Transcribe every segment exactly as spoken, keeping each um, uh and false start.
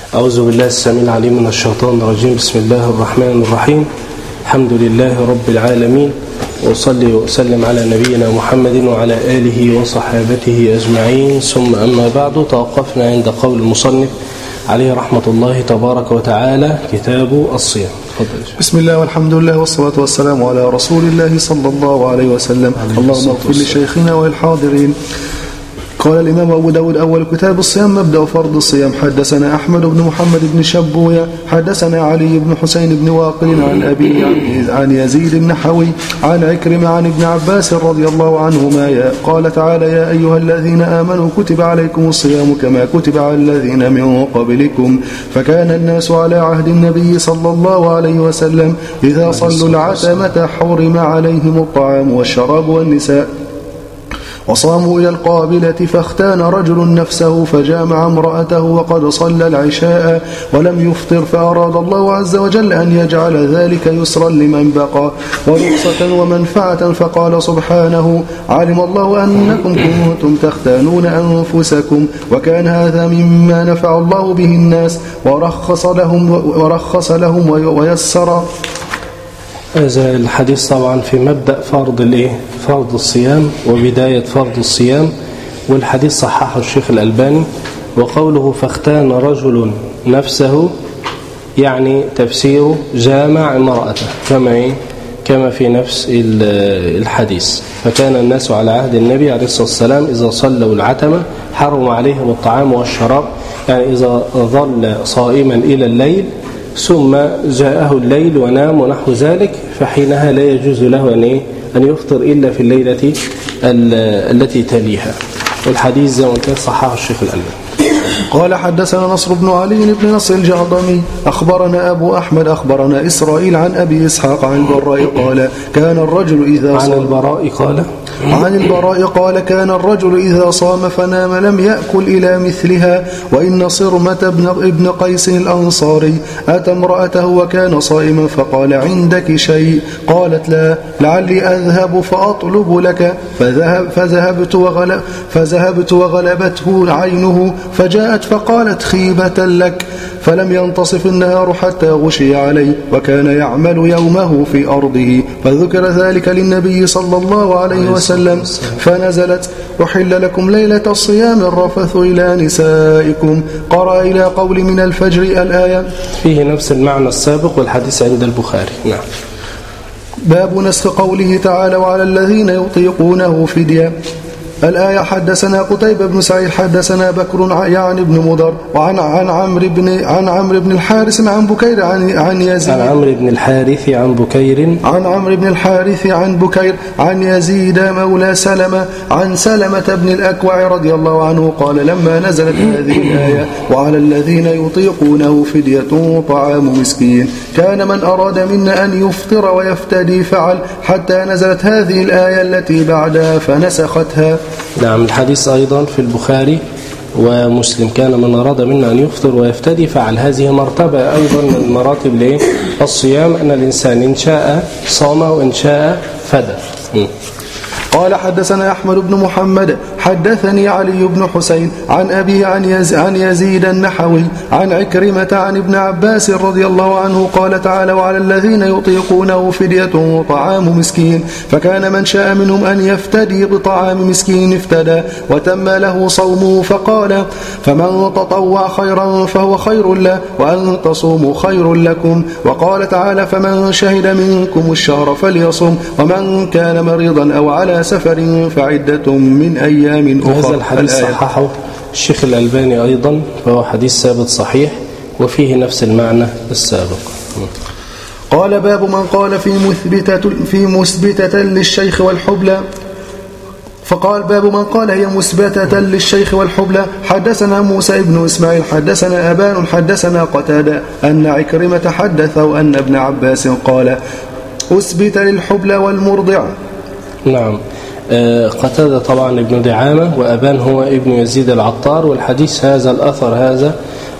أعوذ بالله السميع العليم من الشيطان الرجيم. بسم الله الرحمن الرحيم. الحمد لله رب العالمين، وأصلي وأسلم على نبينا محمد وعلى آله وصحابته أجمعين، ثم أما بعد. توقفنا عند قول المصنف عليه رحمة الله تبارك وتعالى كتاب الصيام. بسم الله والحمد لله والصلاة والسلام على رسول الله صلى الله عليه وسلم. اللهم اغفر لشيخنا والحاضرين. قال الإمام أبو داود: أول كتاب الصيام مبدأ فرض الصيام. حدثنا أحمد بن محمد بن شبوية حدثنا علي بن حسين بن واقل عن أبي عن يزيد النحوي عن عكرمة عن ابن عباس رضي الله عنهما قال تعالى: يا أيها الذين آمنوا كتب عليكم الصيام كما كتب على الذين من قبلكم. فكان الناس على عهد النبي صلى الله عليه وسلم إذا صلوا العتمة حرم عليهم الطعام والشراب والنساء، وصاموا إلى القابلة فاختان رجل نفسه فجامع امرأته وقد صلى العشاء ولم يفطر، فأراد الله عز وجل أن يجعل ذلك يسرا لمن بقى ورخصة ومنفعة، فقال سبحانه: علم الله أنكم كنتم تختانون أنفسكم، وكان هذا مما نفع الله به الناس ورخص لهم, ورخص لهم ويسر. هذا الحديث طبعا في مبدأ فرض الايه فرض الصيام وبداية فرض الصيام، والحديث صححه الشيخ الألباني. وقوله فاختان رجل نفسه يعني تفسيره جامع امرأته كما ايه كما في نفس الحديث. فكان الناس على عهد النبي عليه الصلاة والسلام إذا صلوا العتمة حرم عليهم الطعام والشراب، يعني إذا ظل صائما إلى الليل ثم جاءه الليل ونام ونحو ذلك، فحينها لا يجوز له أن أن يفطر إلا في الليلة التي تليها. والحديث زي ما قلت صححه الشيخ الألباني. قال: حدثنا نصر بن علي بن نصر الجهضمي أخبرنا أبو أحمد أخبرنا إسرائيل عن أبي إسحاق عن البراء قال: كان الرجل إذا صام عن البراء قال عن البراء قال كان الرجل إذا صام فنام لم يأكل إلى مثلها. وإن صرمة ابن, ابن قيس الأنصاري أتى امرأته وكان صائما فقال: عندك شيء؟ قالت: لا، لعلي أذهب فأطلب لك. فذهب فذهبت, وغلب فذهبت وغلبته عينه فجاءت فقالت: خيبة لك. فلم ينتصف النهار حتى غشي عليه، وكان يعمل يومه في أرضه. فذكر ذلك للنبي صلى الله عليه وسلم فنزلت: أحل لكم ليلة الصيام الرفث إلى نسائكم. قرأ إلى قول من الفجر الآية. فيه نفس المعنى السابق والحديث عند البخاري. نعم. باب نسخ قوله تعالى: وعلى الذين يطيقونه فدية. الآية. حدثنا قتيبة بن سعيد حدثنا بكر يعني بن مضر وعن عن عمرو بن عن عمرو بن الحارث عن بكير عن عن يزيد عن عمرو بن الحارث عن بكير عن عمرو بن الحارث عن بكير عن يزيد مولى سلمة عن سلمة بن الأكوع رضي الله عنه قال: لما نزلت هذه الآية: وعلى الذين يطيقونه فدية طعام مسكين، كان من أراد منا أن يفطر ويفتدي فعل، حتى نزلت هذه الآية التي بعدها فنسختها. نعم. الحديث أيضا في البخاري ومسلم: كان من أراد منا أن يفطر ويفتدي فعل. هذه مرتبة أيضا من مراتب الصيام، أن الإنسان إن شاء صام وإن شاء فدى. قال: حدثنا أحمد بن محمد حدثني علي بن حسين عن أبي عن, يز عن يزيد النحوي عن عكرمة عن ابن عباس رضي الله عنه قال تعالى: وعلى الذين يطيقونه فدية طعام مسكين، فكان من شاء منهم أن يفتدي بطعام مسكين افتدى وتم له صومه. فقال: فمن تطوع خيرا فهو خير له، وأن تصوموا خير لكم. وقال تعالى: فمن شهد منكم الشهر فليصم، ومن كان مريضا أو على سفر فعدة من أيام أخرى. هذا الحديث صححه الشيخ الألباني أيضا، فهو حديث ثابت صحيح وفيه نفس المعنى السابق. قال: باب من قال في مثبتة, في مثبتة للشيخ والحبلى. فقال: باب من قال هي مثبتة للشيخ والحبلى. حدثنا موسى بن إسماعيل حدثنا أبان حدثنا قتادة أن عكرمة حدثه أن ابن عباس قال: أثبت للحبلى والمرضع. نعم. قتادة طبعا ابن دعامة، وأبان هو ابن يزيد العطار. والحديث هذا الأثر هذا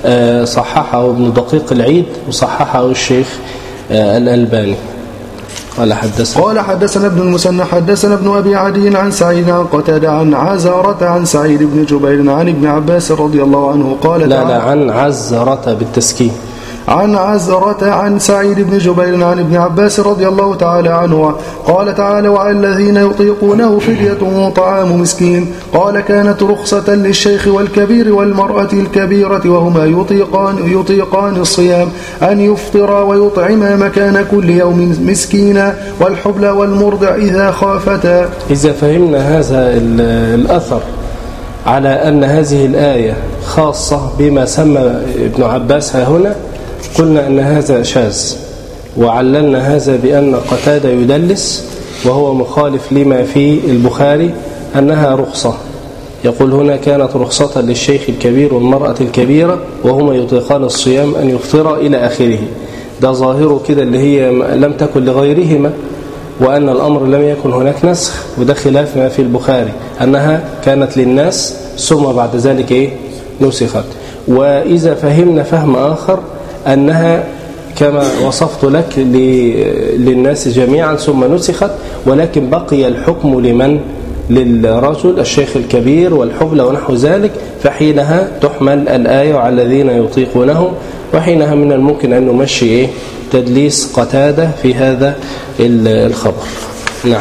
صححه ابن دقيق العيد وصححه الشيخ الألباني. قال حدثنا قال حدثنا ابن المثنى حدثنا ابن أبي عدي عن سعيد عن قتادة عن عزارة عن سعيد بن جبير عن ابن عباس رضي الله عنه قال لا لا عن عزرة بالتسكين عن عزرة عن سعيد بن جبير عن ابن عباس رضي الله تعالى عنه قال تعالى وعلى الذين يطيقونه فدية طعام مسكين قال كانت رخصة للشيخ والكبير والمرأة الكبيرة وهما يطيقان, يطيقان الصيام أن يفطر ويطعما مكان كل يوم مسكينا والحبل والمرضع إذا خافتا. إذا فهمنا هذا الأثر على أن هذه الآية خاصة بما سمى ابن عباس ها هنا قلنا أن هذا شاذ وعللنا هذا بأن قتادة يدلس وهو مخالف لما في البخاري أنها رخصة. يقول هنا كانت رخصة للشيخ الكبير والمرأة الكبيرة وهما يطيقان الصيام أن يفطر إلى آخره. ده ظاهره كده اللي هي لم تكن لغيرهما وأن الأمر لم يكن هناك نسخ وده خلاف ما في البخاري أنها كانت للناس ثم بعد ذلك إيه نسخت. وإذا فهمنا فهم آخر أنها كما وصفت لك للناس جميعا ثم نسخت ولكن بقي الحكم لمن للرجل الشيخ الكبير والحبل ونحو ذلك فحينها تحمل الآية على الذين يطيقونه وحينها من الممكن أن نمشي إيه تدليس قتادة في هذا الخبر. نعم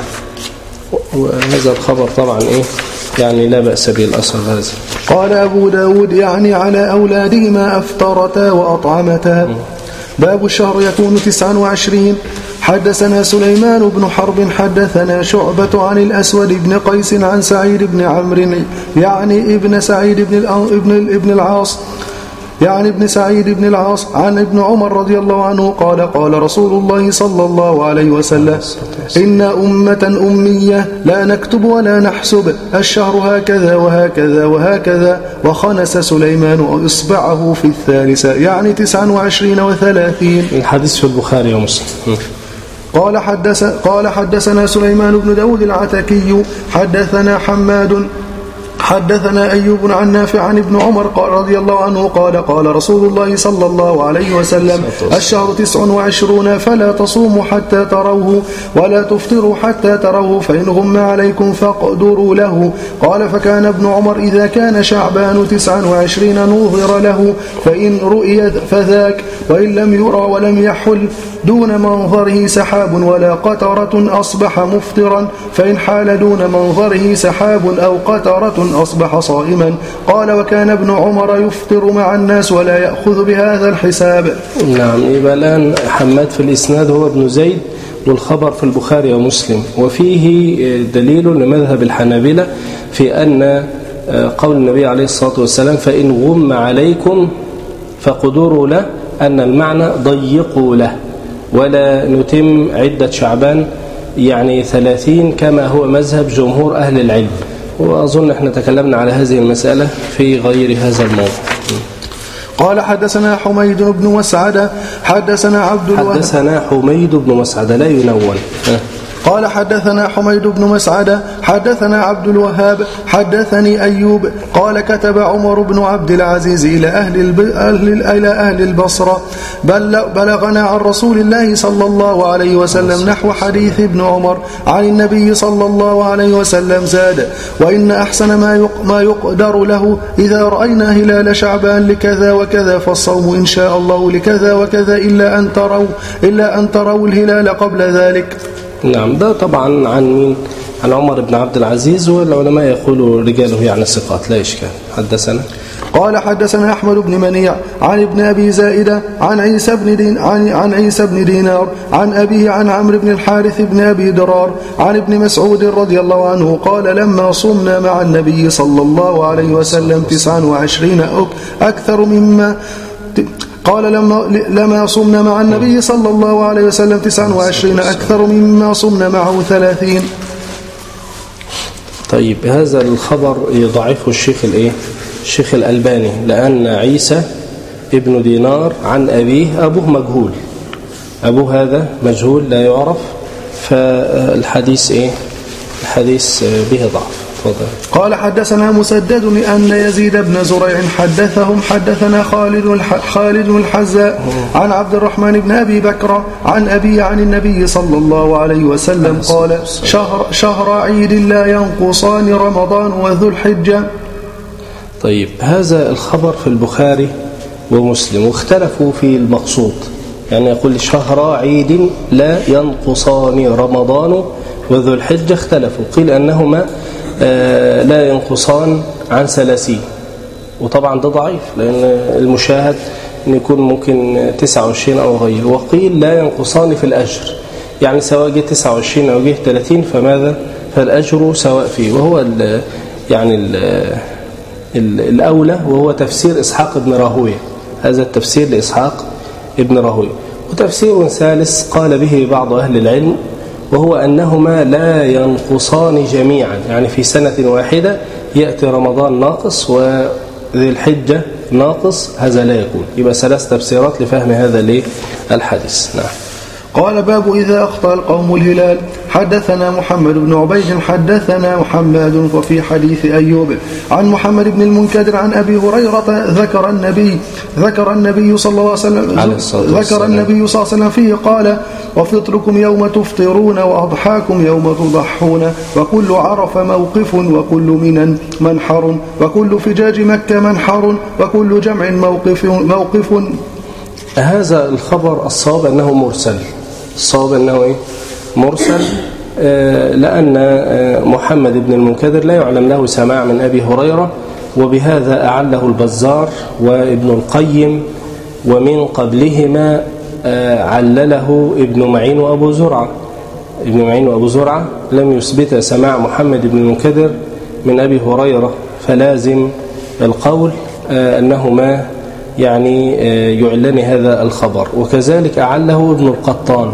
وهذا الخبر طبعا إيه يعني لا بأس به الأصل هذا. قال أبو داود يعني على أولادهما أفطرتا وأطعمتا. باب الشهر يكون تسعا وعشرين. حدثنا سليمان بن حرب حدثنا شعبة عن الأسود بن قيس عن سعيد بن عمرو يعني ابن سعيد بن ابن ابن العاص يعني ابن سعيد بن العاص عن ابن عمر رضي الله عنه قال قال رسول الله صلى الله عليه وسلم إن أمة أمية لا نكتب ولا نحسب الشهر هكذا وهكذا وهكذا وخنس سليمان إصبعه في الثالثة يعني تسعا وعشرين وثلاثين. الحديث في البخاري ومسلم. قال حدث قال حدثنا سليمان بن داود العتكي حدثنا حماد حدثنا أيوب عن نافع عن ابن عمر رضي الله عنه قال قال رسول الله صلى الله عليه وسلم الشهر تسع وعشرون فلا تصوموا حتى تروه ولا تفطروا حتى تروه فإن غم عليكم فاقدروا له. قال فكان ابن عمر إذا كان شعبان تسع وعشرين نوظر له فإن رؤي فذاك وإن لم يرى ولم يحل دون منظره سحاب ولا قطرة أصبح مفطرا فإن حال دون منظره سحاب أو قطرة أصبح صائما. قال وكان ابن عمر يفطر مع الناس ولا يأخذ بهذا الحساب. نعم يبقى الآن حماد في الإسناد هو ابن زيد والخبر في البخاري ومسلم وفيه دليل لمذهب الحنابلة في أن قول النبي عليه الصلاة والسلام فإن غم عليكم فقدروا له أن المعنى ضيقوا له ولا نتم عدة شعبان يعني ثلاثين كما هو مذهب جمهور أهل العلم. وأظن احنا تكلمنا على هذه المسألة في غير هذا الموضوع. قال حدثنا حميد بن مسعدة حدثنا عبد الوهاب حدثنا حميد بن مسعدة لا ينون. قال حدثنا حميد بن مسعدة حدثنا عبد الوهاب حدثني أيوب قال كتب عمر بن عبد العزيز إلى أهل, الب... أهل... إلى أهل البصرة بل... بلغنا عن رسول الله صلى الله عليه وسلم نحو حديث ابن عمر عن النبي صلى الله عليه وسلم زاد وإن أحسن ما, يق... ما يقدر له إذا رأينا هلال شعبان لكذا وكذا فالصوم إن شاء الله لكذا وكذا إلا أن تروا, إلا أن تروا الهلال قبل ذلك. نعم ده طبعا عن مين؟ عن عمر بن عبد العزيز والعلماء يقولوا رجاله يعني ثقات لا إشكال. حدثنا قال حدثنا أحمد بن منيع عن ابن أبي زائدة عن عيسى بن دين عن, عن عيسى بن دينار عن أبيه عن عمرو بن الحارث بن أبي درار عن ابن مسعود رضي الله عنه قال لما صمنا مع النبي صلى الله عليه وسلم تسعا وعشرين أكثر مما قال لما, لما صمنا مع النبي صلى الله عليه وسلم تسعا وعشرين أكثر مما صمنا معه ثلاثين. طيب هذا الخبر يضعفه الشيخ الايه الشيخ الألباني لأن عيسى ابن دينار عن أبيه أبوه مجهول أبوه هذا مجهول لا يعرف فالحديث إيه الحديث به ضعف. تفضل. قال حدثنا مسدد أن يزيد بن زريع حدثهم حدثنا خالد خالد الحزاء عن عبد الرحمن بن أبي بكر عن أبي عن النبي صلى الله عليه وسلم قال شهر, شهر عيد لا ينقصان رمضان وذو الحجة. طيب، هذا الخبر في البخاري ومسلم، واختلفوا في المقصود. يعني يقول شهر عيد لا ينقصان رمضان وذو الحجة، اختلفوا، قيل أنهما لا ينقصان عن ثلاثين، وطبعا ده ضعيف لأن المشاهد أن يكون ممكن تسعة وعشرين أو غيره، وقيل لا ينقصان في الأجر، يعني سواء جه تسعة وعشرين أو جه ثلاثين فماذا فالأجر سواء فيه، وهو ال يعني ال ال الأولى، وهو تفسير إسحاق بن راهويه. هذا التفسير لإسحاق ابن راهويه. وتفسير ثالث قال به بعض أهل العلم، وهو أنهما لا ينقصان جميعا، يعني في سنة واحدة يأتي رمضان ناقص وذي الحجة ناقص، هذا لا يكون. يبقى ثلاث تفسيرات لفهم هذا الحديث. نعم. قال باب إذا أخطأ القوم الهلال. حدثنا محمد بن عبيد حدثنا محمد وفي حديث أيوب عن محمد بن المنكدر عن أبي هريرة ذكر النبي ذكر النبي صلى الله عليه وسلم ذكر النبي صلى الله عليه وسلم فيه قال وفطركم يوم تفطرون وأضحاكم يوم تضحون وكل عرف موقف وكل منن منحر وكل فجاج مكة منحر وكل جمع موقف موقف. هذا الخبر الصواب أنه مرسل. الصواب أنه إيه؟ مرسل، آه لأن آه محمد بن المنكدر لا يعلم له سماع من أبي هريرة، وبهذا أعله البزار وابن القيم، ومن قبلهما آه علله ابن معين وأبو زرعة. ابن معين وأبو زرعة لم يثبت سماع محمد بن المنكدر من أبي هريرة، فلازم القول آه أنهما يعني يعلن هذا الخبر. وكذلك أعله ابن القطان.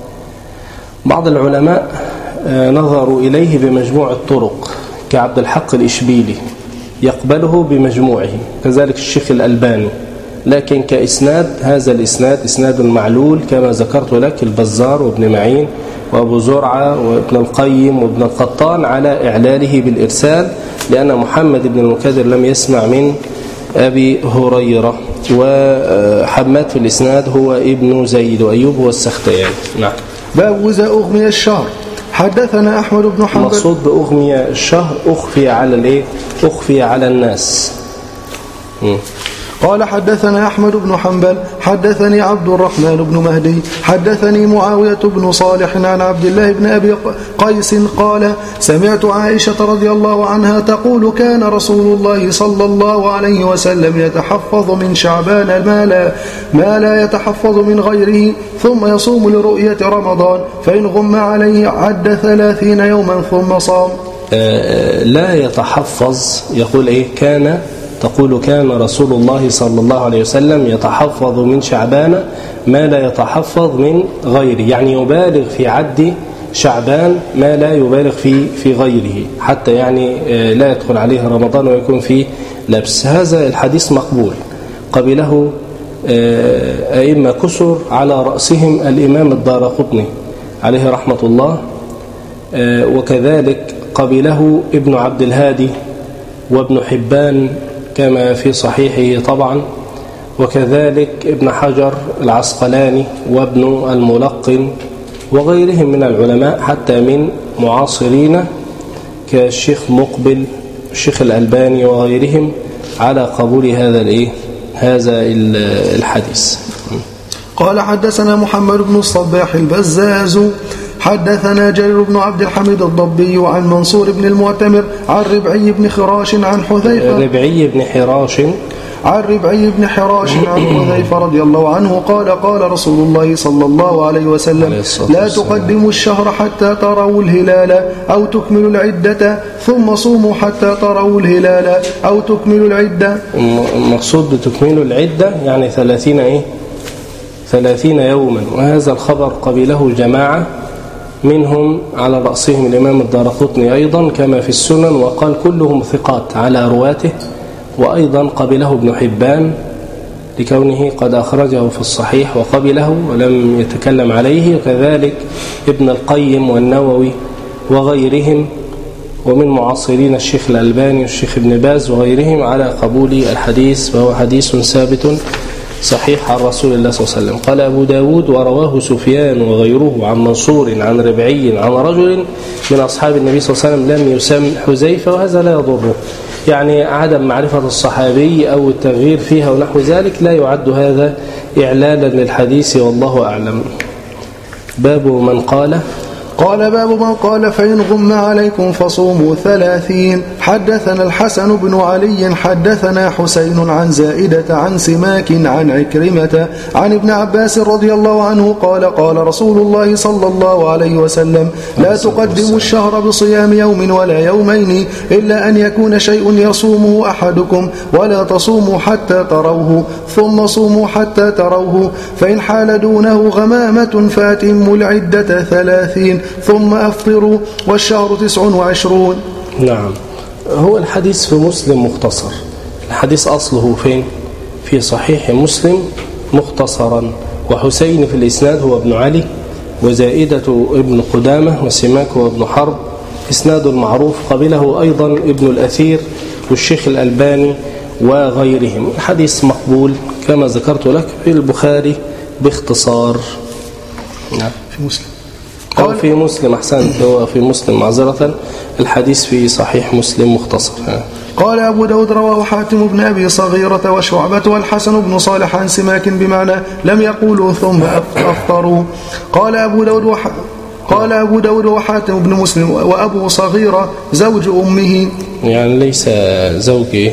بعض العلماء نظروا إليه بمجموع الطرق كعبد الحق الإشبيلي يقبله بمجموعه، كذلك الشيخ الألباني، لكن كإسناد هذا الإسناد إسناد معلول كما ذكرت لك، البزار وابن معين وأبو زرعة وابن القيم وابن القطان على إعلاله بالإرسال، لأن محمد بن المنكدر لم يسمع من أبي هريرة. وحماد في الإسناد هو ابن زيد، وأيوب هو السختياني. نعم. باب إذا أغمي الشهر. حدثنا أحمد بن حنبل. المقصود بأغمي الشهر أخفي على الإيه؟ أخفي على الناس. م. قال حدثنا أحمد بن حنبل حدثني عبد الرحمن بن مهدي حدثني معاوية بن صالح عن عبد الله بن أبي قيس قال سمعت عائشة رضي الله عنها تقول كان رسول الله صلى الله عليه وسلم يتحفظ من شعبان ما لا, ما لا يتحفظ من غيره ثم يصوم لرؤية رمضان فإن غم عليه عد ثلاثين يوما ثم صام. آه لا يتحفظ، يقول إيه كان تقول كان رسول الله صلى الله عليه وسلم يتحفظ من شعبان ما لا يتحفظ من غيره، يعني يبالغ في عد شعبان ما لا يبالغ في في غيره، حتى يعني لا يدخل عليه رمضان ويكون فيه لبس. هذا الحديث مقبول، قبله أئمة كثر على رأسهم الإمام الدارقطني عليه رحمة الله، وكذلك قبله ابن عبد الهادي وابن حبان كما في صحيحه طبعا، وكذلك ابن حجر العسقلاني وابن الملقن وغيرهم من العلماء، حتى من معاصرين كالشيخ مقبل الشيخ الألباني وغيرهم، على قبول هذا الايه هذا الحديث. قال حدثنا محمد بن الصباح البزاز حدثنا جرير بن عبد الحميد الضبي عن منصور بن المعتمر عن ربعي بن خراش عن حذيفة ربعي بن حراش عن ربعي بن حراش عن حذيفة رضي الله عنه قال قال رسول الله صلى الله عليه وسلم لا تقدموا الشهر حتى تروا الهلال أو تكملوا العدة ثم صوموا حتى تروا الهلال أو تكملوا العدة. المقصود بتكملوا العدة يعني ثلاثين إيه ثلاثين يوما، وهذا الخبر قبله جماعة منهم على رأسهم الإمام الدارقطني أيضا كما في السنن، وقال كلهم ثقات على رواته، وأيضا قبله ابن حبان لكونه قد أخرجه في الصحيح وقبله ولم يتكلم عليه، وكذلك ابن القيم والنووي وغيرهم، ومن معاصرين الشيخ الألباني والشيخ ابن باز وغيرهم على قبول الحديث، وهو حديث ثابت صحيح عن رسول الله صلى الله عليه وسلم. قال أبو داود: ورواه سفيان وغيره عن منصور عن ربعي عن رجل من أصحاب النبي صلى الله عليه وسلم لم يسم حذيفة، وهذا لا يضره، يعني عدم معرفة الصحابي أو التغيير فيها ونحو ذلك لا يعد هذا إعلالا للحديث، والله أعلم. باب من قال قال باب من قال فإن غم عليكم فصوموا ثلاثين. حدثنا الحسن بن علي حدثنا حسين عن زائدة عن سماك عن عكرمة عن ابن عباس رضي الله عنه قال قال رسول الله صلى الله عليه وسلم: لا تقدموا الشهر بصيام يوم ولا يومين إلا أن يكون شيء يصومه أحدكم، ولا تصوموا حتى تروه، ثم صوموا حتى تروه، فإن حال دونه غمامة فأتموا العدة ثلاثين، ثم أفطروا، والشهر تسع وعشرون. نعم. هو الحديث في مسلم مختصر. الحديث أصله فين؟ في صحيح مسلم مختصرا، وحسين في الإسناد هو ابن علي، وزائدة ابن قدامة، وسماك هو ابن حرب، إسناد معروف، قبله أيضا ابن الأثير والشيخ الألباني وغيرهم. الحديث مقبول كما ذكرت لك في البخاري باختصار. نعم. في مسلم أو في مسلم، أحسنت، هو في مسلم معذرة، الحديث في صحيح مسلم مختصر. قال أبو داود: رواه حاتم بن أبي صغيرة وشعبة والحسن بن صالح عن سماك بمعنى لم يقولوا ثم أفطروا. قال أبو داود وح... قال أبو داود وحاتم بن مسلم وأبو صغيرة زوج أمه، يعني ليس زوج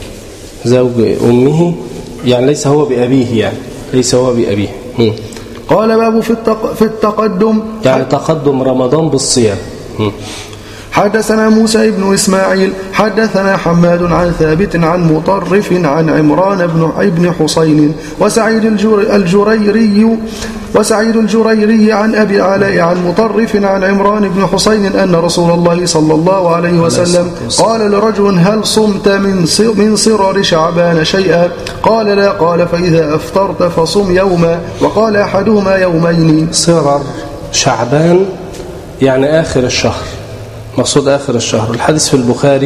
زوج أمه، يعني ليس هو بأبيه، يعني ليس هو بأبيه. م. قال باب في, التق... في التقدم، يعني تقدم رمضان بالصيام. م. حدثنا موسى بن إسماعيل حدثنا حماد عن ثابت عن مطرف عن عمران بن ابن حسين وسعيد الجريري وسعيد الجريري عن أبي العلاء عن مطرف عن عمران بن حسين أن رسول الله صلى الله عليه وسلم قال لرجل: هل صمت من من صرر شعبان شيئا؟ قال: لا. قال: فإذا أفطرت فصم يوما، وقال أحدهما يومين. صرر شعبان يعني آخر الشهر، مقصود آخر الشهر. الحديث في البخاري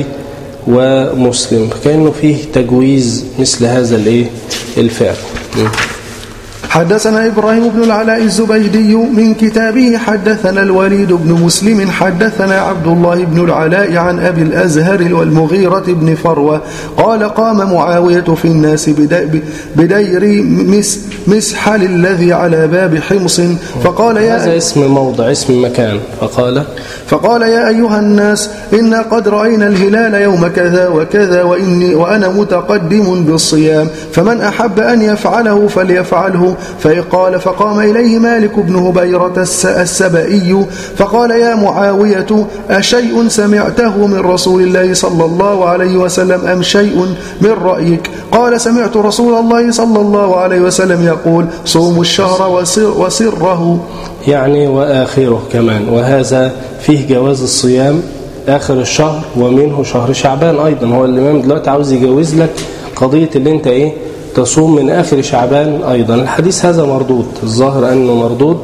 ومسلم، كأنه فيه تجويز مثل هذا الايه الفعل. حدثنا إبراهيم بن العلاء الزبيدي من كتابه حدثنا الوليد بن مسلم حدثنا عبد الله بن العلاء عن أبي الأزهر والمغيرة بن فروة قال: قام معاوية في الناس بدير مس مسحل الذي على باب حمص فقال: يا هذا اسم موضع، اسم مكان. فقال فقال يا أيها الناس إنا قد رأينا الهلال يوم كذا وكذا وإني وأنا متقدم بالصيام، فمن أحب أن يفعله فليفعله. فقال فقام إليه مالك بن هبيرة السبائي فقال: يا معاوية، أشيء سمعته من رسول الله صلى الله عليه وسلم أم شيء من رأيك؟ قال: سمعت رسول الله صلى الله عليه وسلم يقول: صوموا الشهر وسر وسره، يعني وآخره كمان. وهذا فيه جواز الصيام آخر الشهر، ومنه شهر شعبان أيضا. هو الإمام دلوقتي عاوز يجوز لك قضية اللي انت ايه تصوم من آخر شعبان أيضا. الحديث هذا مردود، الظاهر أنه مردود،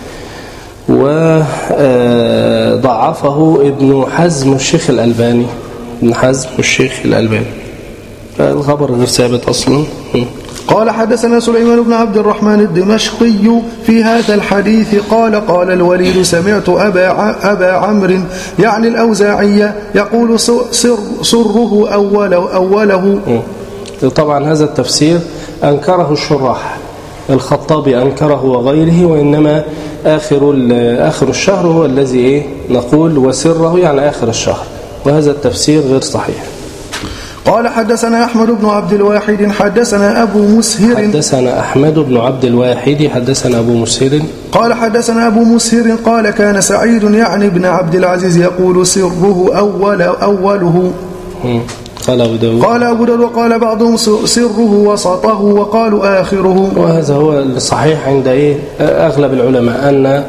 وضعفه ابن حزم الشيخ الألباني ابن حزم الشيخ الألباني، فالخبر غير ثابت أصلا. قال: حدثنا سليمان بن عبد الرحمن الدمشقي في هذا الحديث قال: قال الوليد: سمعت أبا, أبا عمرو يعني الأوزاعية يقول: سر سره أوله, أوله. طبعا هذا التفسير أنكره الشراح، الخطابي أنكره وغيره، وإنما آخر آخر الشهر هو الذي إيه نقول وسره، يعني آخر الشهر، وهذا التفسير غير صحيح. قال: حدثنا أحمد بن عبد الواحد حدثنا أبو مسهر حدثنا أحمد بن عبد الواحد حدثنا أبو مسهر قال: حدثنا أبو مسهر قال: كان سعيد يعني ابن عبد العزيز يقول: سره أول أوله. قال أبو داود قال أبو داود وقال بعضهم سره وسطه وقالوا آخره. وهذا هو الصحيح عند إيه أغلب العلماء، أن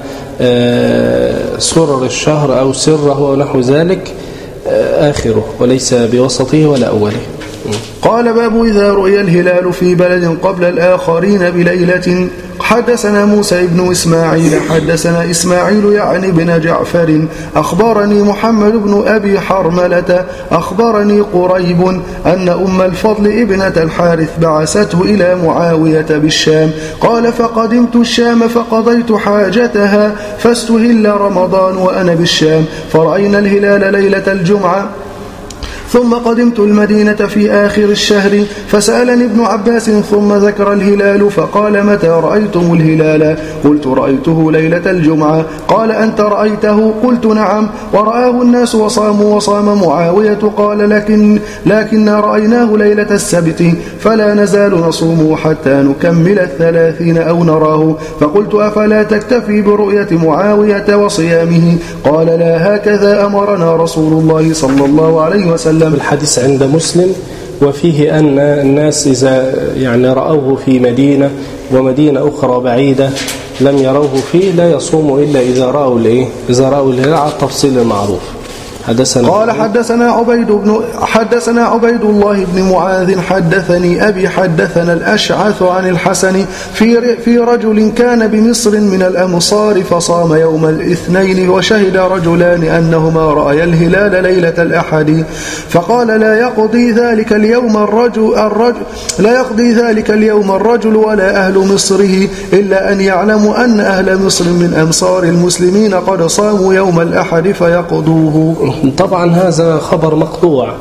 سرر الشهر أو سره ونحو ذلك آخره، وليس بوسطه ولا أوله. قال باب إذا رؤي الهلال في بلد قبل الآخرين بليلة. حدثنا موسى بن إسماعيل حدثنا إسماعيل يعني بن جعفر أخبرني محمد بن أبي حرملة أخبرني قريب أن أم الفضل ابنة الحارث بعثته إلى معاوية بالشام. قال فقدمت الشام فقضيت حاجتها فاستهل رمضان وأنا بالشام فرأينا الهلال ليلة الجمعة. ثم قدمت المدينة في آخر الشهر فسألني ابن عباس ثم ذكر الهلال فقال متى رأيتم الهلال؟ قلت رأيته ليلة الجمعة. قال أنت رأيته؟ قلت نعم ورآه الناس وصاموا وصام معاوية. قال لكن لكن رأيناه ليلة السبت فلا نزال نصوم حتى نكمل الثلاثين أو نراه. فقلت أفلا تكتفي برؤية معاوية وصيامه؟ قال لا هكذا أمرنا رسول الله صلى الله عليه وسلم. الحديث عند مسلم وفيه أن الناس إذا يعني رأوه في مدينة ومدينة أخرى بعيدة لم يروه فيه لا يصوموا إلا إذا رأوا الإيه إذا رأوا الهلال على التفصيل المعروف. حدثنا قال حدثنا عبيد بن حدثنا عبيد الله بن معاذ حدثني أبي حدثنا الأشعث عن الحسن في في رجل كان بمصر من الأمصار فصام يوم الاثنين وشهد رجلان أنهما رأيا الهلال ليلة الأحد فقال لا يقضي ذلك اليوم الرجل الرجل لا يقضي ذلك اليوم الرجل ولا أهل مصره إلا أن يعلموا أن أهل مصر من أمصار المسلمين قد صاموا يوم الأحد فيقضوه. طبعا هذا خبر مقطوع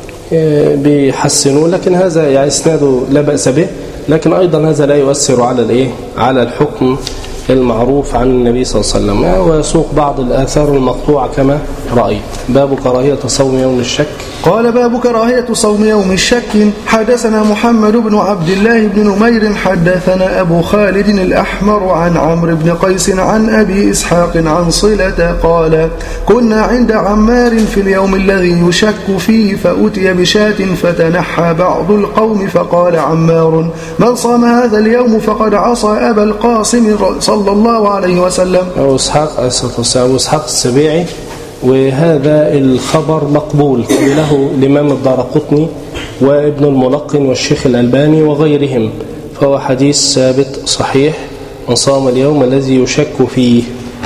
بيحسنوه لكن هذا يعني اسناده لا بأس به لكن أيضا هذا لا يؤثر على الإيه على الحكم المعروف عن النبي صلى الله عليه وسلم ويسوق بعض الآثار المقطوعة كما رأي. باب كراهية صوم يوم الشك. قال باب كراهية صوم يوم الشك. حدثنا محمد بن عبد الله بن نمير حدثنا أبو خالد الأحمر عن عمرو بن قيس عن أبي إسحاق عن صلة قال كنا عند عمار في اليوم الذي يشك فيه فأتي بشاة فتنحى بعض القوم فقال عمار من صام هذا اليوم فقد عصى أبا القاسم صلى الله عليه وسلم. أبو إسحاق أبو إسحاق السبيعي وهذا الخبر مقبول له الإمام الدارقطني وابن الملقن والشيخ الألباني وغيرهم فهو حديث ثابت صحيح من صام اليوم الذي يشك فيه.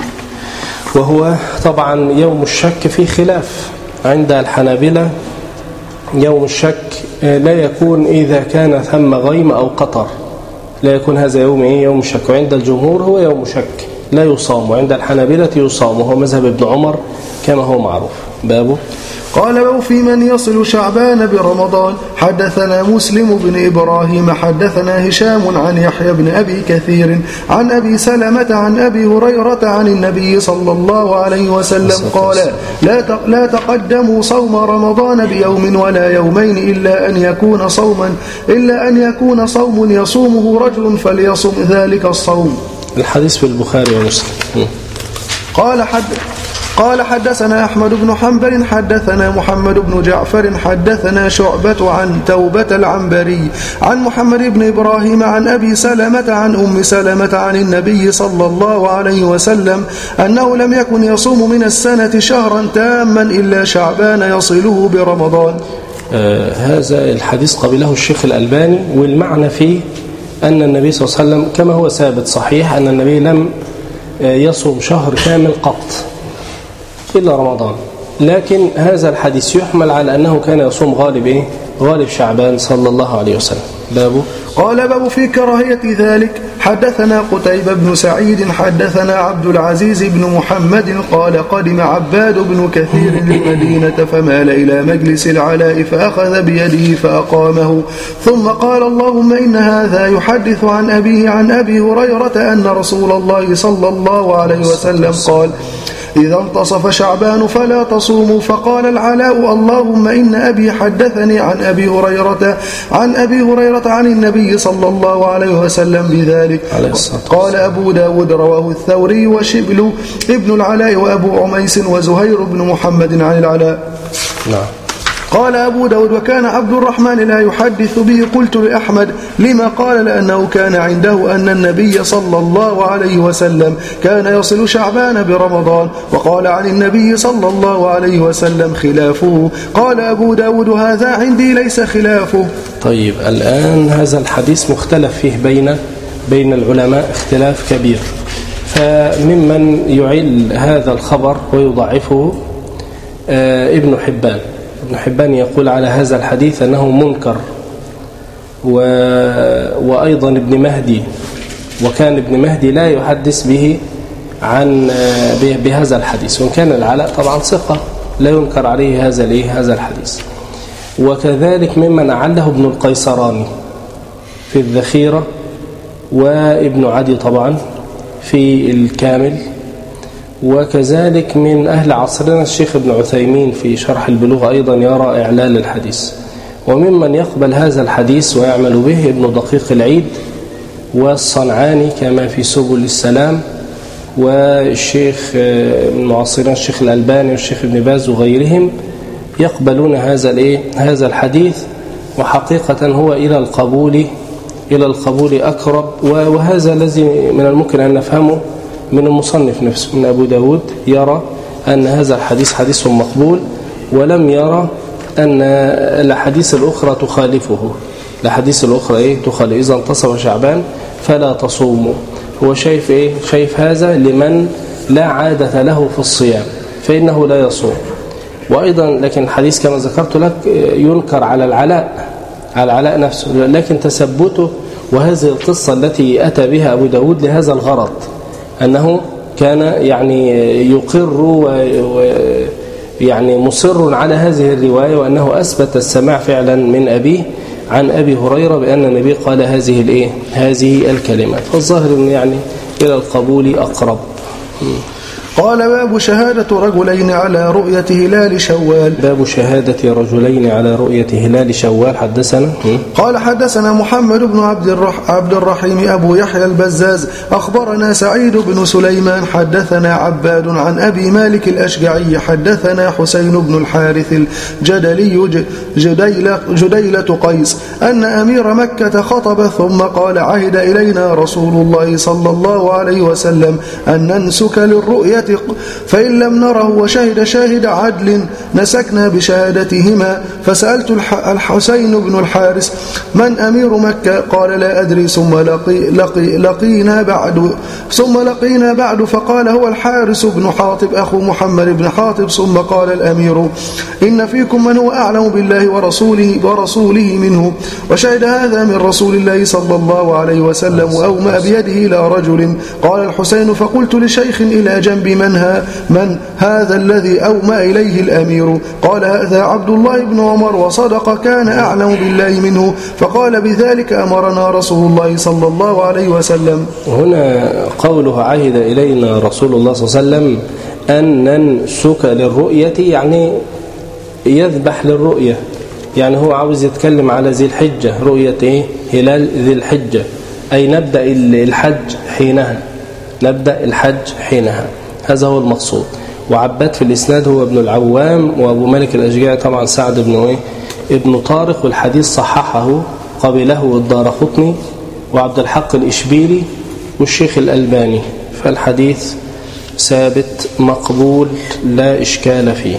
وهو طبعا يوم الشك فيه خلاف عند الحنابلة. يوم الشك لا يكون إذا كان ثم غيم أو قطر لا يكون هذا يوم إيه يوم الشك. وعند الجمهور هو يوم شك لا يصام وعند الحنابلة يصام وهو مذهب ابن عمر كما هو معروف. بابه قال باب في من يصل شعبان برمضان. حدثنا مسلم بن إبراهيم حدثنا هشام عن يحيى بن أبي كثير عن أبي سلمة عن أبي هريرة عن النبي صلى الله عليه وسلم قال لا لا تقدموا صوم رمضان بيوم ولا يومين إلا أن يكون صوما إلا أن يكون صوم يصومه رجل فليصم ذلك الصوم. الحديث في البخاري ومسلم. قال حد قال حدثنا أحمد بن حنبل حدثنا محمد بن جعفر حدثنا شعبة عن توبة العنبري عن محمد بن إبراهيم عن أبي سلمة عن أم سلمة عن النبي صلى الله عليه وسلم أنه لم يكن يصوم من السنة شهرا تاما إلا شعبان يصله برمضان. آه هذا الحديث قبله الشيخ الألباني والمعنى فيه أن النبي صلى الله عليه وسلم كما هو ثابت صحيح أن النبي لم يصوم شهر كامل قط إلا رمضان لكن هذا الحديث يحمل على أنه كان يصوم غالب إيه؟ غالب شعبان صلى الله عليه وسلم. بابه قال باب في كراهية ذلك. حدثنا قتيبة بن سعيد حدثنا عبد العزيز بن محمد قال قدم عباد بن كثير المدينة فمال إلى مجلس العلاء فأخذ بيده فأقامه ثم قال اللهم إن هذا يحدث عن أبيه عن أبي هريرة أن رسول الله صلى الله عليه وسلم قال إذا انتصف شعبان فلا تصوموا. فقال العلاء اللهم إن أبي حدثني عن أبي هريرة عن أبي هريرة عن النبي صلى الله عليه وسلم بذلك. قال أبو داود رواه الثوري وشبل ابن العلاء وأبو عميس وزهير بن محمد عن العلاء. نعم. قال أبو داود وكان عبد الرحمن لا يحدث به. قلت لأحمد لما؟ قال لأنه كان عنده أن النبي صلى الله عليه وسلم كان يصل شعبان برمضان، وقال عن النبي صلى الله عليه وسلم خلافه. قال أبو داود هذا عندي ليس خلافه. طيب الآن هذا الحديث مختلف فيه بين بين العلماء اختلاف كبير، فممن يعل هذا الخبر ويضعفه آه ابن حبان. ابن حبان يقول على هذا الحديث أنه منكر، و... وأيضا ابن مهدي، وكان ابن مهدي لا يحدث به عن آه بهذا الحديث، وإن كان العلاء طبعا ثقة لا ينكر عليه هذا الايه هذا الحديث. وكذلك ممن أعله ابن القيسراني في الذخيرة، وابن عدي طبعا في الكامل، وكذلك من أهل عصرنا الشيخ ابن عثيمين في شرح البلوغ أيضا يرى إعلال الحديث. وممن يقبل هذا الحديث ويعمل به ابن دقيق العيد والصنعاني كما في سبل السلام، والشيخ المعاصرين الشيخ الألباني والشيخ ابن باز وغيرهم يقبلون هذا الايه هذا الحديث، وحقيقة هو إلى القبول إلى القبول أقرب. وهذا الذي من الممكن أن نفهمه من المصنف نفسه، من أبو داود، يرى أن هذا الحديث حديث مقبول، ولم يرى أن الحديث الأخرى تخالفه. الحديث الأخرى إيه تخالف، إذا انتصف شعبان فلا تصوموا. هو شايف إيه شايف هذا لمن لا عادة له في الصيام فإنه لا يصوم. وأيضا لكن الحديث كما ذكرت لك ينكر على العلاء على العلاء نفسه، لكن تثبته وهذه القصة التي أتى بها أبو داود لهذا الغرض، أنه كان يعني يقر ويعني مصر على هذه الرواية، وأنه أثبت السماع فعلا من أبيه عن أبي هريرة بأن النبي قال هذه الإيه هذه الكلمات، فالظاهر أن يعني إلى القبول أقرب. قال باب شهادة رجلين على رؤية هلال شوال. باب شهادة رجلين على رؤية هلال شوال. حدثنا قال حدثنا محمد بن عبد, الرح عبد الرحيم أبو يحيى البزاز أخبرنا سعيد بن سليمان حدثنا عباد عن أبي مالك الأشجعي حدثنا حسين بن الحارث الجدلي جديلة, جديلة قيس أن أمير مكة خطب ثم قال عهد إلينا رسول الله صلى الله عليه وسلم أن ننسك للرؤية، فإن لم نره وشهد شاهد عدل نسكنا بشهادتهما. فسألت الحسين بن الحارث من أمير مكة؟ قال لا أدري. ثم لقي لقي لقينا بعد ثم لقينا بعد فقال هو الحارث بن حاطب أخو محمد بن حاطب. ثم قال الأمير إن فيكم من هو أعلم بالله ورسوله ورسوله منه، وشهد هذا من رسول الله صلى الله عليه وسلم وأومأ بيده إلى رجل. قال الحسين فقلت لشيخ إلى جنب من, ها من هذا الذي أومأ إليه الأمير؟ قال هذا عبد الله بن عمر وصدق كان أعلم بالله منه، فقال بذلك أمرنا رسول الله صلى الله عليه وسلم. هنا قوله عهد إلينا رسول الله صلى الله عليه وسلم أن ننسك للرؤية، يعني يذبح للرؤية، يعني هو عاوز يتكلم على ذي الحجة، رؤية إيه؟ هلال ذي الحجة، أي نبدأ الحج حينها، نبدأ الحج حينها، هذا هو المقصود. وعباد في الإسناد هو ابن العوام، وأبو مالك الأشجعي طبعا سعد بن إيه؟ ابن طارق، والحديث صححه قبله الدارقطني وعبد الحق الإشبيلي والشيخ الألباني، فالحديث ثابت مقبول لا إشكال فيه.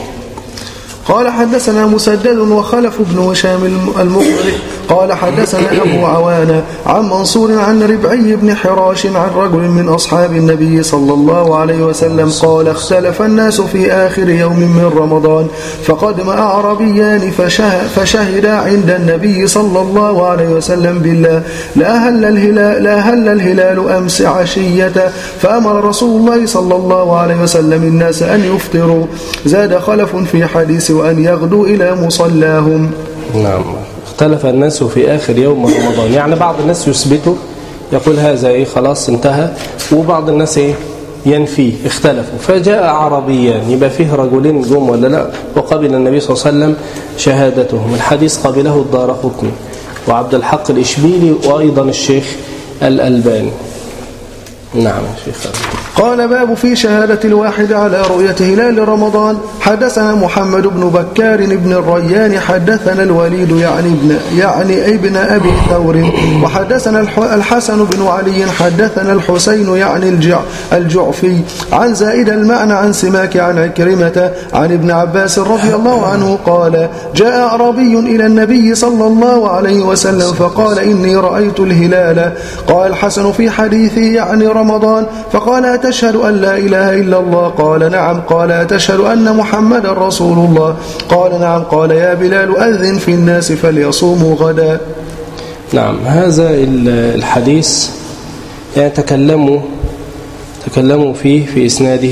قال حدثنا مسدد وخلف بن هشام المقرئ قال حدثنا أبو عوانة عن منصور عن ربعي بن حراش عن رجل من أصحاب النبي صلى الله عليه وسلم قال اختلف الناس في آخر يوم من رمضان فقدم أعربيان فشه فشهدا عند النبي صلى الله عليه وسلم بالله لأهل الهلال, لأهل الهلال أمس عشية، فأمر رسول الله صلى الله عليه وسلم الناس أن يفطروا. زاد خلف في حديث وأن يغدوا إلى مصلاهم. نعم، اختلف الناس في آخر يوم من رمضان، يعني بعض الناس يثبتوا يقول هذا إيه خلاص انتهى، وبعض الناس إيه ينفيه، اختلفوا. فجاء عربيان، يبقى فيه رجلين جم ولا لا، وقبل النبي صلى الله عليه وسلم شهادتهم. الحديث قبله الدارقطني وعبد الحق الإشبيلي وأيضا الشيخ الألباني. نعم يا شيخ. قال باب في شهادة الواحد على رؤية هلال رمضان. حدثنا محمد بن بكار بن الريان حدثنا الوليد يعني ابن, يعني ابن أبي ثور وحدثنا الحسن بن علي حدثنا الحسين يعني الجع الجعفي عن زائد المعنى عن سماك عن عكرمة عن ابن عباس رضي الله عنه قال جاء أعرابي إلى النبي صلى الله عليه وسلم فقال إني رأيت الهلال. قال الحسن في حديثه يعني رمضان فقال أتشهد أن لا إله إلا الله؟ قال نعم. قال أتشهد أن محمد رسول الله؟ قال نعم. قال يا بلال أذن في الناس فليصوموا غدا. نعم. هذا الحديث يعني تكلموا تكلموا فيه في إسناده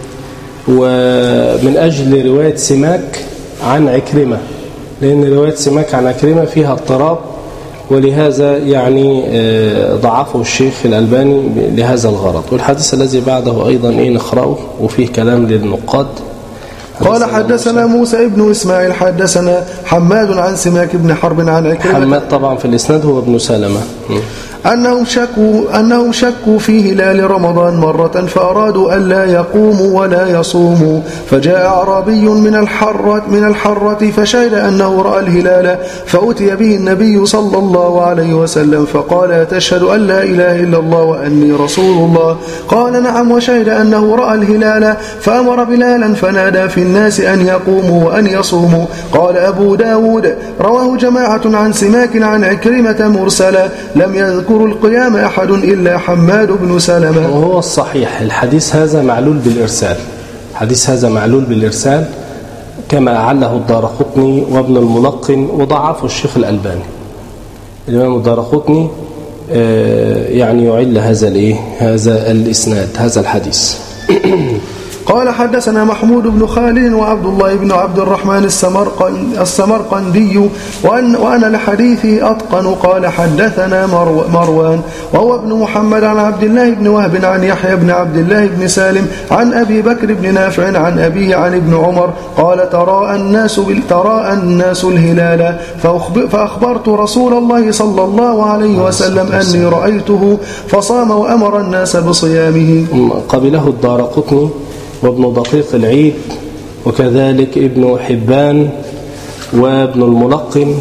ومن أجل رواية سماك عن عكرمة، لأن رواية سماك عن عكرمة فيها اضطراب، ولهذا يعني ضعفه الشيخ الألباني لهذا الغرض. والحديث الذي بعده أيضا إيه نقرأه وفيه كلام للنقاد. قال حدثنا موسى ابن إسماعيل حدثنا حماد عن سماك بن حرب عن عكرمة. حماد طبعا في الإسناد هو ابن سلمة. أنهم شكوا, أنهم شكوا في هلال رمضان مرة فأرادوا ألا يقوموا ولا يصوموا، فجاء أعرابي من الحرة, من الحرة فشهد أنه رأى الهلال، فأتي به النبي صلى الله عليه وسلم فقال تشهد أن لا إله إلا الله وأني رسول الله؟ قال نعم. وشهد أنه رأى الهلال فأمر بلالا فنادى في الناس أن يقوموا وأن يصوموا. قال أبو داود رواه جماعة عن سماك عن عكرمة مرسلا لم يذكر القيام أحد إلا حماد بن سلمة. وهو الصحيح الحديث هذا معلول بالإرسال، الحديث هذا معلول بالإرسال كما أعله الدارقطني وابن الملقن وضعفه الشيخ الألباني. الإمام الدارقطني يعني يعل هذا الإيه هذا الإسناد هذا الحديث. قال حدثنا محمود بن خالد وعبد الله بن عبد الرحمن السمرقندي وأن وأنا لحديثه أتقن. قال حدثنا مروان وهو ابن محمد عن عبد الله بن وهب عن يحيى بن عبد الله بن سالم عن أبي بكر بن نافع عن أبيه عن ابن عمر قال تراءى الناس تراءى الناس الهلال فأخبرت رسول الله صلى الله عليه وسلم أني رأيته فصام وأمر الناس بصيامه. قبله الدارقطني وابن دقيق العيد وكذلك ابن حبان وابن الملقن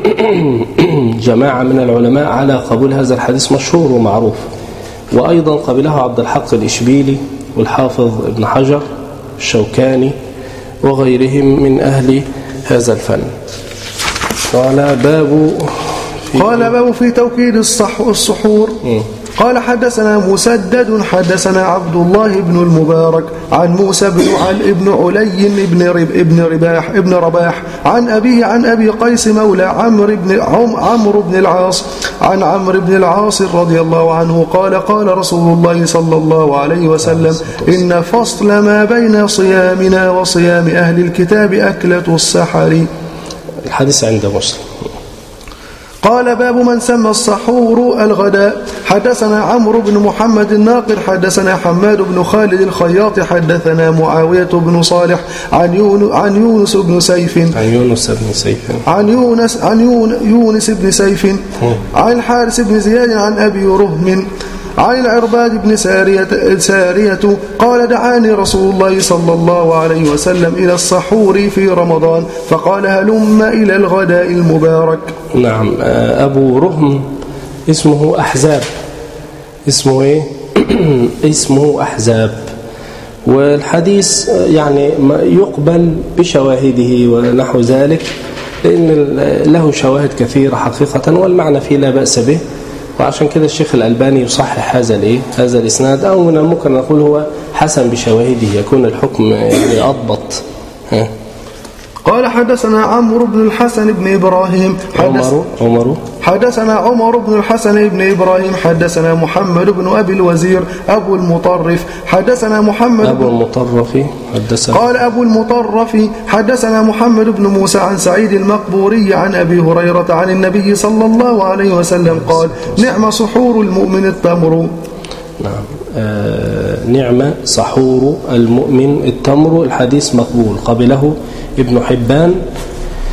جماعة من العلماء على قبول هذا الحديث مشهور ومعروف. وأيضا قبله عبد الحق الإشبيلي والحافظ ابن حجر الشوكاني وغيرهم من أهل هذا الفن. قال باب في قال باب في توكيد السحور. قال حدثنا مسدد حدثنا عبد الله بن المبارك عن موسى بن علي بن علي بن رب ابن رباح ابن رباح عن أبيه عن أبي قيس مولى عمرو بن عمرو بن العاص عن عمرو بن العاص رضي الله عنه قال قال رسول الله صلى الله عليه وسلم إن فصل ما بين صيامنا وصيام أهل الكتاب أكلة السحر. الحديث عند مسلم. قال باب من سمى السحور الغداء. حدثنا عمرو بن محمد الناقد حدثنا حماد بن خالد الخياط حدثنا معاوية بن صالح عن يونس عن يونس بن سيف عن يونس بن سيف عن يونس عن يونس بن سيف عن الحارث بن زياد عن أبي رهم عن العرباد بن سارية, سارية قال دعاني رسول الله صلى الله عليه وسلم إلى السحور في رمضان فقال هلم إلى الغداء المبارك. نعم. أبو رهم اسمه أحزاب اسمه إيه؟ اسمه أحزاب. والحديث يعني يقبل بشواهده ونحو ذلك لأن له شواهد كثيرة حقيقة والمعنى فيه لا بأس به، وعشان كده الشيخ الألباني يصحح هذا الايه هذا الاسناد، او من الممكن نقول هو حسن بشواهده يكون الحكم يعني اضبط. ها. قال حدثنا عمرو بن الحسن بن إبراهيم عمر عمر حدثنا عمر بن الحسن بن إبراهيم حدثنا محمد بن أبي الوزير أبو المطرف حدثنا محمد أبو المطرف حدثنا قال أبو المطرف حدثنا محمد بن موسى عن سعيد المقبوري عن أبي هريرة عن النبي صلى الله عليه وسلم قال نعم سحور المؤمن التمر. نعم. آه نعم سحور المؤمن التمر. الحديث مقبول قبله ابن حبان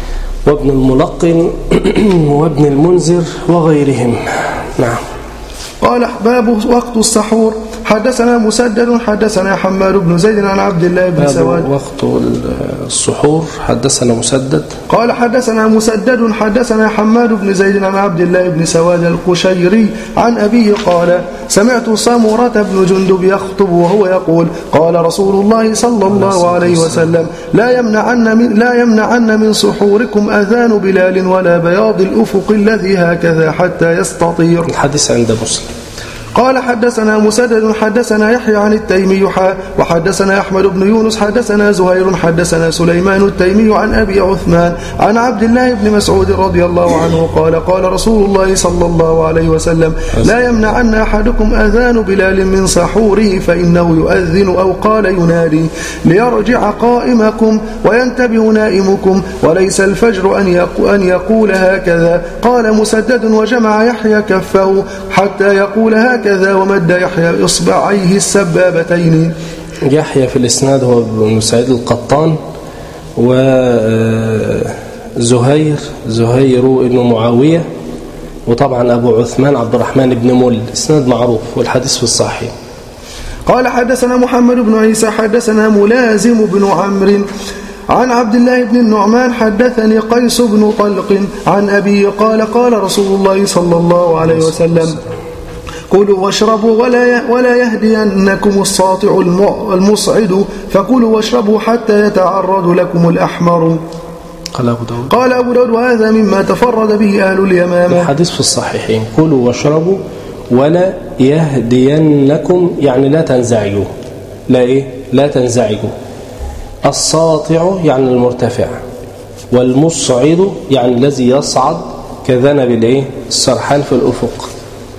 وابن الملقن وابن المنذر وغيرهم. نعم. قال باب وقت السحور. حدثنا مسدد حدثنا حماد بن زيد عن عبد الله بن سواد. وقت السحور. حدثنا مسدد قال حدثنا مسدد حدثنا حماد بن زيد عن عبد الله بن سواد القشيري عن أبيه قال سمعت سمرة بن جندب يخطب وهو يقول قال رسول الله صلى الله عليه وسلم لا يمنعن من, لا يمنعن من سحوركم أذان بلال ولا بياض الأفق الذي هكذا حتى يستطير. الحديث عند مسلم. قال حدثنا مسدد حدثنا يحيى عن التيمي وحدثنا أحمد بن يونس حدثنا زهير حدثنا سليمان التيمي عن أبي عثمان عن عبد الله بن مسعود رضي الله عنه قال قال رسول الله صلى الله عليه وسلم لا يمنعن أحدكم أذان بلال من سحوره فإنه يؤذن أو قال ينادي ليرجع قائمكم وينتبه نائمكم وليس الفجر أن يقول هكذا. قال مسدد وجمع يحيى كفه حتى يقول هكذا ومد يحيى إصبعيه السبابتين. يحيى في الإسناد هو ابن سعيد القطان وزهير زهير ابن معاوية وطبعا أبو عثمان عبد الرحمن بن مل. إسناد معروف والحديث في الصحيح. قال حدثنا محمد بن عيسى حدثنا ملازم بن عمرو عن عبد الله بن النعمان حدثني قيس بن طلق عن أبي قال قال رسول الله صلى الله عليه وسلم كلوا واشربوا ولا ولا يهدينكم الساطع المصعد فكلوا واشربوا حتى يتعرض لكم الأحمر. قال أبو داود قال أبو داود وهذا مما تفرد به أهل اليمامة. الحديث في الصحيحين. كلوا واشربوا ولا يهدينكم يعني لا تنزعجوا. لا إيه لا تنزعجوا. الساطع يعني المرتفع والمصعد يعني الذي يصعد كذنب الإيه السرحان في الأفق.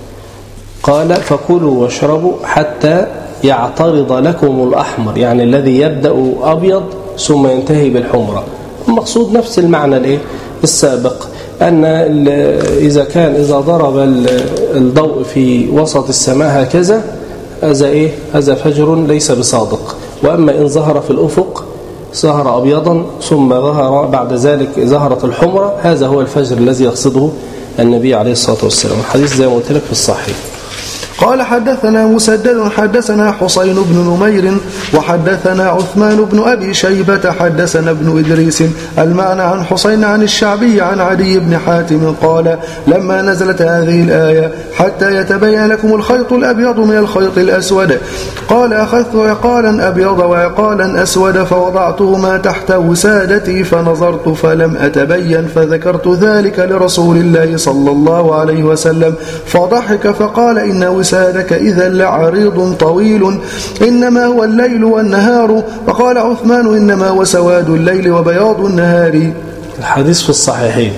قال فكلوا واشربوا حتى يعترض لكم الأحمر يعني الذي يبدأ أبيض ثم ينتهي بالحمرة. المقصود نفس المعنى الايه السابق أن إذا كان إذا ضرب الضوء في وسط السماء هكذا هذا إيه هذا فجر ليس بصادق. وأما إن ظهر في الأفق ظهر أبيضا ثم ظهر بعد ذلك ظهرت الحمرة هذا هو الفجر الذي يقصده النبي عليه الصلاة والسلام. الحديث زي ما قلت لك في الصحيح. قال حدثنا مسدد حدثنا حسين بن نمير وحدثنا عثمان بن أبي شيبة حدثنا ابن إدريس المعنى عن حسين عن الشعبي عن عدي بن حاتم قال لما نزلت هذه الآية حتى يتبين لكم الخيط الأبيض من الخيط الأسود قال أخذت عقالا أبيض وعقالا أسود فوضعتهما تحت وسادتي فنظرت فلم أتبين فذكرت ذلك لرسول الله صلى الله عليه وسلم فضحك فقال إن وسادك إذا لعريض طويل إنما هو الليل والنهار. وقال عثمان إنما هو سواد الليل وبياض النهار. الحديث في الصحيحين.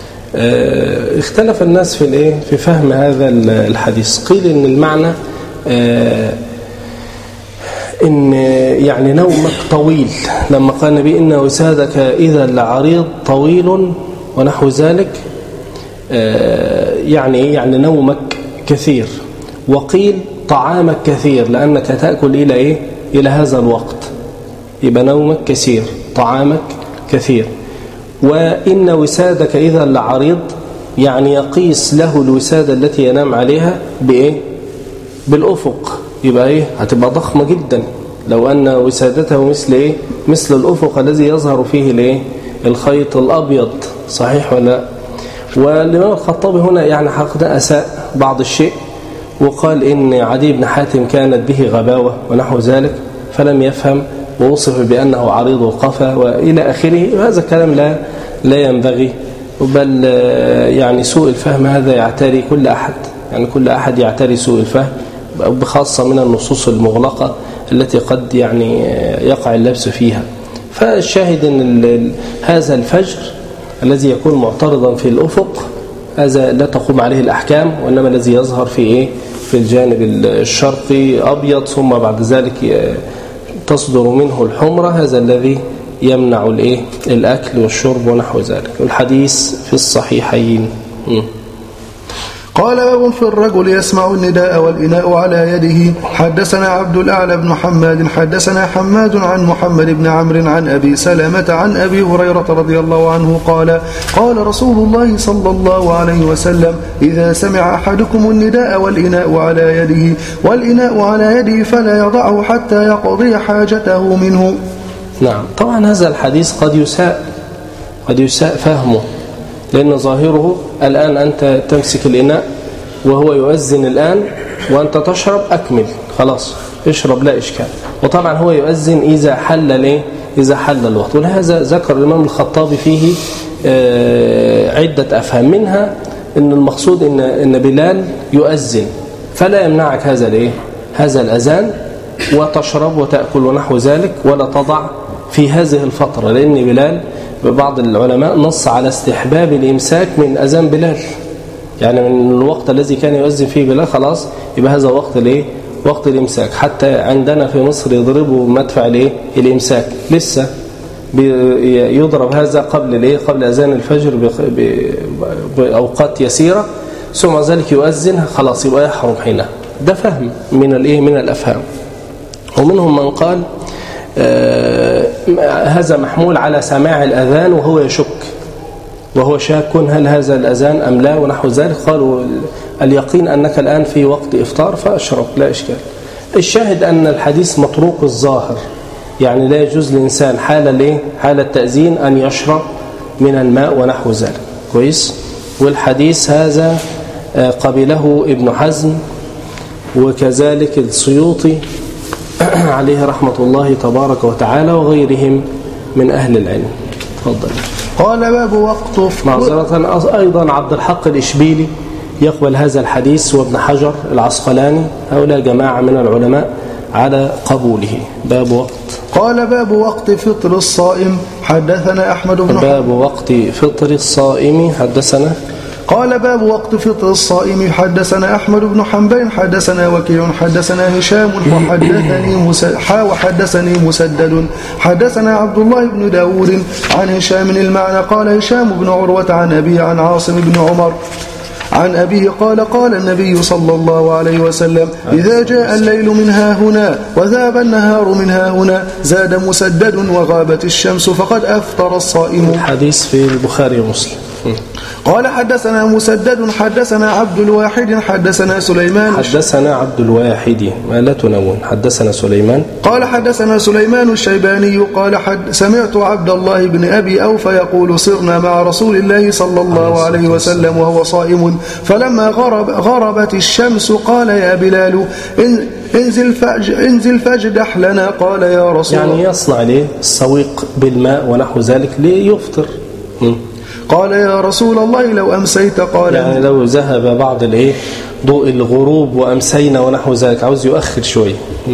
اه اختلف الناس في الايه في فهم هذا الحديث. قيل ان المعنى اه ان يعني نومك طويل لما قال النبي إن وسادك إذا لعريض طويل ونحو ذلك اه يعني يعني نومك كثير. وقيل طعامك كثير لأنك تأكل إلى إيه إلى هذا الوقت يبقى نومك كثير طعامك كثير. وإن وسادك إذا لعريض يعني يقيس له الوسادة التي ينام عليها بإيه بالأفق يبقى إيه هتبقى ضخمة جدا لو أن وسادته مثل إيه مثل الأفق الذي يظهر فيه الإيه الخيط الأبيض. صحيح ولا؟ والإمام الخطابي هنا يعني حقيقة أساء بعض الشيء وقال إن عدي بن حاتم كانت به غباوة ونحو ذلك فلم يفهم ووصف بأنه عريض القفا وإلى آخره. وهذا الكلام لا لا ينبغي بل يعني سوء الفهم هذا يعتري كل أحد يعني كل أحد يعتري سوء الفهم بخاصة من النصوص المغلقة التي قد يعني يقع اللبس فيها. فالشاهد أن هذا الفجر الذي يكون معترضا في الأفق هذا لا تقوم عليه الأحكام وإنما الذي يظهر في إيه في الجانب الشرقي أبيض ثم بعد ذلك تصدر منه الحمرة هذا الذي يمنع الإيه الأكل والشرب ونحو ذلك. والحديث في الصحيحين. م. قال باب في الرجل يسمع النداء والإناء على يده. حدثنا عبد الأعلى بن حماد حدثنا حماد عن محمد بن عمرو عن أبي سلمة عن أبي هريرة رضي الله عنه قال قال رسول الله صلى الله عليه وسلم إذا سمع أحدكم النداء والإناء على يده والإناء على يده فلا يضعه حتى يقضي حاجته منه. نعم. طبعا هذا الحديث قد يساء قد يساء فهمه، لأن ظاهره الآن أنت تمسك الإناء وهو يؤذن الآن وأنت تشرب، أكمل خلاص اشرب لا إشكال. وطبعا هو يؤذن إذا حل ليه إذا حل الوقت. ولهذا ذكر الإمام الخطابي فيه عدة أفهام، منها أن المقصود إن, إن بلال يؤذن فلا يمنعك هذا ليه هذا الأذان وتشرب وتأكل ونحو ذلك، ولا تضع في هذه الفترة، لأن بلال بعض العلماء نص على استحباب الإمساك من أذان بلال، يعني من الوقت الذي كان يؤذن فيه بلال خلاص يبقى هذا وقت الايه وقت الإمساك. حتى عندنا في مصر يضربوا مدفع الايه الإمساك، لسه يضرب هذا قبل الايه قبل أذان الفجر بأوقات يسيرة، ثم ذلك يؤذن خلاص يبقى يحرم حينها. ده فهم من الايه من الأفهام. ومنهم من قال آه هذا محمول على سماع الأذان وهو يشك وهو شاك هل هذا الأذان أم لا ونحو ذلك. قالوا اليقين أنك الآن في وقت إفطار فأشرب لا إشكال. الشاهد أن الحديث مطروق الظاهر، يعني لا يجوز للإنسان حال الايه حال التأذين أن يشرب من الماء ونحو ذلك. كويس. والحديث هذا آه قبله ابن حزم وكذلك السيوطي عليه رحمة الله تبارك وتعالى وغيرهم من أهل العلم. تفضل. قال باب وقت معذرة أيضا عبد الحق الإشبيلي يقبل هذا الحديث، وابن حجر العسقلاني، هؤلاء جماعة من العلماء على قبوله. باب وقت قال باب وقت فطر الصائم. حدثنا أحمد بن باب وقت فطر الصائم. حدثنا قال باب وقت فطر الصائم. حدثنا أحمد بن حنبل حدثنا وكيع حدثنا هشام وحدثني مسحا وحدثني مسدد حدثنا عبد الله بن داود عن هشام المعنى. قال هشام بن عروة عن أبي عن عاصم بن عمر عن أبيه قال قال النبي صلى الله عليه وسلم إذا جاء الليل من ها هنا وذاب النهار من ها هنا زاد مسدد وغابت الشمس فقد أفطر الصائم. الحديث في البخاري ومسلم. قال حدثنا مسدد حدثنا عبد الواحد حدثنا سليمان حدثنا عبد الواحد ما لا تنون. حدثنا سليمان قال حدثنا سليمان الشيباني قال حد سمعت عبد الله بن أبي أوفى يقول صرنا مع رسول الله صلى الله عليه وسلم وهو صائم فلما غرب غربت الشمس قال يا بلال إن انزل فج انزل فاجدح لنا. قال يا رسول يعني يصنع ليه السويق بالماء ونحو ذلك ليفطر. قال يا رسول الله لو أمسيت. قال يعني لو ذهب بعض الايه ضوء الغروب وأمسينا ونحو ذلك، عاوز يؤخر شوية.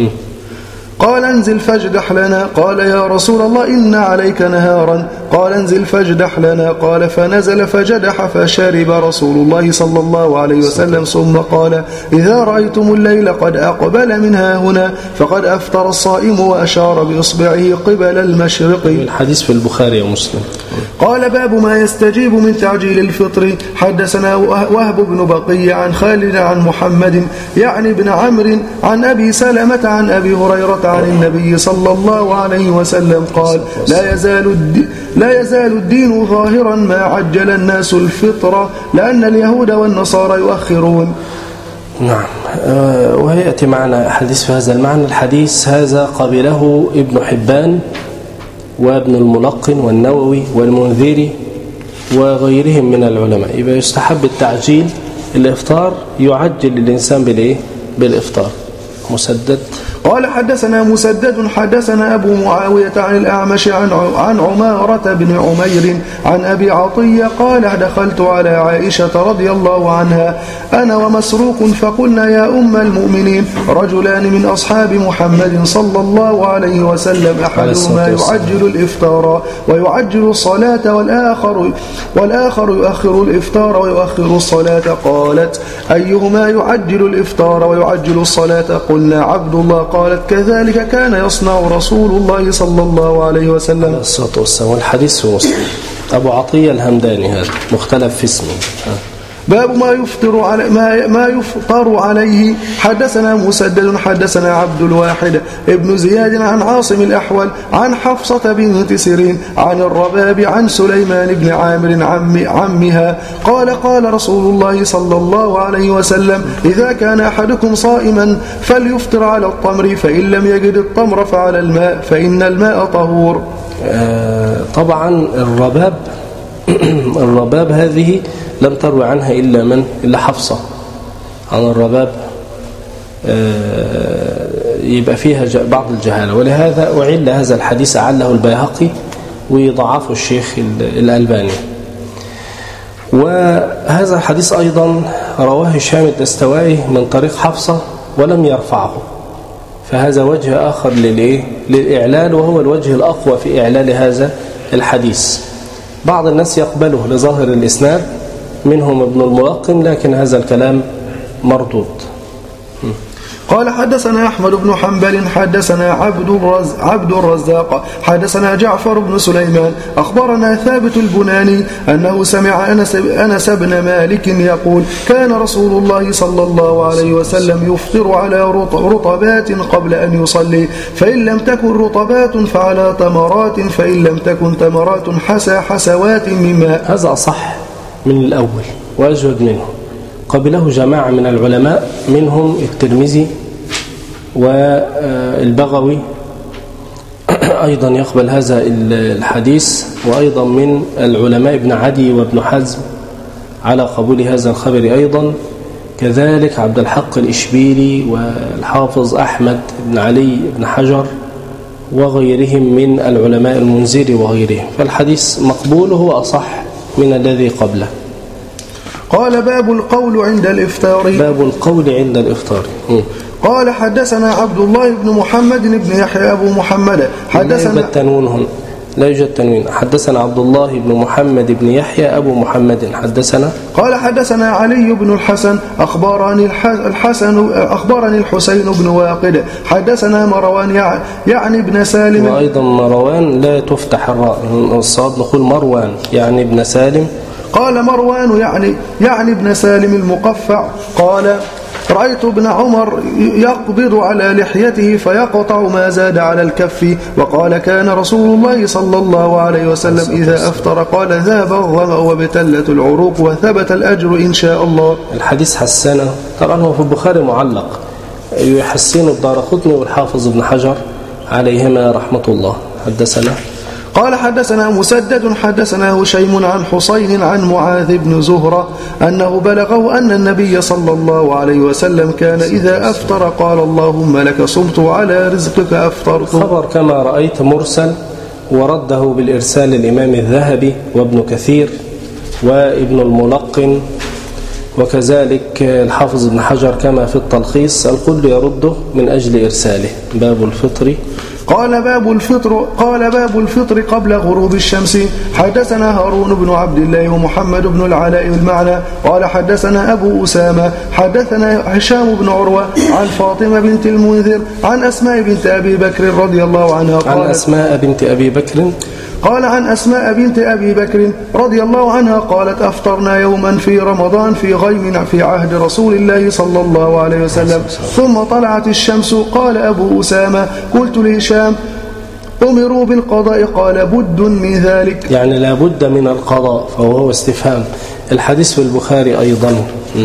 قال انزل فاجدح لنا. قال يا رسول الله إن عليك نهارا. قال انزل فاجدح لنا. قال فنزل فجدح فشرب رسول الله صلى الله عليه وسلم ثم قال إذا رأيتم الليل قد أقبل منها هنا فقد أفطر الصائم وأشار بإصبعه قبل المشرق. الحديث في البخاري ومسلم. قال باب ما يستجيب من تعجيل الفطر. حدثنا وهب بن بقي عن خالد عن محمد يعني بن عمرو عن أبي سلمة عن أبي هريرة عن النبي صلى الله عليه وسلم قال لا يزال الدين, لا يزال الدين ظاهرا ما عجل الناس الفطر لأن اليهود والنصارى يؤخرون. نعم. أه ويأتي معنا حديث في هذا المعنى. الحديث هذا قبله ابن حبان وابن الملقن والنووي والمنذري وغيرهم من العلماء. يبقى يستحب التعجيل الإفطار، يعجل الإنسان بالإيه بالإفطار. مسدد قال حدثنا مسدد حدثنا أبو معاوية عن الأعمش عن عن عمارة بن عمير عن أبي عطية قال دخلت على عائشة رضي الله عنها أنا ومسروق فقلنا يا أم المؤمنين رجلان من أصحاب محمد صلى الله عليه وسلم أحدهما يعجل الإفطار ويعجل الصلاة والآخر والآخر يؤخر الإفطار ويؤخر الصلاة. قالت أيهما يعجل الإفطار ويعجل الصلاة؟ قلنا عبد الله. قالت كذلك كان يصنع رسول الله صلى الله عليه وسلم. الصلاة والسلام. والحديث في مسلم. أبو عطية الهمداني هذا مختلف في اسمه. باب ما يفطر على ما ما يفطر عليه. حدثنا مسدد حدثنا عبد الواحد ابن زياد عن عاصم الأحول عن حفصة بنت سيرين عن الرباب عن سليمان بن عامر عم عمها قال قال رسول الله صلى الله عليه وسلم إذا كان أحدكم صائما فليفطر على التمر فإن لم يجد التمر فعلى الماء فإن الماء طهور. آه طبعا الرباب الرباب هذه لم تروي عنها إلا من إلا حفصة عن الرباب، يبقى فيها بعض الجهالة، ولهذا أعل هذا الحديث أعله البيهقي وضعفه الشيخ الألباني. وهذا الحديث أيضا رواه هشام الدستوائي من طريق حفصة ولم يرفعه، فهذا وجه آخر للإعلال، وهو الوجه الأقوى في إعلال هذا الحديث. بعض الناس يقبله لظاهر الإسناد منهم ابن الملقن، لكن هذا الكلام مردود. قال حدثنا أحمد بن حنبل حدثنا عبد الرز عبد الرزاق حدثنا جعفر بن سليمان أخبرنا ثابت البناني أنه سمع أنس, أنس بن مالك يقول كان رسول الله صلى الله عليه وسلم يفطر على رطبات قبل أن يصلي، فإن لم تكن رطبات فعلى تمرات، فإن لم تكن تمرات حسى حسوات من ماء. هذا أصح من الأول وأجود منه. قبله جماعة من العلماء منهم الترمذي والبغوي أيضا يقبل هذا الحديث، وأيضا من العلماء ابن عدي وابن حزم على قبول هذا الخبر أيضا، كذلك عبد الحق الإشبيلي والحافظ أحمد بن علي بن حجر وغيرهم من العلماء المنذري وغيرهم، فالحديث مقبوله وأصح من الذي قبله. قال باب القول عند الإفطار. باب القول عند الإفطار. قال حدثنا عبد الله بن محمد بن يحيى أبو محمد حدثنا لا يوجد تنوين هنا، لا يوجد تنوين. حدثنا عبد الله بن محمد بن يحيى أبو محمد حدثنا. قال حدثنا علي بن الحسن أخبرني الحسن أخبرني الحسين بن واقد حدثنا مروان يعني ابن سالم. وأيضا مروان لا تفتح الراء، الصواب نقول مروان يعني ابن سالم. قال مروان يعني يعني ابن سالم المقفع. قال رأيت ابن عمر يقبض على لحيته فيقطع ما زاد على الكف. وقال كان رسول الله صلى الله عليه وسلم إذا أفطر قال ذهب الظمأ وابتلت العروق وثبت الأجر إن شاء الله. الحديث حسنه، طبعا هو في البخاري معلق، يحسن الدارقطني والحافظ ابن حجر عليهما رحمة الله. حدثنا قال حدثنا مسدد حدثنا هشيم عن حسين عن معاذ بن زهرة أنه بلغه أن النبي صلى الله عليه وسلم كان إذا أفطر قال اللهم لك صمت وعلى رزقك أفطرت. خبر كما رأيت مرسل، ورده بالإرسال الإمام الذهبي وابن كثير وابن الملقن، وكذلك الحافظ ابن حجر كما في التلخيص، الكل يرده من أجل إرساله. باب الفطر. قال باب الفطر قال باب الفطر قبل غروب الشمس. حدثنا هارون بن عبد الله ومحمد بن العلاء المعنى قال حدثنا أبو أسامة حدثنا هشام بن عروة عن فاطمة بنت المنذر عن أسماء بنت أبي بكر رضي الله عنها عن أسماء بنت أبي بكر قال عن أسماء بنت أبي بكر رضي الله عنها قالت أفطرنا يوما في رمضان في غيم في عهد رسول الله صلى الله عليه وسلم ثم طلعت الشمس. قال أبو أسامة قلت لهشام أمروا بالقضاء قال بد من ذلك، يعني لا بد من القضاء، فهو استفهام. الحديث في البخاري أيضا.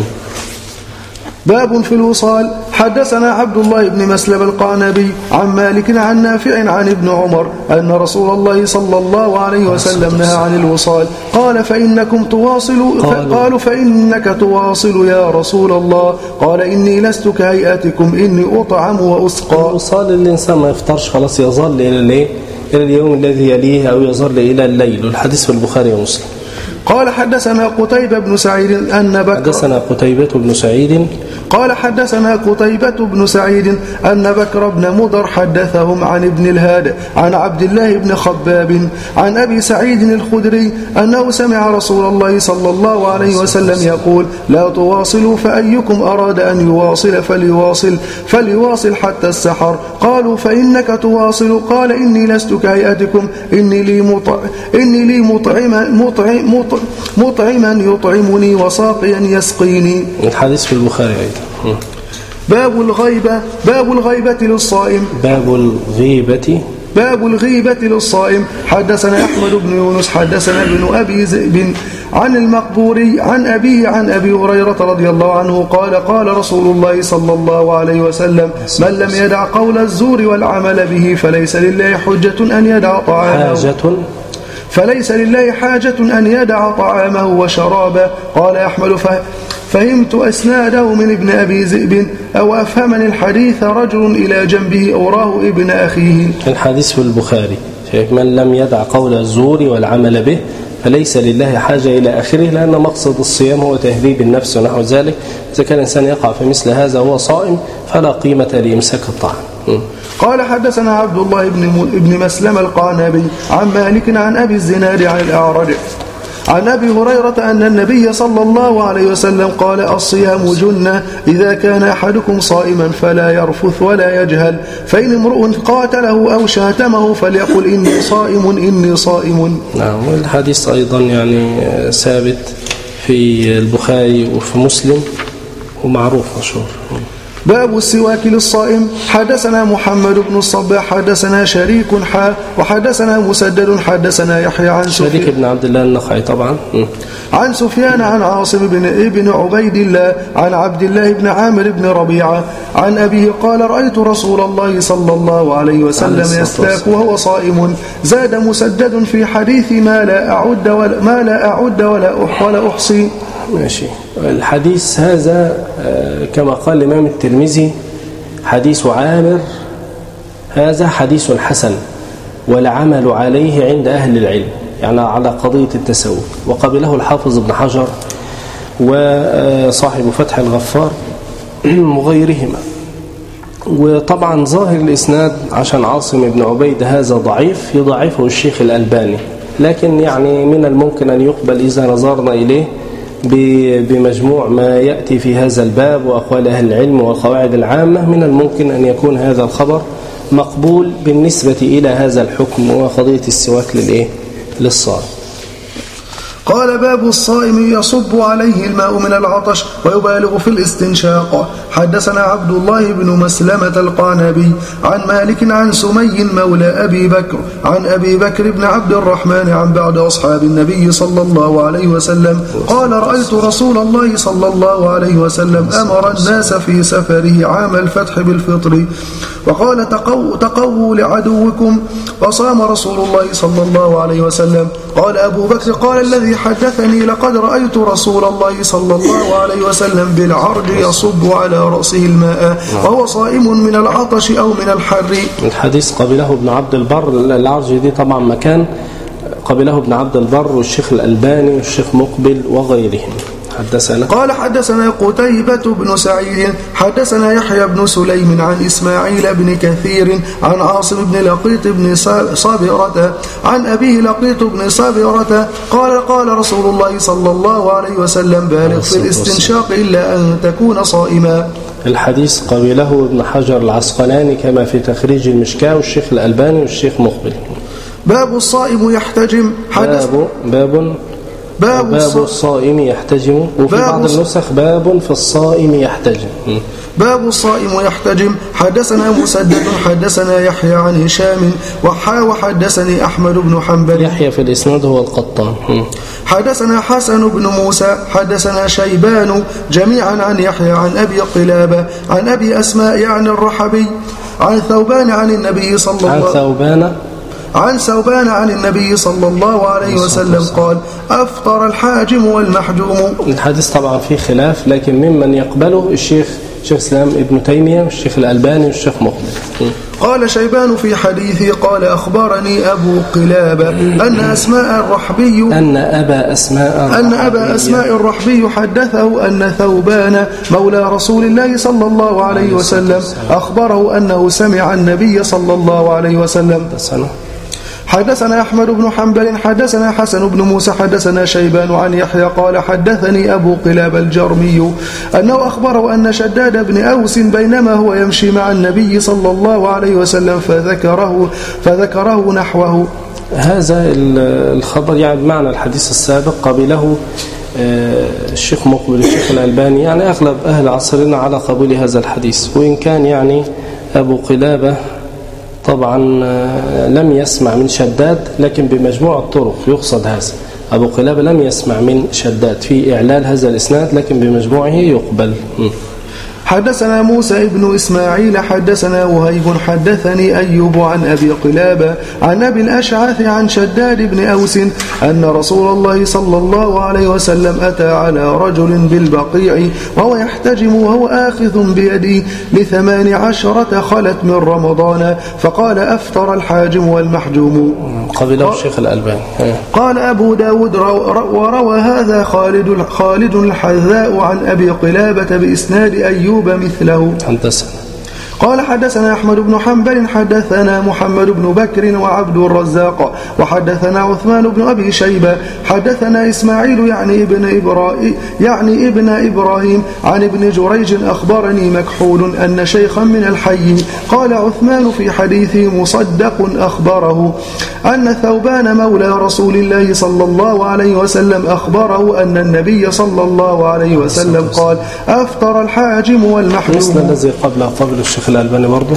باب في الوصال. حدثنا عبد الله بن مسلب القعنبي عن مالك عن نافع عن ابن عمر أن رسول الله صلى الله عليه وسلم نهى عن الوصال. قال فإنكم تواصلوا قالوا فإنك تواصل يا رسول الله. قال إني لست كهيئتكم إني أطعم وأسقى. الوصال الإنسان ما يفطرش خلاص، يظل إلى إلى اليوم الذي يليه أو يظل إلى الليل، والحديث في البخاري ومسلم. قال حدثنا قتيبة بن سعيد أن بكر حدثنا قتيبة بن سعيد قال حدثنا قتيبة بن سعيد أن بكر بن مضر حدثهم عن ابن الهاد عن عبد الله بن خباب عن أبي سعيد الخدري أنه سمع رسول الله صلى الله عليه وسلم يقول لا تواصلوا فأيكم أراد أن يواصل فليواصل فليواصل حتى السحر. قالوا فإنك تواصل. قال إني لست كهيئتكم إني لي مطعم إني لي مطعم مطعم مطعم مطعما يطعمني وساقيا يسقيني. الحديث في البخاري أيضا. باب الغيبة باب الغيبة للصائم باب الغيبة باب الغيبة للصائم. حدثنا أحمد بن يونس حدثنا ابن أبي ذئب عن المقبوري عن أبيه عن أبي هريرة رضي الله عنه قال قال رسول الله صلى الله عليه وسلم من لم يدع قول الزور والعمل به فليس لله حجة أن يدع طعامه حاجة فليس لله حاجة أن يدع طعامه وشرابه. قال أحمد فهمت أسناده من ابن أبي ذئب أو أفهمني الحديث رجل إلى جنبه أوراه ابن أخيه. الحديث في البخاري من لم يدع قول الزور والعمل به فليس لله حاجة إلى آخره، لأن مقصد الصيام هو تهذيب النفس ونحو ذلك. إذا كان الإنسان يقع في مثل هذا وهو صائم فلا قيمة لإمساك الطعام. قال حدثنا عبد الله بن مسلم القعنبي عن مالك عن أبي الزناد عن الأعرج عن أبي هريرة أن النبي صلى الله عليه وسلم قال الصيام جنة إذا كان أحدكم صائما فلا يرفث ولا يجهل، فإن امرؤ قاتله أو شاتمه فليقل إني صائم إني صائم. نعم. والحديث أيضا يعني ثابت في البخاري وفي مسلم ومعروف مشهور. باب السواك للصائم. حدثنا محمد بن الصباح حدثنا شريك حا وحدثنا مسدد حدثنا يحيى عن شريك بن عبد الله النخعي طبعا عن سفيان عن عاصم بن ابن عبيد الله عن عبد الله بن عامر بن ربيعة عن أبيه قال رأيت رسول الله صلى الله عليه وسلم يستاك وهو صائم. زاد مسدد في حديث ما لا أعد ولا ما لا أعد ولا ولا أحصي. ماشي. الحديث هذا كما قال الإمام الترمذي حديث عامر هذا حديث حسن والعمل عليه عند أهل العلم، يعني على قضية التسوق، وقبله الحافظ ابن حجر وصاحب فتح الغفار وغيرهما. وطبعا ظاهر الإسناد عشان عاصم بن عبيد هذا ضعيف يضعفه الشيخ الألباني، لكن يعني من الممكن أن يقبل إذا نظرنا إليه بمجموع ما يأتي في هذا الباب وأقوال أهل العلم والقواعد العامة. من الممكن أن يكون هذا الخبر مقبول بالنسبة إلى هذا الحكم وقضية السواك للإيه؟ للصائم. قال باب الصائم يصب عليه الماء من العطش ويبالغ في الاستنشاق. حدثنا عبد الله بن مسلمة القعنبي عن مالك عن سمي مولى أبي بكر عن أبي بكر بن عبد الرحمن عن بعض أصحاب النبي صلى الله عليه وسلم قال رأيت رسول الله صلى الله عليه وسلم أمر الناس في سفره عام الفتح بالفطر وقال تقووا تقو لعدوكم وصام رسول الله صلى الله عليه وسلم. قال أبو بكر قال الذي حدثني لقد رأيت رسول الله صلى الله عليه وسلم بالعرج يصب على رأسه الماء وهو صائم من العطش أو من الحر. الحديث قبله ابن عبد البر. العرج دي طبعا مكان قبله ابن عبد البر والشيخ الألباني والشيخ مقبل وغيرهم. حدثنا قال حدثنا قتيبة بن سعيد حدثنا يحيى بن سليم عن إسماعيل بن كثير عن عاصم بن لقيط بن صابرة عن أبيه لقيط بن صابرة قال قال رسول الله صلى الله عليه وسلم بالغ في الاستنشاق إلا أن تكون صائما. الحديث قبله ابن حجر العسقلاني كما في تخريج المشكاة والشيخ الألباني والشيخ مقبل. باب الصائم يحتجم. باب باب باب, باب الصائم يحتجم، وفي بعض النسخ باب في الصائم يحتجم. باب الصائم يحتجم. حدثنا مسدد حدثنا يحيى عن هشام وحا وحدثني أحمد بن حنبل. يحيى في الإسناد هو القطان. حدثنا حسن بن موسى حدثنا شيبان جميعا عن يحيى عن أبي قلابة عن أبي أسماء عن الرحبي عن ثوبان عن النبي صلى الله عليه وسلم عن ثوبان عن ثوبان عن النبي صلى الله عليه وسلم قال أفطر الحاجم والمحجوم. الحديث طبعا فيه خلاف، لكن ممن يقبله الشيخ شيخ الإسلام ابن تيمية والشيخ الألباني والشيخ مقبل. قال شيبان في حديثه قال أخبرني أبو قلابة أن أسماء الرحبي أن أبا أسماء أن أبا أسماء الرحبي حدثه أن ثوبان مولى رسول الله صلى الله عليه وسلم أخبره أنه سمع النبي صلى الله عليه وسلم حدثنا أحمد بن حنبل حدثنا حسن بن موسى حدثنا شيبان عن يحيى قال حدثني أبو قلاب الجرمي أنه أخبره أن شداد بن أوس بينما هو يمشي مع النبي صلى الله عليه وسلم فذكره, فذكره نحوه. هذا الخبر يعني بمعنى الحديث السابق قبله الشيخ مقبل الشيخ الألباني، يعني أغلب أهل عصرنا على قبول هذا الحديث، وإن كان يعني أبو قلابة طبعا لم يسمع من شداد، لكن بمجموع الطرق يقصد هذا. أبو قلابة لم يسمع من شداد في إعلال هذا الإسناد، لكن بمجموعه يقبل. حدثنا موسى ابن إسماعيل حدثنا وهيب حدثني أيوب عن أبي قلابة عن أبي الأشعث عن شداد بن أوس أن رسول الله صلى الله عليه وسلم أتى على رجل بالبقيع وهو يحتجم وهو آخذ بيدي لثمان عشرة خلت من رمضان، فقال أفطر الحاجم والمحجوم. قبله الشيخ الألباني. قال أبو داود وروى هذا خالد, خالد الحذاء عن أبي قلابة بإسناد أيوب مثله. حدثنا قال حدثنا أحمد بن حنبل حدثنا محمد بن بكر وعبد الرزاق وحدثنا عثمان بن أبي شيبة حدثنا إسماعيل يعني ابن إبراهيم يعني ابن إبراهيم عن ابن جريج أخبرني مكحول أن شيخا من الحي قال عثمان في حديثه مصدق أخبره أن ثوبان مولى رسول الله صلى الله عليه وسلم أخبره أن النبي صلى الله عليه وسلم قال أفطر الحاجم والمحجوم. مثل الذي قبله قبل الشيخ الألباني برضه.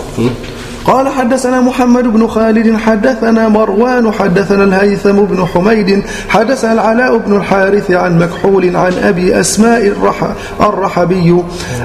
قال حدثنا محمد بن خالد حدثنا مروان حدثنا الهيثم بن حميد حدثنا العلاء بن الحارث عن مكحول عن أبي أسماء الرح الرحبي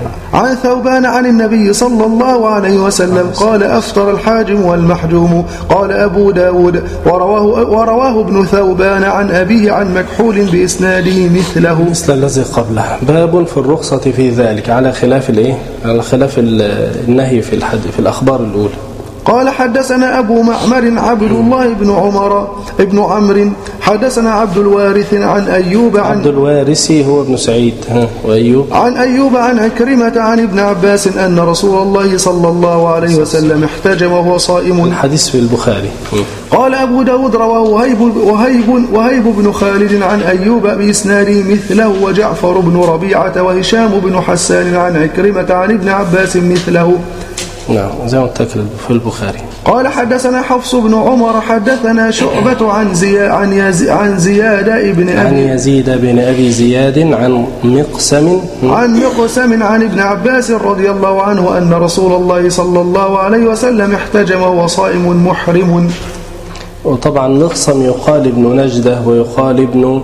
عن ثوبان عن النبي صلى الله عليه وسلم قال أفطر الحاجم والمحجوم. قال أبو داود ورواه, ورواه ابن ثوبان عن أبيه عن مكحول بإسناده مثله. مثل الذي قبله. باب في الرخصة في ذلك على خلاف الايه على خلاف النهي في الحديث في الأخبار الأولى. قال حدثنا أبو معمر عبد الله بن عمر ابن عمرو حدثنا عبد الوارث عن أيوب عن عبد الوارث هو ابن سعيد وأيوب عن أيوب عن عكرمة عن ابن عباس أن رسول الله صلى الله عليه وسلم احتجم وهو صائم. الحديث في البخاري. قال أبو داود رواه وهيب, وهيب, وهيب بن خالد عن أيوب بإسناده مثله وجعفر بن ربيعة وهشام بن حسان عن عكرمة عن ابن عباس مثله. نعم زي ما تذكر في البخاري. قال حدثنا حفص بن عمر حدثنا شعبة عن زياد عن, يزي عن زياد ابن أبي عن يزيد بن أبي زياد عن مقسم عن مقسم عن ابن عباس رضي الله عنه أن رسول الله صلى الله عليه وسلم احتجم وهو صائم محرم. وطبعا مقسم يقال ابن نجدة ويقال ابن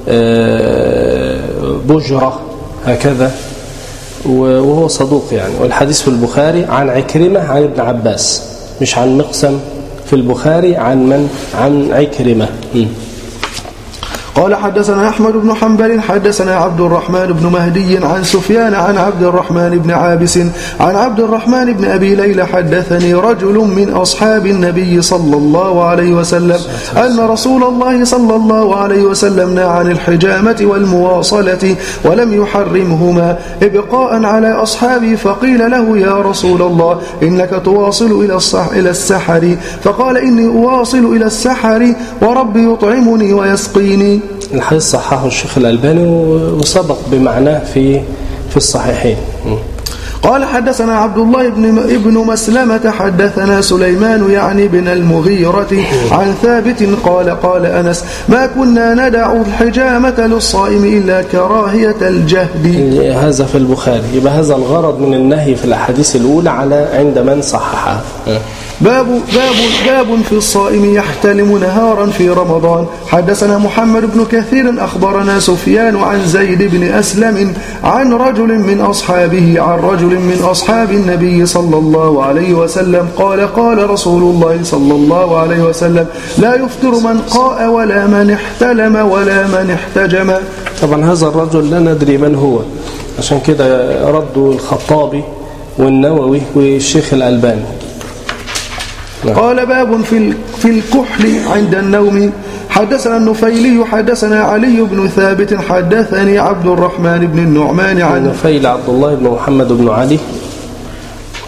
بجرة هكذا، وهو صدوق يعني. والحديث في البخاري عن عكرمة عن ابن عباس، مش عن مقسم في البخاري عن من عن عكرمة. م. قال حدثنا أحمد بن حنبل حدثنا عبد الرحمن بن مهدي عن سفيان عن عبد الرحمن بن عابس عن عبد الرحمن بن أبي ليلى حدثني رجل من أصحاب النبي صلى الله عليه وسلم أن رسول الله صلى الله عليه وسلم نهى عن الحجامة والمواصلة ولم يحرمهما إبقاء على أصحابه، فقيل له يا رسول الله إنك تواصل إلى إلى السحر، فقال إني أواصل إلى السحر وربي يطعمني ويسقيني. الحديث صححه الشيخ الألباني وسبق بمعناه في في الصحيحين. قال حدثنا عبد الله بن ابن مسلمة حدثنا سليمان يعني بن المغيرة عن ثابت قال قال أنس ما كنا ندع الحجامة للصائم إلا كراهية الجهد. هذا في البخاري. يبقى هذا الغرض من النهي في الأحاديث الأولى على عند من صححها. باب باب باب في الصائم يحتلم نهارا في رمضان. حدثنا محمد بن كثير أخبرنا سفيان عن زيد بن أسلم عن رجل من أصحابه عن رجل من أصحاب النبي صلى الله عليه وسلم قال قال رسول الله صلى الله عليه وسلم لا يفطر من قاء ولا من احتلم ولا من احتجم. طبعا هذا الرجل لا ندري من هو، عشان كده ردوا الخطابي والنووي والشيخ الألباني. قال باب في في الكحل عند النوم. حدثنا النفيلي حدثنا علي بن ثابت حدثني عبد الرحمن بن النعمان عن النفيل عبد الله بن محمد بن علي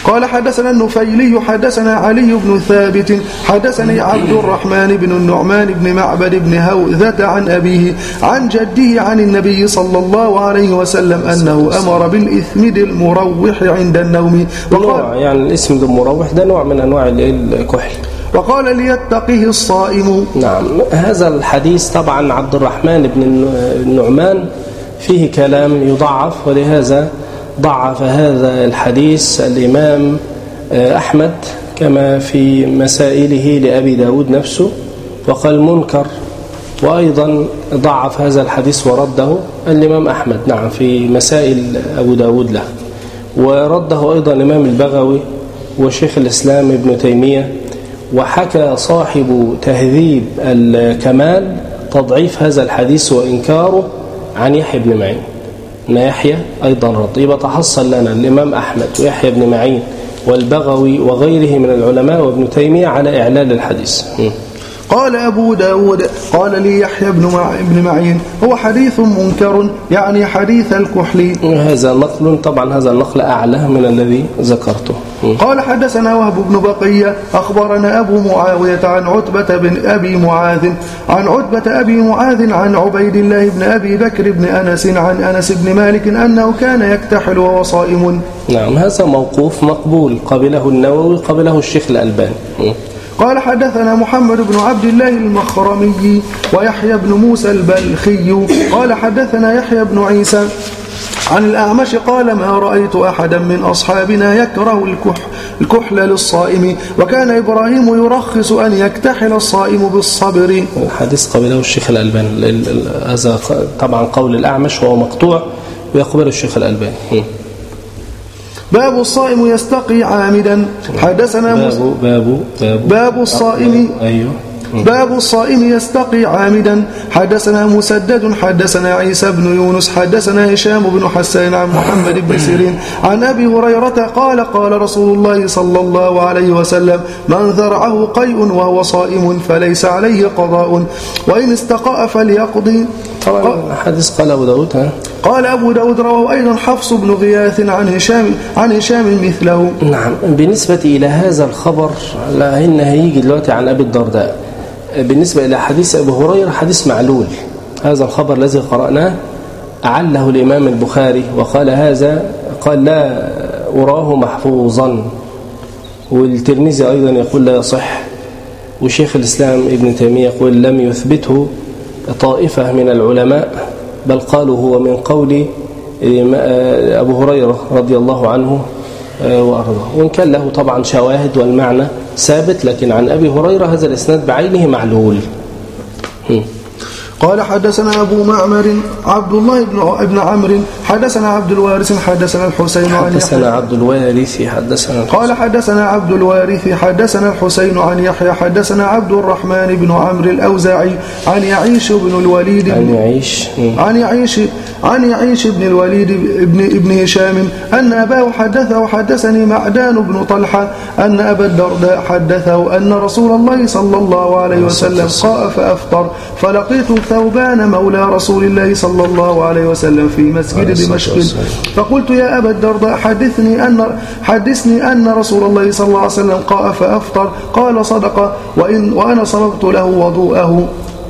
قال حدثنا النفيلي حدثنا علي بن ثابت حدثني عبد الرحمن بن النعمان بن معبد بن هوذة عن أبيه عن جده عن النبي صلى الله عليه وسلم أنه أمر بالإثمد المروح عند النوم. وقال يعني الإثمد المروح ده نوع من أنواع الكحل. وقال ليتقه الصائم. نعم. هذا الحديث طبعا عبد الرحمن بن النعمان فيه كلام يضعف، ولهذا ضعف هذا الحديث الإمام أحمد كما في مسائله لأبي داود نفسه، وقال منكر. وأيضا ضعف هذا الحديث ورده الإمام أحمد نعم في مسائل أبو داود له، ورده أيضا الإمام البغوي وشيخ الإسلام ابن تيمية. وحكى صاحب تهذيب الكمال تضعيف هذا الحديث وإنكاره عن يحيى بن معين، أن يحيى أيضا رد. يبقى تحصل لنا الإمام أحمد ويحيى بن معين والبغوي وغيره من العلماء وابن تيمية على إعلال الحديث. قال أبو داود قال لي يحيى بن معين هو حديث منكر يعني حديث الكحل. هذا نقل طبعا هذا النقل أعلى من الذي ذكرته. قال حدثنا وهب بن بقية أخبرنا أبو معاوية عن عتبة بن أبي معاذ عن عتبة أبي معاذ عن عبيد الله بن أبي بكر بن أنس عن أنس بن مالك أنه كان يكتحل وهو صائم. نعم. هذا موقوف مقبول، قبله النووي قبله الشيخ الألباني. قال حدثنا محمد بن عبد الله المخرمي ويحيى بن موسى البلخي قال حدثنا يحيى بن عيسى عن الأعمش قال ما رأيت أحدا من أصحابنا يكره الكحل, الكحل للصائم، وكان إبراهيم يرخص أن يكتحل الصائم بالصبر. الحديث قبله الشيخ الألباني. هذا طبعا قول الأعمش وهو مقطوع ويقبل الشيخ الألباني. باب الصائم يستقي عامدا. حدثنا باب باب باب, باب الصائم أيوه باب الصائم يستقي عامدا. حدثنا مسدد حدثنا عيسى بن يونس حدثنا هشام بن حسان عن محمد بن سيرين عن أبي هريرة قال قال رسول الله صلى الله عليه وسلم من ذرعه قيء وهو صائم فليس عليه قضاء وإن استقاء فليقضي. طبعا حديث قال أبو داود ها؟ قال أبو داود رواه أيضا حفص بن غياث عن هشام عن هشام مثله. نعم. بالنسبة إلى هذا الخبر لأن هيجي دلوقتي عن أبي الدرداء. بالنسبة إلى حديث أبي هريرة حديث معلول. هذا الخبر الذي قرأناه أعله الإمام البخاري وقال هذا قال لا أراه محفوظا، والترمذي أيضا يقول لا يصح، وشيخ الإسلام ابن تيمية يقول لم يثبته طائفة من العلماء، بل قالوا هو من قول أبو هريرة رضي الله عنه وأرضاه، وإن كان له طبعا شواهد والمعنى ثابت، لكن عن أبي هريرة هذا الإسناد بعينه معلول. قال حدثنا أبو معمر عبد الله بن ابن عمرو حدثنا عبد الوارث حدثنا الحسين عن حدثنا عبد الوارث حدثنا قال حدثنا عبد الوارث حدثنا الحسين عن يحيى حدثنا عبد الرحمن بن عمرو الأوزاعي عن يعيش بن الوليد عن يعيش عن يعيش عن يعيش بن الوليد ابن ابن هشام أن أباه حدثه حدثني معدان بن طلحة أن أبا الدرداء حدثه أن رسول الله صلى الله عليه وسلم قاء فأفطر فلقيت ثوبان مولى رسول الله صلى الله عليه وسلم في مسجد دمشق فقلت يا أبا الدرداء حدثني أن حدثني أن رسول الله صلى الله عليه وسلم قاء فأفطر قال صدق وإن وأنا صببت له وضوءه.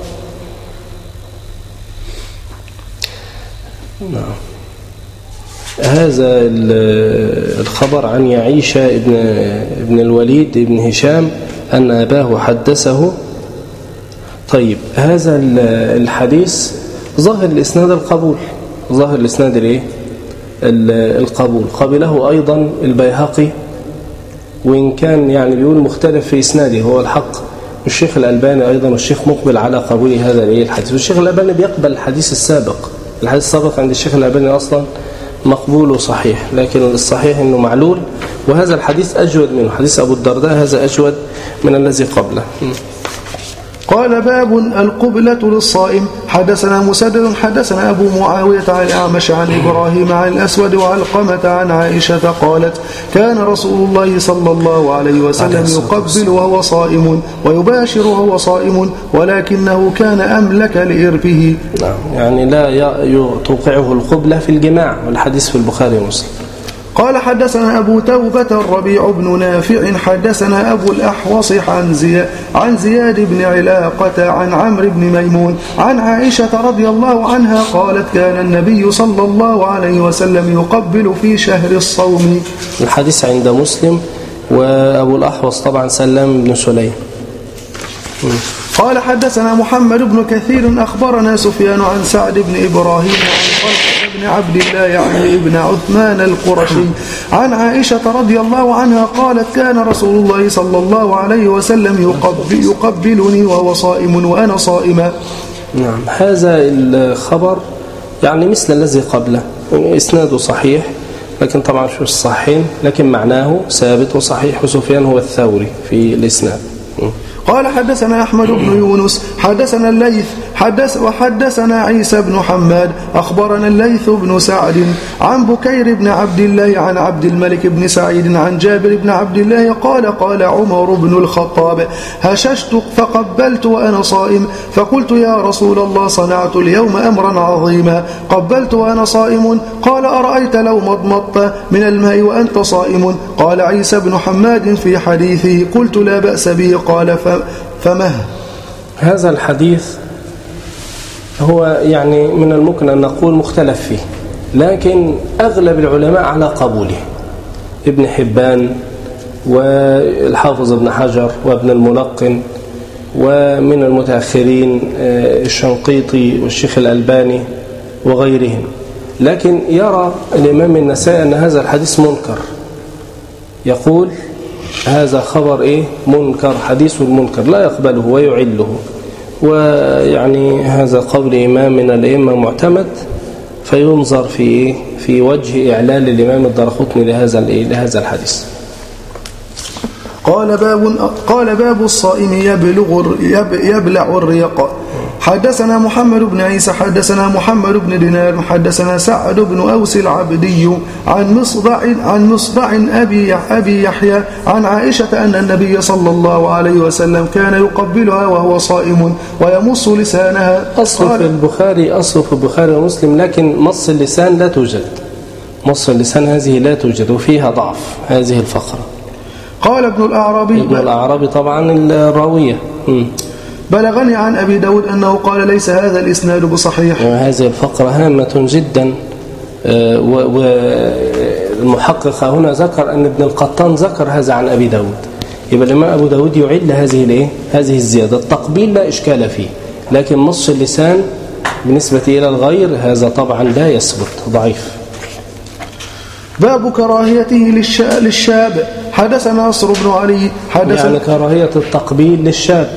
نعم. هذا الخبر عن يعيش ابن ابن الوليد ابن هشام أن أباه حدثه. طيب هذا الحديث ظاهر الإسناد القبول، ظاهر الإسناد الايه القبول، قبله أيضا البيهقي، وإن كان يعني بيقول مختلف في إسناده هو الحق الشيخ الألباني أيضا، والشيخ مقبل على قبول هذا الايه الحديث، والشيخ الألباني بيقبل الحديث السابق. الحديث السابق عند الشيخ الألباني أصلا مقبول وصحيح، لكن الصحيح إنه معلول، وهذا الحديث أجود منه، حديث أبو الدرداء هذا أجود من الذي قبله. قال باب القبلة للصائم. حدثنا مسدد حدثنا أبو معاوية عن الأعمش عن إبراهيم عن الأسود وعلقمة عن عائشة قالت كان رسول الله صلى الله عليه وسلم يقبل وهو صائم ويباشر وهو صائم ولكنه كان أملك لإربه. نعم، يعني لا توقعه القبلة في الجماع، والحديث في البخاري ومسلم. قال حدثنا أبو توبة الربيع بن نافع حدثنا أبو الأحوص عن زياد, عن زياد بن علاقة عن عمرو بن ميمون عن عائشة رضي الله عنها قالت كان النبي صلى الله عليه وسلم يقبل في شهر الصوم. الحديث عند مسلم. وأبو الأحوص طبعا سلام بن سليم. قال حدثنا محمد بن كثير أخبرنا سفيان عن سعد بن إبراهيم عن طلحة بن عبد الله يعني ابن عثمان القرشي عن عائشة رضي الله عنها قالت كان رسول الله صلى الله عليه وسلم يقبل يقبلني وهو صائم وأنا صائمة. نعم. هذا الخبر يعني مثل الذي قبله، إسناده صحيح لكن طبعا مش صحيح، لكن معناه ثابت وصحيح. وسفيان هو الثوري في الإسناد. قال حدثنا أحمد بن يونس حدثنا الليث حدث وحدثنا عيسى بن حماد أخبرنا الليث بن سعد عن بكير بن عبد الله عن عبد الملك بن سعيد عن جابر بن عبد الله قال قال عمر بن الخطاب هششت فقبلت وأنا صائم فقلت يا رسول الله صنعت اليوم أمرا عظيما قبلت وأنا صائم قال أرأيت لو مضمضت من الماء وأنت صائم قال عيسى بن حماد في حديثه قلت لا بأس به قال فما هذا الحديث هو يعني من الممكن أن نقول مختلف فيه، لكن أغلب العلماء على قبوله. ابن حبان والحافظ ابن حجر وابن الملقن ومن المتأخرين الشنقيطي والشيخ الألباني وغيرهم. لكن يرى الإمام النسائي أن هذا الحديث منكر، يقول هذا خبر إيه؟ منكر، حديث المنكر لا يقبله ويعله. ويعني هذا قول إمام من الأئمة معتمد، فينظر في إيه؟ في وجه إعلال الإمام الدارقطني لهذا لهذا الحديث. قال باب قال باب الصائم يبلغ يبلع الريق. حدثنا محمد بن عيسى حدثنا محمد بن دينار حدثنا سعد بن أوس العبدي عن مصدع عن مصدع أبي أبي يحيى عن عائشة أن النبي صلى الله عليه وسلم كان يقبلها وهو صائم ويمص لسانها. أصل في البخاري أصل في البخاري ومسلم، لكن مص اللسان لا توجد. مص اللسان هذه لا توجد وفيها ضعف هذه الفقرة. قال ابن الأعرابي ابن الأعرابي طبعا الراوية م. بلغني عن أبي داود أنه قال ليس هذا الإسناد بصحيح. هذه الفقرة هامة جدا، والمحقق هنا ذكر أن ابن القطان ذكر هذا عن أبي داود، يبقى لما أبو داود يعل هذه الايه هذه الزيادة. التقبيل لا إشكال فيه، لكن مص اللسان بالنسبة إلى الغير هذا طبعا لا يثبت، ضعيف. باب كراهيته للشاب. حدثنا نصر بن علي حدثنا يعني كراهية التقبيل للشاب.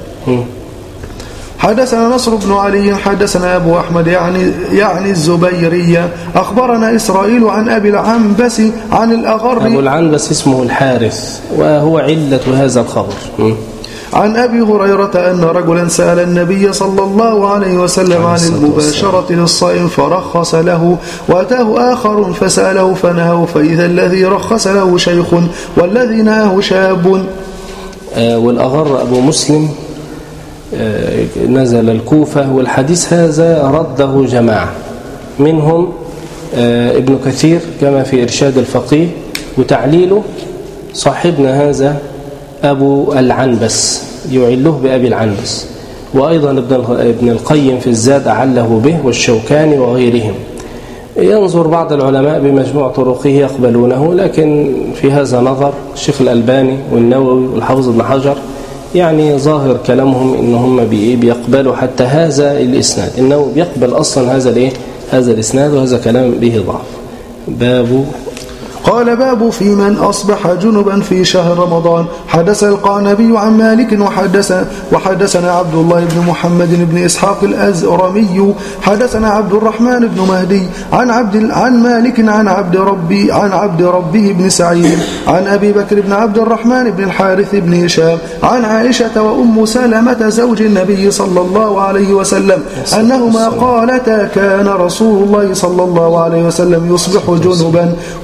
حدثنا نصر بن علي حدثنا أبو أحمد يعني يعني الزبيرية أخبرنا إسرائيل عن أبي العنبس عن الأغر. أبو العنبس اسمه الحارث وهو علة هذا الخبر. عن أبي هريرة أن رجلا سأل النبي صلى الله عليه وسلم عن المباشرة للصائم فرخص له، وأتاه آخر فسأله فنهاه، فإذا الذي رخص له شيخ والذي نهاه شاب. آه والأغر أبو مسلم آه نزل الكوفة، والحديث هذا رده جماعة منهم آه ابن كثير كما في إرشاد الفقيه، وتعليله صاحبنا هذا أبو العنبس يعله بأبي العنبس، وأيضا ابن القيم في الزاد أعله به والشوكاني وغيرهم. ينظر بعض العلماء بمجموع طرقه يقبلونه، لكن في هذا نظر الشيخ الألباني والنووي والحافظ ابن حجر، يعني ظاهر كلامهم إن هم بيقبلوا حتى هذا الإسناد، إنه بيقبل أصلا هذا الإيه هذا الإسناد، وهذا كلام به ضعف. باب قال باب في من أصبح جنبا في شهر رمضان. حدث القعنبي عن مالك وحدث وحدثنا عبد الله بن محمد بن إسحاق الأزرمي حدثنا عبد الرحمن بن مهدي عن عبد عن مالك عن عبد ربي عن عبد ربه بن سعيد عن أبي بكر بن عبد الرحمن بن الحارث بن هشام عن عائشة وأم سلمة زوج النبي صلى الله عليه وسلم أنهما قالتا كان رسول الله صلى الله عليه وسلم يصبح جنبا. قال عبد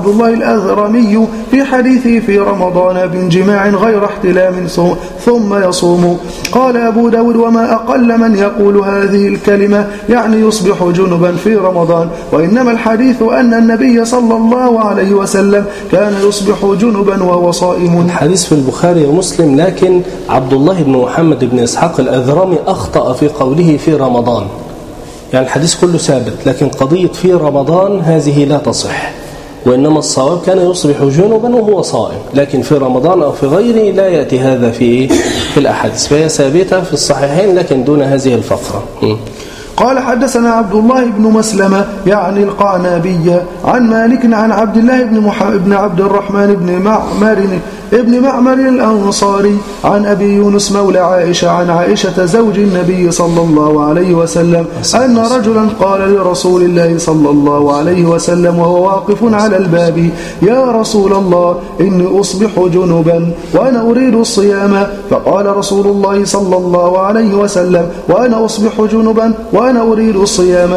الله الأذرمي في حديثه في رمضان بانجماع غير احتلام ثم يصوم. قال أبو داود وما أقل من يقول هذه الكلمة يعني يصبح جنبا في رمضان، وإنما الحديث أن النبي صلى الله عليه وسلم كان يصبح جنبا وهو صائم. الحديث في البخاري ومسلم، لكن عبد الله بن محمد بن إسحاق الأذرمي أخطأ في قوله في رمضان، يعني الحديث كله ثابت، لكن قضية في رمضان هذه لا تصح، وإنما الصواب كان يصبح جنبا وهو صائم، لكن في رمضان أو في غيره لا يأتي هذا في في الأحاديث، فهي ثابتة في الصحيحين لكن دون هذه الفقرة. م. قال حدثنا عبد الله بن مسلمة يعني القعنابي عن مالك عن عبد الله بن, مح... بن عبد الرحمن بن معمر ابن معمر الأنصاري عن أبي يونس مولى عائشة عن عائشة زوج النبي صلى الله عليه وسلم أن رجلا قال لرسول الله صلى الله عليه وسلم وهو واقف على الباب: يا رسول الله إني أصبح جنبا وأنا أريد الصيام. فقال رسول الله صلى الله عليه وسلم: وأنا أصبح جنبا وأنا أريد الصيام.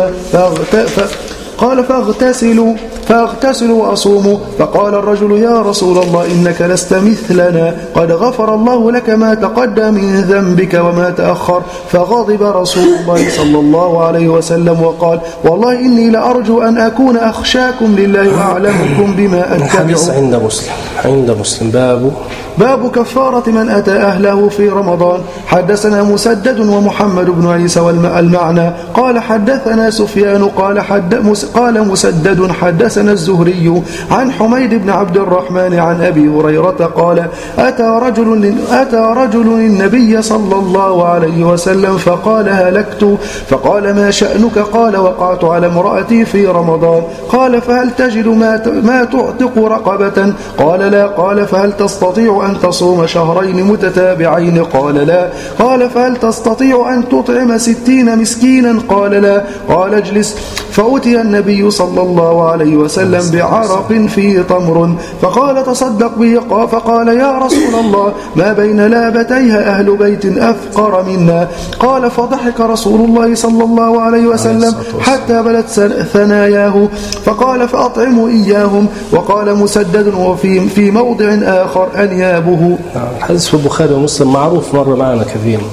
قال فاغتسلوا فاغتسلوا وأصوموا. فقال الرجل: يا رسول الله إنك لست مثلنا، قد غفر الله لك ما تقدم من ذنبك وما تأخر. فغضب رسول الله صلى الله عليه وسلم وقال: والله إني لأرجو أن أكون أخشاكم لله وأعلمكم بما أتبع. الحديث عند مسلم عند مسلم باب باب كفارة من أتى أهله في رمضان. حدثنا مسدد ومحمد بن عيسى والمعنى قال حدثنا سفيان قال, حد قال مسدد حدثنا الزهري عن حميد بن عبد الرحمن عن أبي هريرة قال: أتى رجل, أتى رجل النبي صلى الله عليه وسلم فقال: هلكت. فقال: ما شأنك؟ قال: وقعت على امرأتي في رمضان. قال: فهل تجد ما, ما تعتق رقبة؟ قال: لا. قال: فهل تستطيع أن تصوم شهرين متتابعين؟ قال: لا. قال: فهل تستطيع أن تطعم ستين مسكينا؟ قال: لا. قال: اجلس. فأتي النبي صلى الله عليه وسلم بعرق فيه تمر فقال: تصدق به. فقال: يا رسول الله ما بين لابتيها أهل بيت أفقر منا. قال: فضحك رسول الله صلى الله عليه وسلم حتى بلت ثناياه فقال: فأطعموا إياهم. وقال مسدد وفي في موضع آخر أنيابه. الحديث في البخاري ومسلم معروف، مر معنا كثيرا.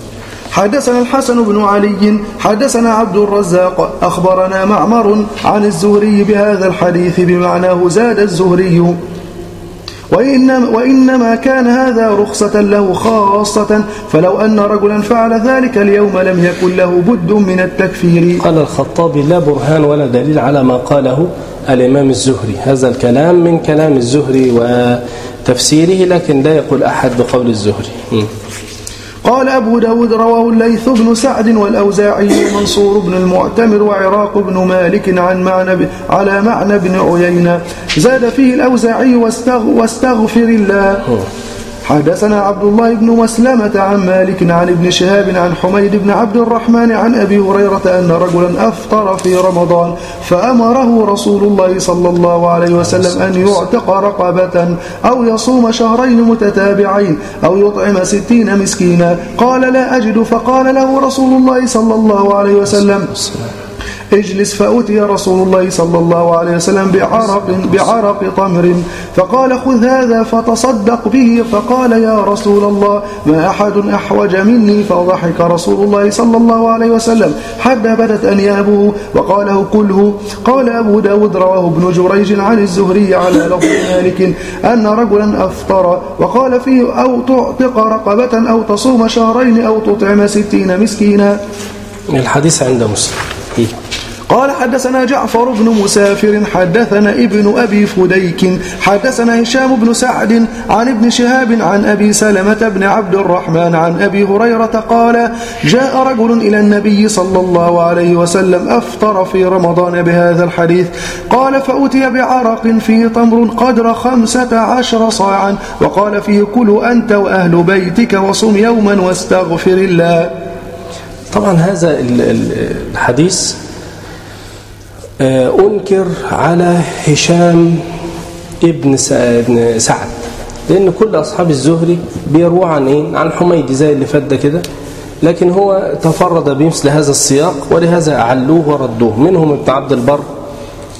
حدثنا الحسن بن علي حدثنا عبد الرزاق أخبرنا معمر عن الزهري بهذا الحديث بمعناه زاد الزهري: وإنما, وإنما كان هذا رخصة له خاصة، فلو أن رجلا فعل ذلك اليوم لم يكن له بد من التكفير. قال الخطابي: لا برهان ولا دليل على ما قاله الإمام الزهري، هذا الكلام من كلام الزهري وتفسيره، لكن لا يقول أحد بقول الزهري. م. قال أبو داود رواه الليث بن سعد والأوزاعي ومنصور بن المعتمر وعراق بن مالك عن معنى على معنى بن عيينة، زاد فيه الأوزاعي واستغفر الله. حدثنا عبد الله بن مسلمة عن مالك عن ابن شهاب عن حميد بن عبد الرحمن عن أبي هريرة أن رجلا أفطر في رمضان فأمره رسول الله صلى الله عليه وسلم أن يعتق رقبة أو يصوم شهرين متتابعين أو يطعم ستين مسكينا. قال: لا أجد. فقال له رسول الله صلى الله عليه وسلم: اجلس. فأتي رسول الله صلى الله عليه وسلم بعرق, بعرق تمر فقال: خذ هذا فتصدق به. فقال: يا رسول الله ما أحد أحوج مني. فضحك رسول الله صلى الله عليه وسلم حتى بدت أنيابه وقاله: كله. قال أبو داود رواه ابن جريج عن الزهري على لفظ مالك أن رجلا أفطر وقال فيه: أو تعتق رقبة أو تصوم شهرين أو تطعم ستين مسكينا. الحديث عند مسلم. قال حدثنا جعفر بن مسافر حدثنا ابن أبي فديك حدثنا هشام بن سعد عن ابن شهاب عن أبي سلمة بن عبد الرحمن عن أبي هريرة قال: جاء رجل إلى النبي صلى الله عليه وسلم أفطر في رمضان بهذا الحديث. قال: فأتي بعرق فيه تمر قدر خمسة عشر صاعا وقال فيه: كلوا أنت وأهل بيتك وصم يوما واستغفر الله. طبعا هذا الحديث أنكر على هشام ابن سعد، لأن كل أصحاب الزهري بيروى عن إيه؟ عن حميد زي اللي فات ده كده، لكن هو تفرد بمثل هذا السياق ولهذا أعلوه وردوه. منهم ابن عبد البر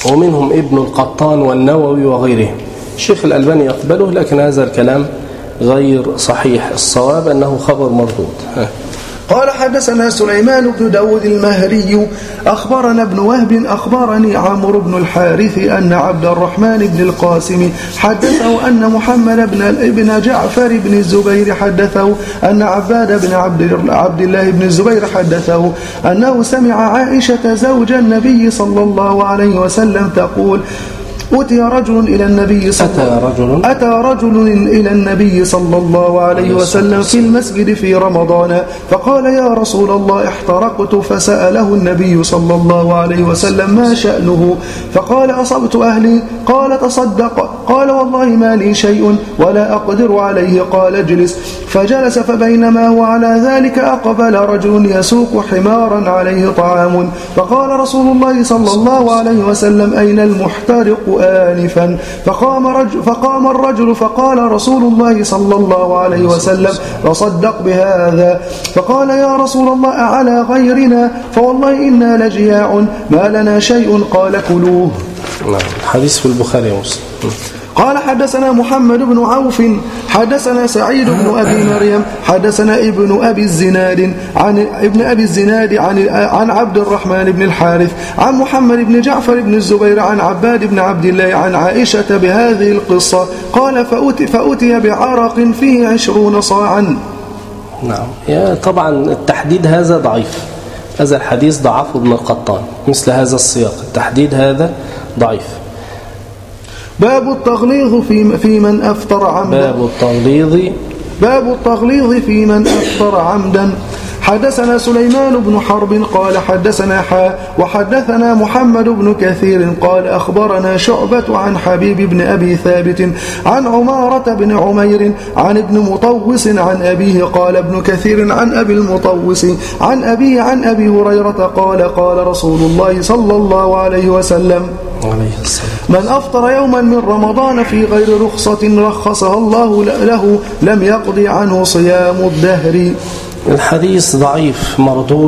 ومنهم ابن القطان والنووي وغيرهم. الشيخ الألباني يقبله، لكن هذا الكلام غير صحيح. الصواب أنه خبر مردود. ها. قال حدثنا سليمان بن داود المهري أخبرنا ابن وهب أخبرني عمرو بن الحارث أن عبد الرحمن بن القاسم حدثه أن محمد بن ابن جعفر بن الزبير حدثه أن عباد بن عبد, عبد الله بن الزبير حدثه أنه سمع عائشة زوج النبي صلى الله عليه وسلم تقول: أتي رجل إلى النبي صلى أتى رجل أتى رجل إلى النبي صلى الله عليه وسلم في المسجد في رمضان فقال: يا رسول الله احترقت. فسأله النبي صلى الله عليه وسلم: ما شأنه؟ فقال: أصبت أهلي. قال: تصدق. قال: والله ما لي شيء ولا أقدر عليه. قال: اجلس. فجلس. فبينما هو على ذلك أقبل رجل يسوق حمارا عليه طعام. فقال رسول الله صلى الله عليه وسلم: أين المحترق آنفا؟ فقام, رجل فقام الرجل فقال رسول الله صلى الله عليه وسلم: تصدق بهذا. فقال: يا رسول الله على غيرنا؟ فوالله إنا لجياع ما لنا شيء. قال: كلوه. حديث في البخاري ومسلم. قال حدثنا محمد بن عوف حدثنا سعيد بن أبي مريم حدثنا ابن أبي الزناد عن ابن أبي الزناد عن عن عبد الرحمن بن الحارث عن محمد بن جعفر بن الزبير عن عباد بن عبد الله عن عائشة بهذه القصة. قال: فأتي, فأتي بعرق فيه عشرون صاعا. نعم. طبعا التحديد هذا ضعيف، هذا الحديث ضعفه ابن القطان، مثل هذا السياق التحديد هذا ضعيف. باب التغليظ في في من أفطر عمدا. باب التغليظ باب التغليظ في من أفطر عمدا. حدثنا سليمان بن حرب قال حدثنا حاء وحدثنا محمد بن كثير قال أخبرنا شعبة عن حبيب بن أبي ثابت عن عمارة بن عمير عن ابن مطوس عن أبيه. قال ابن كثير عن أبي المطوس عن أبيه عن أبي هريرة قال: قال رسول الله صلى الله عليه وسلم: من أفطر يوما من رمضان في غير رخصة رخصها الله له لم يقضي عنه صيام الدهر. الحديث ضعيف مردود.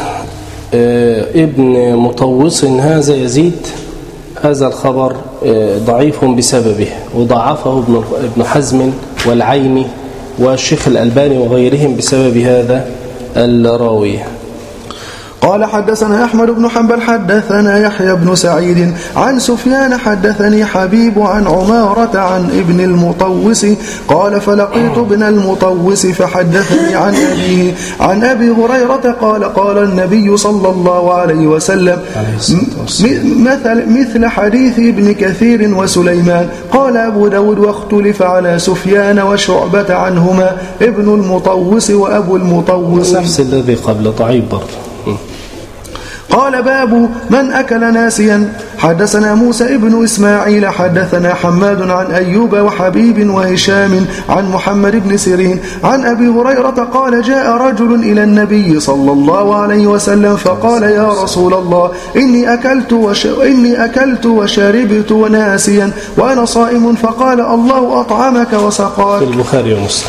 ابن مطوس هذا يزيد، هذا الخبر ضعيف بسببه، وضعفه ابن حزم والعيني والشيخ الألباني وغيرهم بسبب هذا الراوي. قال حدثنا أحمد بن حنبل حدثنا يحيى بن سعيد عن سفيان حدثني حبيب عن عمارة عن ابن المطوس قال: فلقيت ابن المطوس فحدثني عن أبيه عن أبي هريرة قال: قال النبي صلى الله عليه وسلم مثل, مثل حديث ابن كثير وسليمان. قال أبو داود: واختلف على سفيان وشعبة عنهما ابن المطوس وأبو المطوس. نفس الذي قبل ضعيف برضه. قال: باب من أكل ناسيا. حدثنا موسى ابن إسماعيل حدثنا حماد عن أيوب وحبيب وهشام عن محمد بن سيرين عن أبي هريرة قال: جاء رجل إلى النبي صلى الله عليه وسلم فقال: يا رسول الله إني أكلت, وش... إني أكلت وشربت وناسيا وأنا صائم. فقال: الله أطعمك وسقاك. في البخاري ومسلم.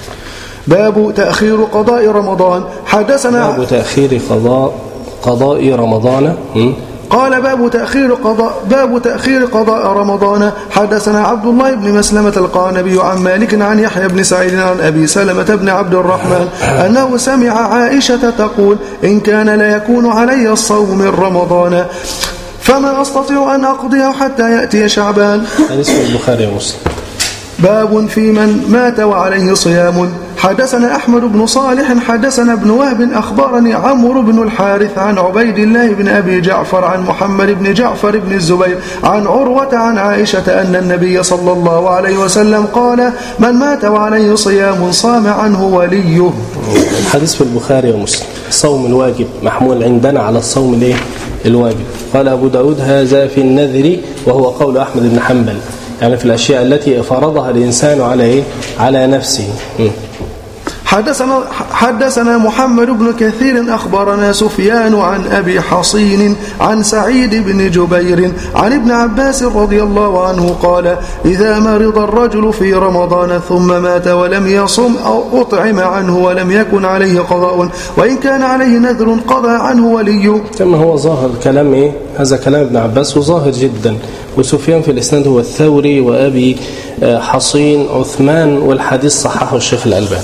باب تأخير قضاء رمضان. حدثنا باب تأخير قضاء قضاء رمضان. قال: باب تأخير قضاء باب تأخير قضاء رمضان. حدثنا عبد الله بن مسلمة القعنبي عن مالك عن يحيى بن سعيد عن أبي سلمة بن عبد الرحمن أنه سمع عائشة تقول: إن كان لا يكون علي الصوم من رمضان فما أستطيع أن أقضيه حتى يأتي شعبان. حديث البخاري ومسلم. باب في من مات وعليه صيام. حدثنا أحمد بن صالح حدثنا ابن وهب أخبرني عمرو بن الحارث عن عبيد الله بن أبي جعفر عن محمد بن جعفر بن الزبير عن عروة عن عائشة أن النبي صلى الله عليه وسلم قال: من مات وعليه صيام صام عنه وليه. الحديث في البخاري ومسلم. الصوم الواجب محمول عندنا على الصوم الواجب. قال أبو داود: هذا في النذر، وهو قول أحمد بن حنبل، يعني في الأشياء التي فرضها الإنسان عليه على نفسه. حدثنا, حدثنا محمد بن كثير أخبرنا سفيان عن أبي حصين عن سعيد بن جبير عن ابن عباس رضي الله عنه قال إذا مرض الرجل في رمضان ثم مات ولم يصم أو أطعم عنه ولم يكن عليه قضاء وإن كان عليه نذر قضى عنه وليه. كما هو ظاهر كلام إيه؟ هذا كلام ابن عباس وظاهر جدا. وسفيان في الإسناد هو الثوري وأبي حصين عثمان، والحديث صححه الشيخ الألباني.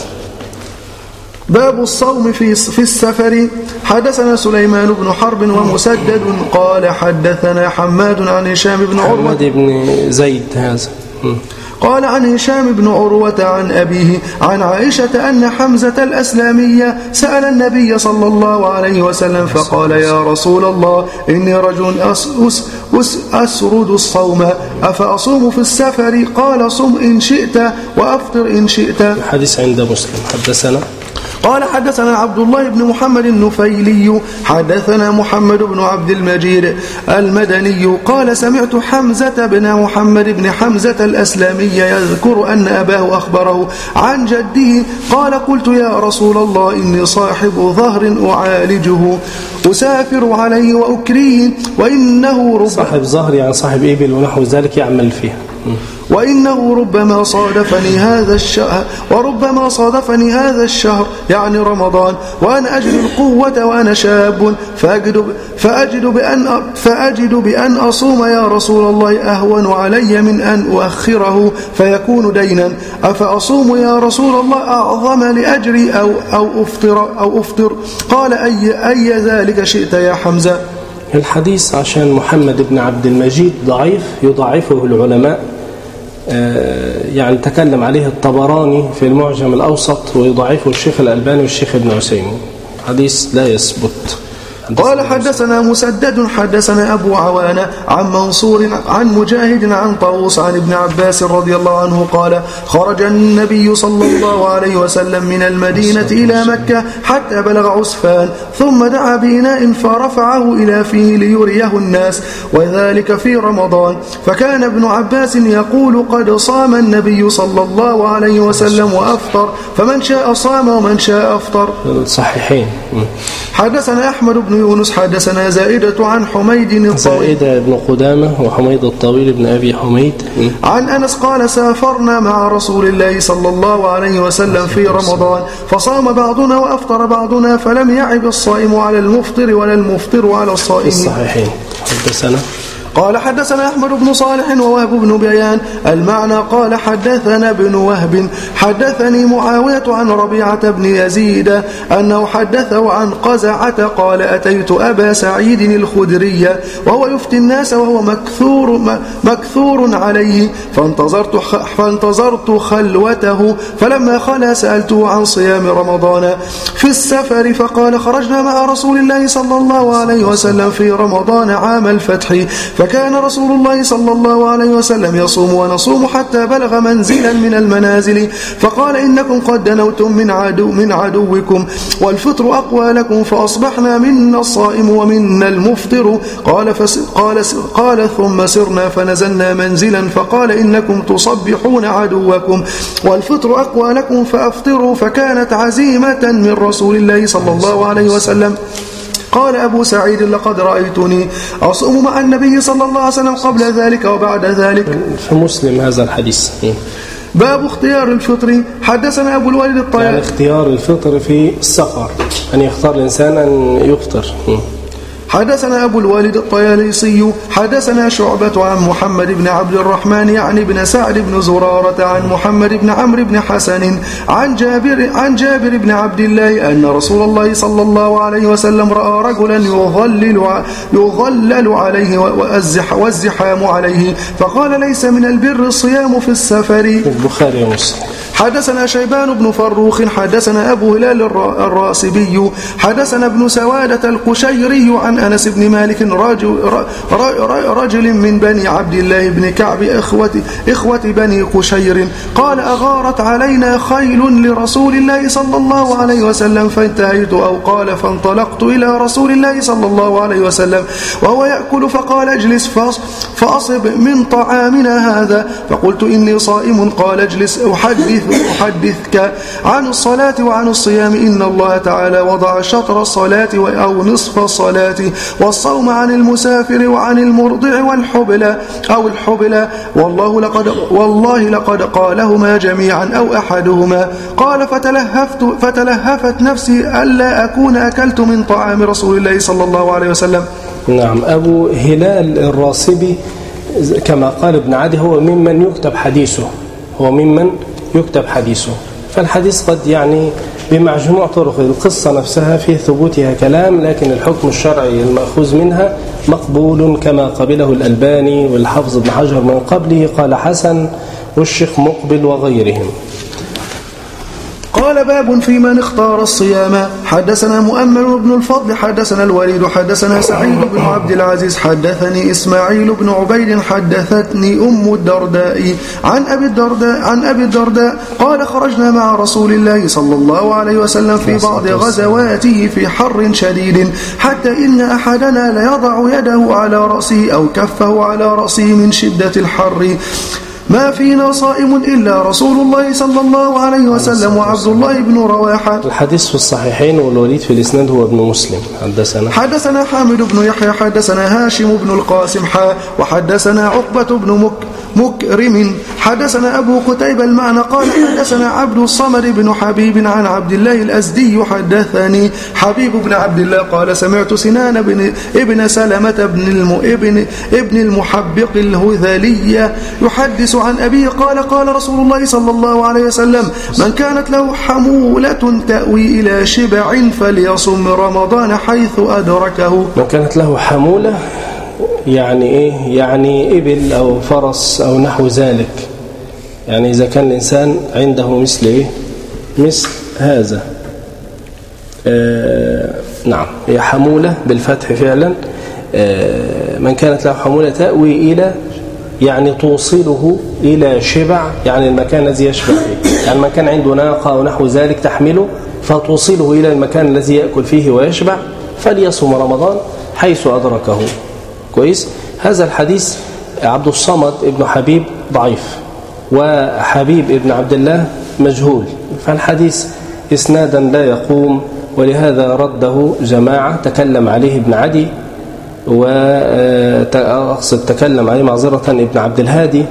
باب الصوم في في السفر. حدثنا سليمان بن حرب ومسدد قال حدثنا حماد عن هشام بن عروة حماد بن زيد هذا قال عن هشام بن عروة عن أبيه عن عائشة أن حمزة الأسلامية سأل النبي صلى الله عليه وسلم فقال يا رسول الله إني رجل أس أس أس أسرد الصوم أفأصوم في السفر؟ قال صم إن شئت وأفطر إن شئت. الحديث عند مسلم. حدثنا قال حدثنا عبد الله بن محمد النفيلي حدثنا محمد بن عبد المجيد المدني قال سمعت حمزة بن محمد بن حمزة الأسلامي يذكر أن أباه أخبره عن جده قال قلت يا رسول الله إني صاحب ظهر أعالجه أسافر عليه وأكريه وإنه رب صاحب ظهر يعني صاحب إبل ونحو ذلك يعمل فيها وإنه ربما صادفني هذا الشهر وربما صادفني هذا الشهر يعني رمضان وأنا أجد القوة وأنا شاب فأجد, فأجد, بأن فأجد بأن أصوم يا رسول الله أهون علي من أن أؤخره فيكون دينا أفأصوم يا رسول الله أعظم لأجري أو, أو, أفطر, أو أفطر قال أي, أي ذلك شئت يا حمزة. الحديث عشان محمد بن عبد المجيد ضعيف يضعفه العلماء، يعني تكلم عليه الطبراني في المعجم الأوسط ويضعفه الشيخ الألباني والشيخ ابن عثيمين. حديث لا يثبت. قال حدثنا مسدد حدثنا أبو عوانة عن منصور عن مجاهد عن طاووس عن ابن عباس رضي الله عنه قال خرج النبي صلى الله عليه وسلم من المدينة إلى مكة حتى بلغ عسفان ثم دعا بإناء فرفعه إلى فيه ليريه الناس وذلك في رمضان فكان ابن عباس يقول قد صام النبي صلى الله عليه وسلم وأفطر فمن شاء صام ومن شاء أفطر. صحيحين. حدثنا أحمد بن يونس حدثنا زائدة عن حميد الطويل زائدة بن قدامة وحميد الطويل بن أبي حميد عن أنس قال سافرنا مع رسول الله صلى الله عليه وسلم في رمضان فصام بعضنا وأفطر بعضنا فلم يعب الصائم على المفطر ولا المفطر على الصائم. الصحيحين. حدثنا قال حدثنا أحمد بن صالح ووهب بن بيان المعنى قال حدثنا ابن وهب حدثني معاوية عن ربيعة بن يزيد أنه حدثه عن قزعة قال أتيت أبا سعيد الخدري وهو يفتي الناس وهو مكثور, مكثور عليه فانتظرت, فانتظرت خلوته فلما خلا سألته عن صيام رمضان في السفر فقال خرجنا مع رسول الله صلى الله عليه وسلم في رمضان عام الفتح فكان رسول الله صلى الله عليه وسلم يصوم ونصوم حتى بلغ منزلا من المنازل فقال إنكم قد دنوتم من عدو من عدوكم والفطر أقوى لكم فأصبحنا منا الصائم ومنا المفطر قال, قال, قال ثم سرنا فنزلنا منزلا فقال إنكم تصبحون عدوكم والفطر أقوى لكم فأفطروا فكانت عزيمة من رسول الله صلى الله عليه وسلم. قال أبو سعيد لقد رأيتني أصوم مع النبي صلى الله عليه وسلم قبل ذلك وبعد ذلك. في مسلم هذا الحديث. باب اختيار الفطر. حدثنا أبو الوليد الطيالسي يعني اختيار الفطر في السفر أن يختار الإنسان أن يفطر. حدثنا أبو الوالد الطيالسي حدثنا شعبة عن محمد بن عبد الرحمن يعني بن سعد بن زرارة عن محمد بن عمرو بن حسن عن جابر, عن جابر بن عبد الله أن رسول الله صلى الله عليه وسلم رأى رجلا يظلل, يظلل عليه والزحام عليه فقال ليس من البر الصيام في السفر. البخاري ومسلم. حدثنا شيبان بن فروخ حدثنا أبو هلال الراسبي حدثنا ابن سوادة القشيري عن أنس بن مالك رجل, رجل من بني عبد الله بن كعب إخوة, إخوة بني قشير قال أغارت علينا خيل لرسول الله صلى الله عليه وسلم فانتهيت أو قال فانطلقت إلى رسول الله صلى الله عليه وسلم وهو يأكل فقال اجلس فأصب من طعامنا هذا فقلت إني صائم قال اجلس أحدث أحدث أحدثك عن الصلاة وعن الصيام. إن الله تعالى وضع شطر الصلاة أو نصف الصلاة، والصوم عن المسافر وعن المرضع والحبل أو الحبل، والله لقد والله لقد قالهما جميعا أو أحدهما. قال فتلهفت فتلهفت نفسي ألا أكون أكلت من طعام رسول الله صلى الله عليه وسلم. نعم. أبو هلال الراسبي كما قال ابن عدي هو ممن يكتب حديثه هو ممن يكتب حديثه فالحديث قد يعني بمجموع طرق القصة نفسها في ثبوتها كلام، لكن الحكم الشرعي المأخوذ منها مقبول كما قبله الألباني والحافظ ابن حجر من قبله، قال حسن والشيخ مقبل وغيرهم. قال باب في من اختار الصيام. حدثنا مؤمل بن الفضل حدثنا الوليد حدثنا سعيد بن عبد العزيز حدثني إسماعيل بن عبيد حدثتني أم الدرداء عن أبي الدرداء عن أبي الدرداء قال خرجنا مع رسول الله صلى الله عليه وسلم في بعض غزواته في حر شديد حتى إن أحدنا ليضع يده على رأسه أو كفه على رأسه من شدة الحر، ما فينا صائم إلا رسول الله صلى الله عليه وسلم وعبد الله بن رواحة. الحديث في الصحيحين والوليد في الإسناد هو ابن مسلم. حدثنا حدثنا حامد بن يحيى حدثنا هاشم بن القاسم حا وحدثنا عقبة بن مك مكرم حدثنا أبو قتيبة المعنى قال حدثنا عبد الصمد بن حبيب عن عبد الله الأزدي حدثني حبيب بن عبد الله قال سمعت سنان بن ابن سلمة بن الم ابن ابن المحبق الهذلي يحدث عن أبيه قال قال رسول الله صلى الله عليه وسلم من كانت له حمولة تأوي إلى شبع فليصم رمضان حيث أدركه. من كانت له حمولة يعني إيه؟ يعني إبل أو فرس أو نحو ذلك، يعني إذا كان الإنسان عنده مثل إيه؟ مثل هذا آه نعم هي حمولة بالفتح فعلا. آه من كانت له حمولة تأوي إلى يعني توصله إلى شبع، يعني المكان الذي يشبع فيه، يعني من كان عنده ناقة أو نحو ذلك تحمله فتوصله إلى المكان الذي يأكل فيه ويشبع فليصم رمضان حيث أدركه. كويس. هذا الحديث عبد الصمد ابن حبيب ضعيف وحبيب ابن عبد الله مجهول، فالحديث إسنادا لا يقوم، ولهذا رده جماعة تكلم عليه ابن عدي وأقصد تكلم عليه معذرة ابن عبد الهادي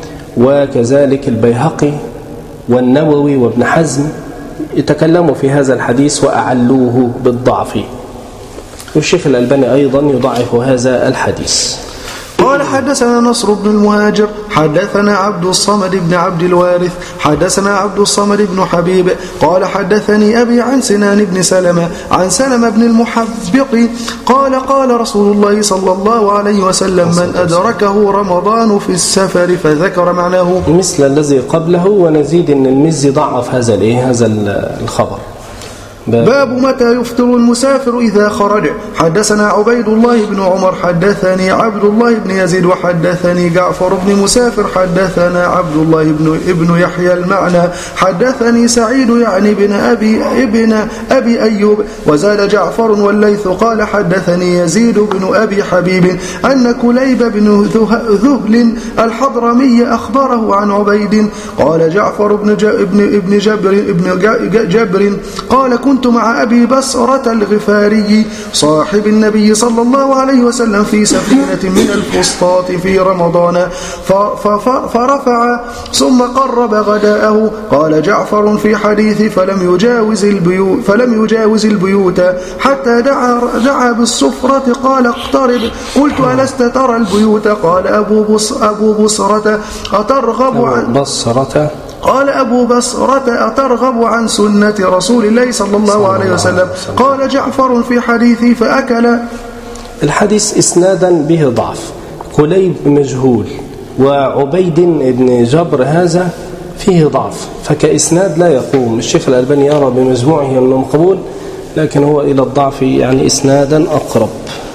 وكذلك البيهقي والنووي وابن حزم يتكلموا في هذا الحديث وأعلوه بالضعف، والشيخ الألباني أيضا يضعف هذا الحديث. قال حدثنا نصر بن المهاجر حدثنا عبد الصمد بن عبد الوارث حدثنا عبد الصمد بن حبيب قال حدثني أبي عن سنان بن سلمة عن سلمة بن المحبق قال قال رسول الله صلى الله عليه وسلم من أدركه رمضان في السفر، فذكر معناه مثل الذي قبله، ونزيد أن المزي ضعف هذا الايه هذا الخبر. باب متى يفطر المسافر إذا خرج. حدثنا عبيد الله بن عمر حدثني عبد الله بن يزيد وحدثني جعفر بن مسافر حدثنا عبد الله بن ابن يحيى المعنى حدثني سعيد يعني بن أبي ابن أبي أيوب وزاد جعفر والليث قال حدثني يزيد بن أبي حبيب أن كليب بن ذهل الحضرمي أخبره عن عبيد قال جعفر بن ابن جبر ابن جبر قال كنت كنت مع أبي بصرة الغفاري صاحب النبي صلى الله عليه وسلم في سفينة من الفسطاط في رمضان فرفع ثم قرب غداءه. قال جعفر في حديث فلم يجاوز البيوت, فلم يجاوز البيوت حتى دعا, دعا بالصفرة قال اقترب. قلت ألست ترى البيوت؟ قال أبو, بص أبو بصرة أترغب عن بصرة قال أبو بصرة أترغب عن سنة رسول الله صلى الله عليه وسلم؟ قال جعفر في حديثي فأكل. الحديث إسنادا به ضعف، كليب مجهول وعبيد بن جبر هذا فيه ضعف، فكإسناد لا يقوم. الشيخ الألباني يرى بمجموعه أنه مقبول، لكن هو إلى الضعف يعني إسنادا أقرب.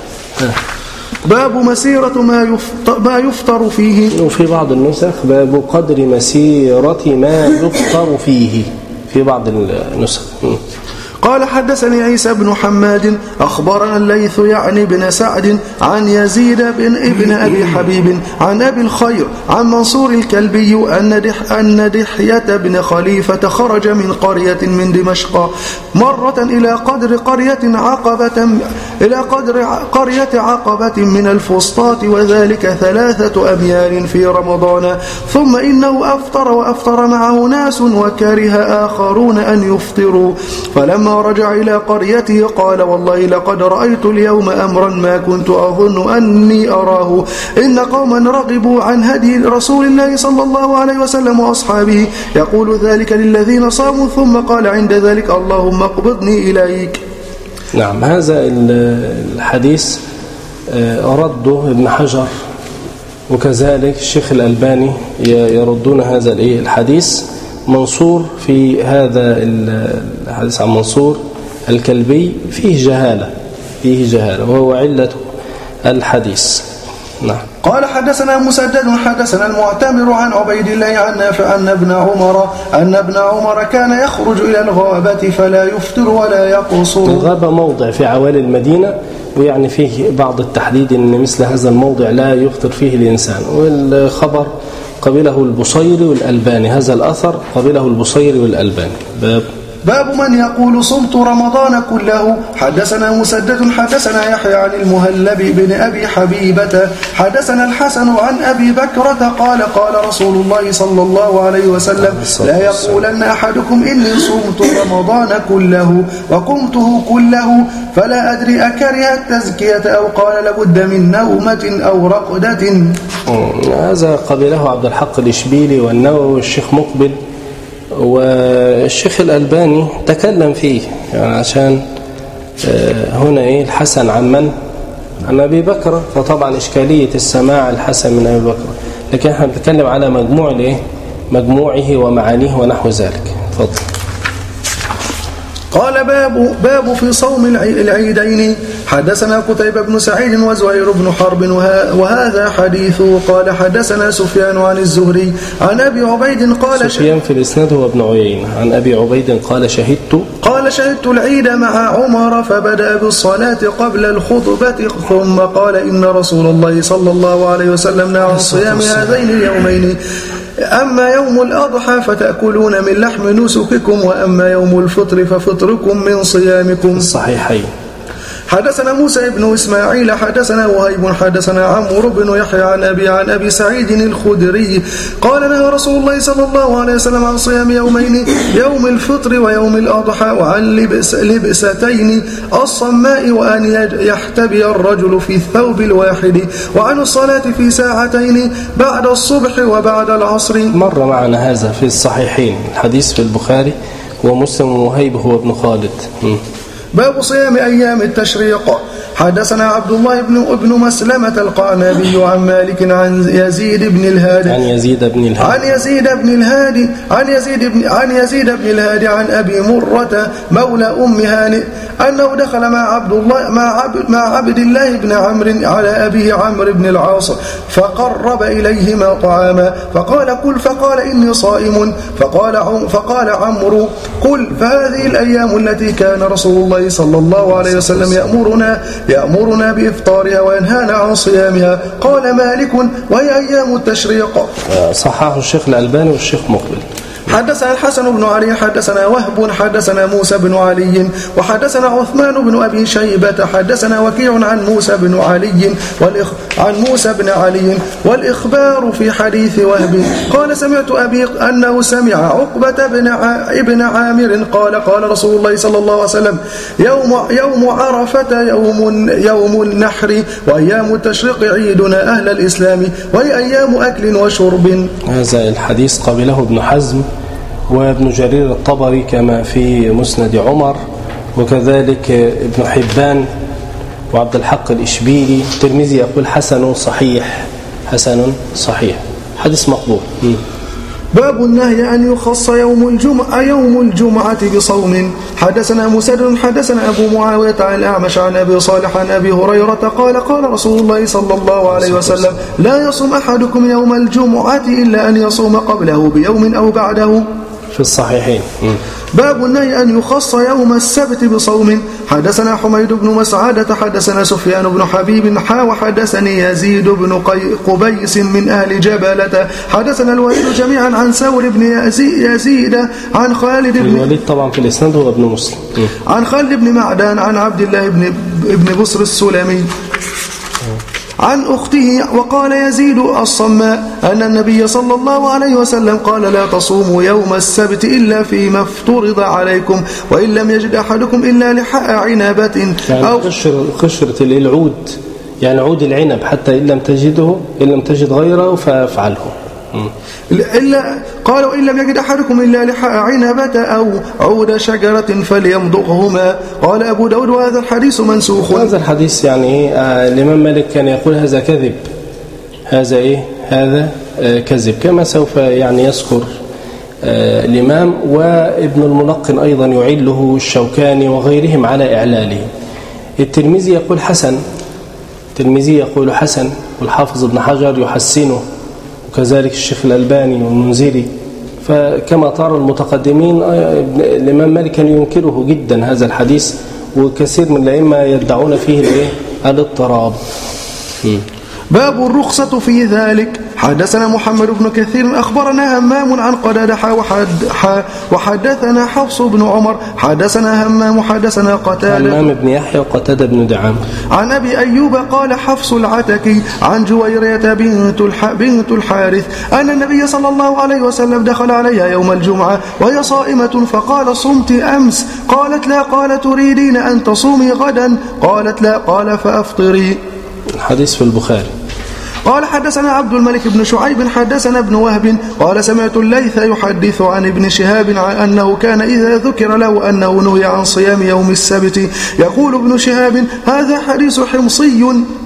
باب مسيرة ما يفطر, ما يفطر فيه. وفي بعض النسخ باب قدر مسيرة ما يفطر فيه في بعض النسخ. قال حدثني عيسى بن حماد أخبرنا الليث يعني بن سعد عن يزيد بن ابن أبي حبيب عن أبي الخير عن منصور الكلبي أن, دح أن دحية بن خليفة خرج من قرية من دمشق مرة إلى قدر قرية عقبة إلى قدر قرية عقبة من الفسطاط وذلك ثلاثة أميال في رمضان ثم إنه أفطر وأفطر معه ناس وكره آخرون أن يفطروا فلما رجع إلى قريته قال والله لقد رأيت اليوم أمرا ما كنت أظن أني أراه إن قوما رغبوا عن هدي رسول الله صلى الله عليه وسلم وأصحابه يقول ذلك للذين صاموا ثم قال عند ذلك اللهم اقبضني إليك. نعم هذا الحديث رده ابن حجر وكذلك الشيخ الألباني يردون هذا الحديث. منصور في هذا الحديث عن منصور الكلبي فيه جهالة فيه جهالة وهو علة الحديث. نعم. قال حدثنا مسدد حدثنا المعتمر عن عبيد الله عن نافع أن ابن عمر أن ابن عمر كان يخرج إلى الغابة فلا يفطر ولا يقصر. الغابة موضع في عوالي المدينة ويعني فيه بعض التحديد أن مثل هذا الموضع لا يفطر فيه الإنسان والخبر قبله البصيري والألباني. هذا الأثر قبله البصيري والألباني. باب باب من يقول صمت رمضان كله. حدثنا مسدد حدثنا يحيى عن المهلب بن أبي حبيبة حدثنا الحسن عن أبي بكرة قال قال رسول الله صلى الله عليه وسلم لا يقولن أحدكم إني صمت رمضان كله وقمته كله فلا أدري أكره التزكية أو قال لابد من نومة أو رقدة. هذا قبله عبد الحق الإشبيلي والنووي والشيخ مقبل والشيخ الألباني تكلم فيه يعني عشان هنا إيه الحسن عن من؟ عن أبي بكر فطبعا إشكالية السماع الحسن من أبي بكر لكن احنا بنتكلم على مجموع الإيه؟ مجموعه ومعانيه ونحو ذلك. تفضل. قال باب باب في صوم العيدين. حدثنا قتيبة بن سعيد وزهير بن حرب وهذا حديث. قال حدثنا سفيان عن الزهري عن أبي عبيد قال سفيان في الإسناد هو ابن عيينة عن أبي عبيد قال شهدت قال شهدت العيد مع عمر فبدأ بالصلاة قبل الخطبة ثم قال إن رسول الله صلى الله عليه وسلم نهى عن صيام هذين اليومين أما يوم الأضحى فتأكلون من لحم نسككم وأما يوم الفطر ففطركم من صيامكم. الصحيحين. حدثنا موسى بن إسماعيل حدثنا وهيب حدثنا عمرو بن يحيى عن أبي عن أبي سعيد الخدري قال نهى رسول الله صلى الله عليه وسلم عن صيام يومين يوم الفطر ويوم الأضحى وعن لبس لبستين الصماء وأن يحتبي الرجل في الثوب الواحد وعن الصلاة في ساعتين بعد الصبح وبعد العصر. مر معنا هذا في الصحيحين الحديث في البخاري ومسلم وهيب هو ابن خالد. م. باب صيام أيام التشريق. حدثنا عبد الله بن ابن مسلمة القعنبي عن مالك عن يزيد بن الهادي عن يزيد بن الهادي عن يزيد بن الهادي عن يزيد بن عن يزيد بن الهادي عن أبي مرة مولى أم هانئ أنه دخل مع عبد الله مع عبد, مع عبد الله بن عمرو على أبيه عمرو بن العاص فقرب إليهما طعاما فقال كل فقال إني صائم فقال عم فقال عمرو قل فهذه الأيام التي كان رسول الله صلى الله عليه وسلم يأمرنا يأمرنا بإفطارها وينهانا عن صيامها. قال مالك وهي أيام التشريق. صححه الشيخ الألباني والشيخ مقبل. حدثنا الحسن بن علي حدثنا وهب حدثنا موسى بن علي وحدثنا عثمان بن أبي شيبة حدثنا وكيع عن موسى بن علي والإخ... عن موسى بن علي والإخبار في حديث وهب قال سمعت أبي أنه سمع عقبة بن ع... ابن عامر قال قال رسول الله صلى الله عليه وسلم يوم يوم عرفة يوم يوم النحر وأيام التشريق عيدنا أهل الإسلام وهي أيام أكل وشرب. هذا الحديث قبله ابن حزم وابن جرير الطبري كما في مسند عمر وكذلك ابن حبان وعبد الحق الإشبيلي. الترمذي يقول حسن صحيح حسن صحيح حديث مقبول. م. باب النهي أن يخص يوم الجمعة يوم الجمعة بصوم. حدثنا مسدد حدثنا أبو معاوية عن الأعمش عن أبي صالح عن أبي هريرة قال قال رسول الله صلى الله عليه وسلم لا يصوم أحدكم يوم الجمعة إلا أن يصوم قبله بيوم أو بعده. في الصحيحين. م. باب النهي أن يخص يوم السبت بصوم. حدثنا حميد بن مسعدة حدثنا سفيان بن حبيب حا وحدثني يزيد بن قبيس من أهل جبلة حدثنا الوليد جميعا عن ثور بن يزيد عن خالد بن الوليد طبعا في الإسناد هو ابن مسلم عن خالد بن معدان عن عبد الله بن ابن بصر السلمي عن أخته. وقال يزيد الصماء أن النبي صلى الله عليه وسلم قال لا تصوموا يوم السبت إلا فيما افترض عليكم وإن لم يجد أحدكم إلا لحاء عنبة يعني أو قشر قشرة العود، يعني عود العنب حتى إن لم تجده إن لم تجد غيره فافعله. إلا قالوا إن لم يجد أحدكم إلا لحاء عنبة أو عود شجرة فليمضغهما. قال أبو داود وهذا الحديث منسوخ. هذا الحديث يعني إيه آه الإمام مالك كان يقول هذا كذب، هذا إيه هذا آه كذب، كما سوف يعني يذكر آه الإمام. وابن الملقن أيضا يعله الشوكاني وغيرهم على إعلاله. الترمذي يقول حسن، الترمذي يقول حسن، والحافظ ابن حجر يحسنه، وكذلك الشيخ الألباني والمنذري. فكما ترى المتقدمين الإمام مالك كان ينكره جدا هذا الحديث، وكثير من الأئمة يدعون فيه الاضطراب. باب الرخصة في ذلك. حدثنا محمد بن كثير أخبرنا همام عن قتادة وحد وحدثنا حفص بن عمر حدثنا همام حدثنا قتادة همام بن يحيى وقتادة بن دعام عن أبي أيوب قال حفص العتكي عن جويرية بنت بنت الحارث أن النبي صلى الله عليه وسلم دخل عليها يوم الجمعة وهي صائمة فقال صمت أمس؟ قالت لا. قال تريدين أن تصومي غدا؟ قالت لا. قال فأفطري. الحديث في البخاري. قال حدثنا عبد الملك بن شعيب حدثنا ابن وهب قال سمعت الليث يحدث عن ابن شهاب عن أنه كان إذا ذكر له أنه نهي عن صيام يوم السبت يقول ابن شهاب هذا حديث حمصي.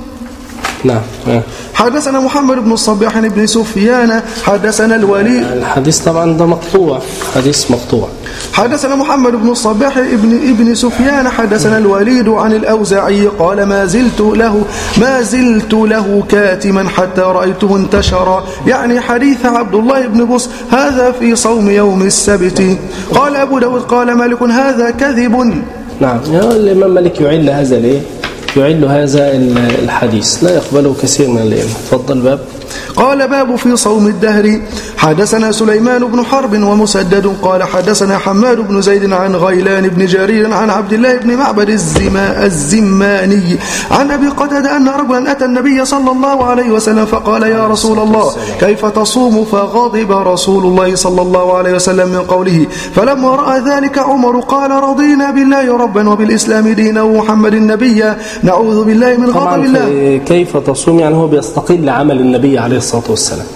نعم. حدثنا محمد بن الصباح بن سفيان حدثنا الوليد. الحديث طبعا ده مقطوع، حديث مقطوع. حدثنا محمد بن الصباح ابن ابن سفيان حدثنا الوليد عن الأوزاعي قال ما زلت له ما زلت له كاتما حتى رأيته انتشر، يعني حديث عبد الله بن بص هذا في صوم يوم السبت. قال أبو داود قال مالك هذا كذب. نعم، الإمام مالك يعل هذا ليه؟ يعل هذا الحديث، لا يقبله كثير من الأئمة. تفضل. باب. قال باب في صوم الدهر. حدثنا سليمان بن حرب ومسدد قال حدثنا حماد بن زيد عن غيلان بن جرير عن عبد الله بن معبد الزما الزماني عن أبي قتادة أن رجلا أتى النبي صلى الله عليه وسلم فقال يا رسول الله كيف تصوم؟ فغضب رسول الله صلى الله عليه وسلم من قوله. فلما رأى ذلك عمر قال رضينا بالله ربا وبالإسلام دينا ومحمد نبيا نعوذ بالله من غضب الله. كيف تصوم يعني هو بيستقل لعمل النبي عليه الصلاة والسلام.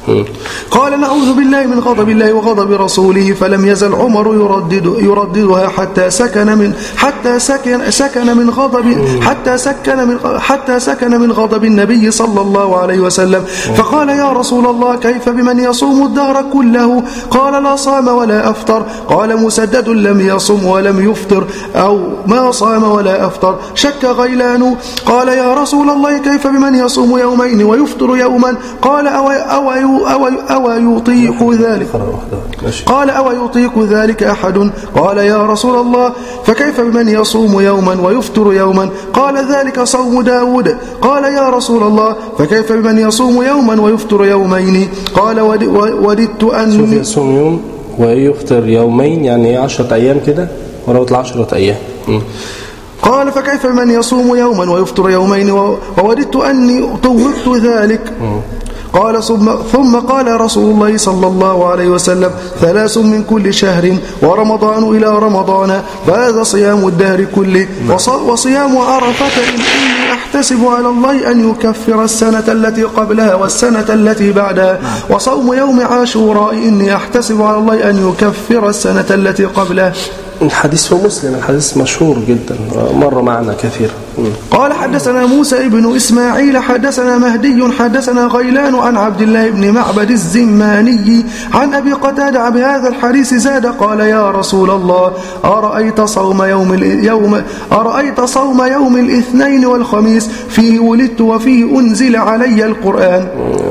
قال نعوذ بالله من غضب الله وغضب رسوله. فلم يزل عمر يردد يرددها حتى سكن من حتى سكن سكن من غضب حتى سكن من حتى سكن من غضب النبي صلى الله عليه وسلم. فقال يا رسول الله كيف بمن يصوم الدهر كله؟ قال لا صام ولا أفطر. قال مسدد لم يصم ولم يفطر أو ما صام ولا أفطر. شك غيلان قال يا رسول الله كيف بمن يصوم يومين ويفطر يوما؟ قال أو أو أو, أو يطيق ذلك قال أو يطيق ذلك أحد؟ قال يا رسول الله فكيف بمن يصوم يوما ويفطر يوما؟ قال ذلك صوم داود. قال يا رسول الله فكيف بمن يصوم يوما ويفطر يومين؟ قال وددت أن يصوم يوم ويفطر يومين، يعني عشرة أيام كده وروت العشرة أيام. م. قال فكيف بمن يصوم يوما ويفطر يومين ووددت أني طوقت ذلك. م. قال ثم قال رسول الله صلى الله عليه وسلم ثلاث من كل شهر ورمضان إلى رمضان فهذا صيام الدهر كله. وصيام عرفة إني أحتسب على الله أن يكفر السنة التي قبلها والسنة التي بعدها. وصوم يوم عاشوراء إني أحتسب على الله أن يكفر السنة التي قبلها. الحديث في مسلم، الحديث مشهور جدا مر معنا كثيرا. قال حدثنا موسى بن إسماعيل حدثنا مهدي حدثنا غيلان عن عبد الله بن معبد الزماني عن أبي قتادة بهذا الحديث زاد قال يا رسول الله أرأيت صوم يوم اليوم أرأيت صوم يوم الاثنين والخميس فيه ولدت وفيه أنزل علي القرآن.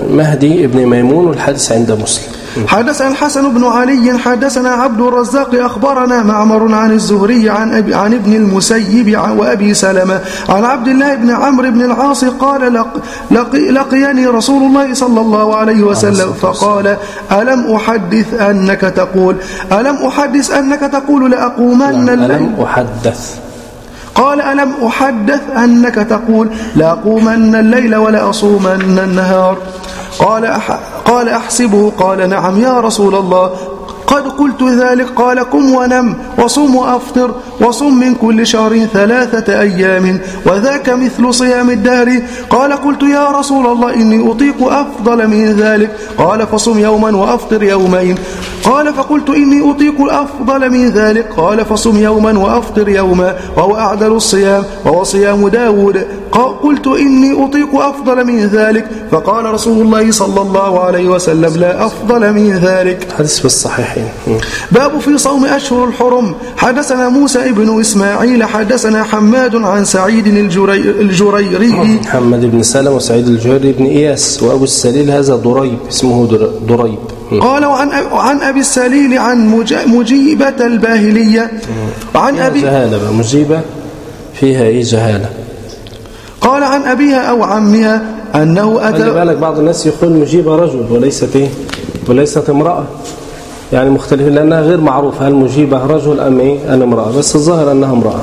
مهدي ابن ميمون والحديث عند مسلم. حدثنا الحسن بن علي حدثنا عبد الرزاق أخبرنا معمر عن الزهري عن, أبي عن ابن المسيب وأبي سلمة عن عبد الله بن عمرو بن العاص قال لق لقي لقيني رسول الله صلى الله عليه وسلم فقال ألم أحدث أنك تقول ألم أحدث أنك تقول لأقومن الليل ألم أحدث قال ألم أحدث أنك تقول لأقومن الليل ولا أصومن النهار قال أح قال أحسبه قال نعم يا رسول الله قد قلت ذلك قال قم ونم وصم وأفطر وصم من كل شهر ثلاثة أيام وذاك مثل صيام الدهر قال قلت يا رسول الله إني أطيق أفضل من ذلك قال فصم يوما وأفطر يومين قال فقلت إني أطيق أفضل من ذلك قال فصم يوما وأفطر يوما وهو أعدل الصيام وهو صيام داود قلت إني أطيق أفضل من ذلك فقال رسول الله صلى الله عليه وسلم لا أفضل من ذلك. حديث بالصحيحين. باب في صوم أشهر الحرم. حدثنا موسى ابن إسماعيل حدثنا حماد عن سعيد الجريري محمد بن سلم وسعيد الجريري بن إياس وأبو السليل هذا ضريب اسمه ضريب. قال وعن عن أبي السليل عن مجيبة الباهلية عن أبي جهالة مجيبة فيها إيه جهالة. قال عن أبيها أو عمها أنه أتى. خلي بالك بعض الناس يقول مجيبة رجل وليست إيه وليست امرأة يعني مختلفين لأنها غير معروفة هل مجيبة رجل أم إيه أم امرأة بس الظاهر أنها امرأة.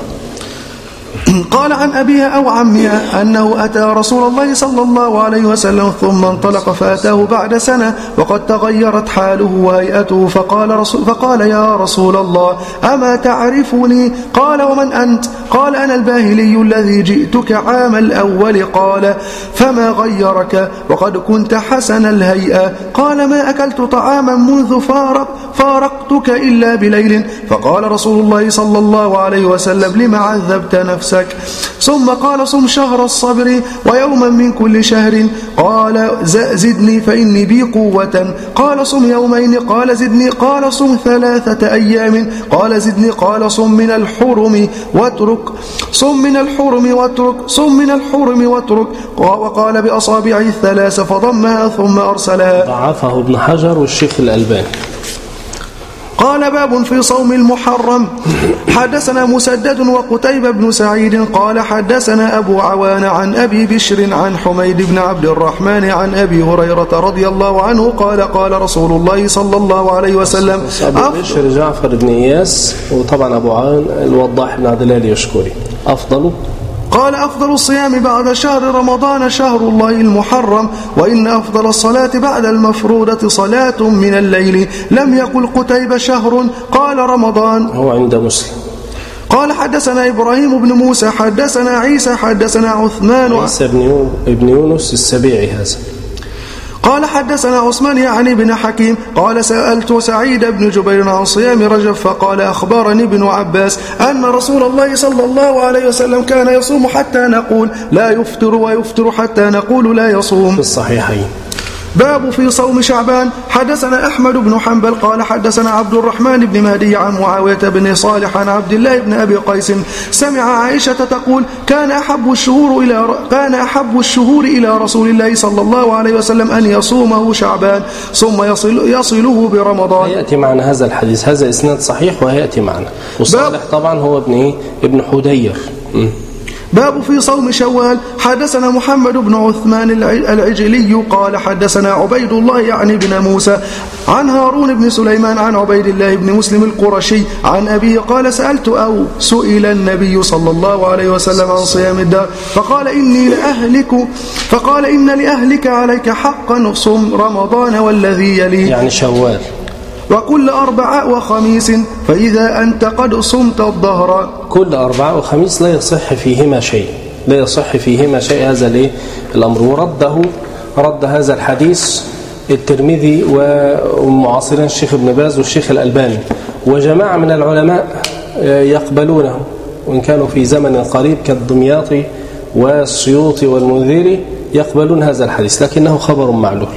قال عن أبيها أو عمها أنه أتى رسول الله صلى الله عليه وسلم ثم انطلق فأتاه بعد سنة وقد تغيرت حاله وهيئته فقال, رسول فقال يا رسول الله أما تعرفني قال ومن أنت قال أنا الباهلي الذي جئتك عام الأول قال فما غيرك وقد كنت حسن الهيئة قال ما أكلت طعاما منذ فارق فارقتك إلا بليل فقال رسول الله صلى الله عليه وسلم لما عذبت نفسك ثم قال صم شهر الصبر ويوما من كل شهر قال زدني فإني بي قوة قال صم يومين قال زدني قال صم ثلاثة أيام قال زدني قال صم من الحرم واترك صم من الحرم واترك صم من الحرم واترك وقال بأصابعه الثلاث فضمها ثم أرسلها. ضعفه ابن حجر والشيخ الألباني. قال باب في صوم المحرم. حدثنا مسدد وقتيبة بن سعيد قال حدثنا أبو عوان عن أبي بشر عن حميد بن عبد الرحمن عن أبي هريرة رضي الله عنه قال قال رسول الله صلى الله عليه وسلم أبو بشر جعفر بن إياس وطبعا أبو عوان الوضاح بن عبد الله اليشكري أفضل قال أفضل الصيام بعد شهر رمضان شهر الله المحرم وإن أفضل الصلاة بعد المفروضة صلاة من الليل لم يقل قتيبة شهر قال رمضان هو عند مسلم. قال حدثنا إبراهيم بن موسى حدثنا عيسى حدثنا عثمان عيسى بن يونس السبيعي هذا قال حدثنا عثمان يعني بن حكيم قال سألت سعيد بن جبير عن صيام رجب فقال أخبرني ابن عباس أن رسول الله صلى الله عليه وسلم كان يصوم حتى نقول لا يفطر ويفطر حتى نقول لا يصوم. في الصحيحين. باب في صوم شعبان. حدثنا أحمد بن حنبل قال حدثنا عبد الرحمن بن مهدي عن معاوية بن صالح عن عبد الله بن أبي قيس سمع عائشة تقول كان أحب الشهور إلى كان أحب الشهور إلى رسول الله صلى الله عليه وسلم أن يصومه شعبان ثم يصل يصله برمضان. يأتي معنا هذا الحديث هذا إسناد صحيح وهيأتي معنا. وصالح طبعا هو ابن إيه؟ ابن حدير. م. باب في صوم شوال. حدثنا محمد بن عثمان العجلي قال حدثنا عبيد الله يعني بن موسى عن هارون بن سليمان عن عبيد الله بن مسلم القرشي عن أبيه قال سألت أو سئل النبي صلى الله عليه وسلم عن صيام الدار فقال إني لأهلك فقال إن لأهلك عليك حقا صم رمضان والذي يليه يعني شوال وكل أربعاء وخميس فإذا أنت قد صمت الظهر. كل أربعاء وخميس لا يصح فيهما شيء لا يصح فيهما شيء هذا ليه الأمر ورده رد هذا الحديث الترمذي ومعاصرين الشيخ ابن باز والشيخ الألباني وجماعة من العلماء يقبلونه وإن كانوا في زمن قريب كالدمياطي والسيوطي والمنذري يقبلون هذا الحديث لكنه خبر معلول.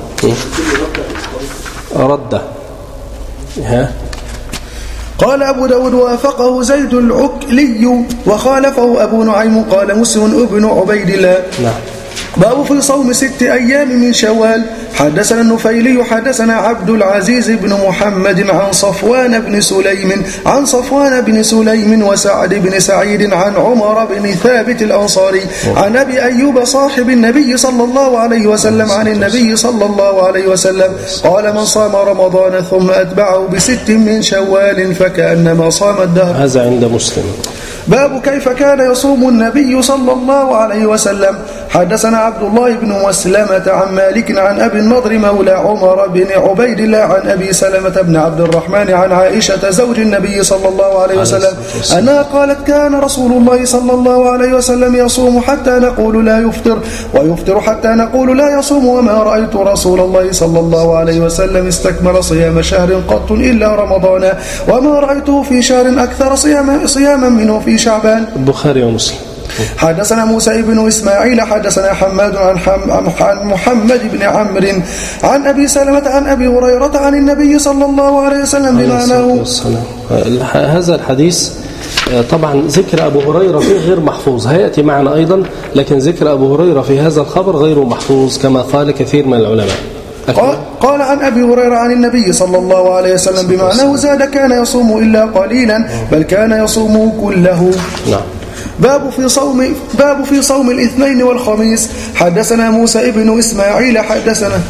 رده ها. قال أبو داود وافقه زيد العكلي وخالفه أبو نعيم قال مسلم ابن عبيد الله. نعم. باب في صوم ست أيام من شوال. حدثنا النفيلي حدثنا عبد العزيز بن محمد عن صفوان بن سليم عن صفوان بن سليم وسعد بن سعيد عن عمر بن ثابت الأنصاري عن أبي أيوب صاحب النبي صلى الله عليه وسلم عن النبي صلى الله عليه وسلم قال: من صام رمضان ثم أتبعه بست من شوال فكأنما صام الدهر. هذا عند مسلم. باب كيف كان يصوم النبي صلى الله عليه وسلم. حدثنا عبد الله بن مسلمة عن مالك عن أبي النضر مولى عمر بن عبيد الله عن أبي سلمة بن عبد الرحمن عن عائشة زوج النبي صلى الله عليه وسلم أنها قالت: كان رسول الله صلى الله عليه وسلم يصوم حتى نقول لا يفطر، ويفطر حتى نقول لا يصوم، وما رأيت رسول الله صلى الله عليه وسلم استكمل صيام شهر قط إلا رمضان، وما رأيته في شهر أكثر صياما, صياما منه في شعبان. البخاري ومسلم. حدثنا موسى بن إسماعيل حدثنا حماد عن, حم عن محمد بن عمرو عن أبي سلمة عن أبي هريرة عن النبي صلى الله عليه وسلم بمعناه. هذا الحديث طبعا ذكر أبو هريرة فيه غير محفوظ، هيأتي معنا أيضا، لكن ذكر أبو هريرة في هذا الخبر غير محفوظ كما قال كثير من العلماء. قال, قال عن أبي هريرة عن النبي صلى الله عليه وسلم بمعناه: زاد كان يصوم إلا قليلا بل كان يصوم كله. نعم. باب في صوم باب في صوم الاثنين والخميس. حدثنا موسى ابن إسماعيل حدثنا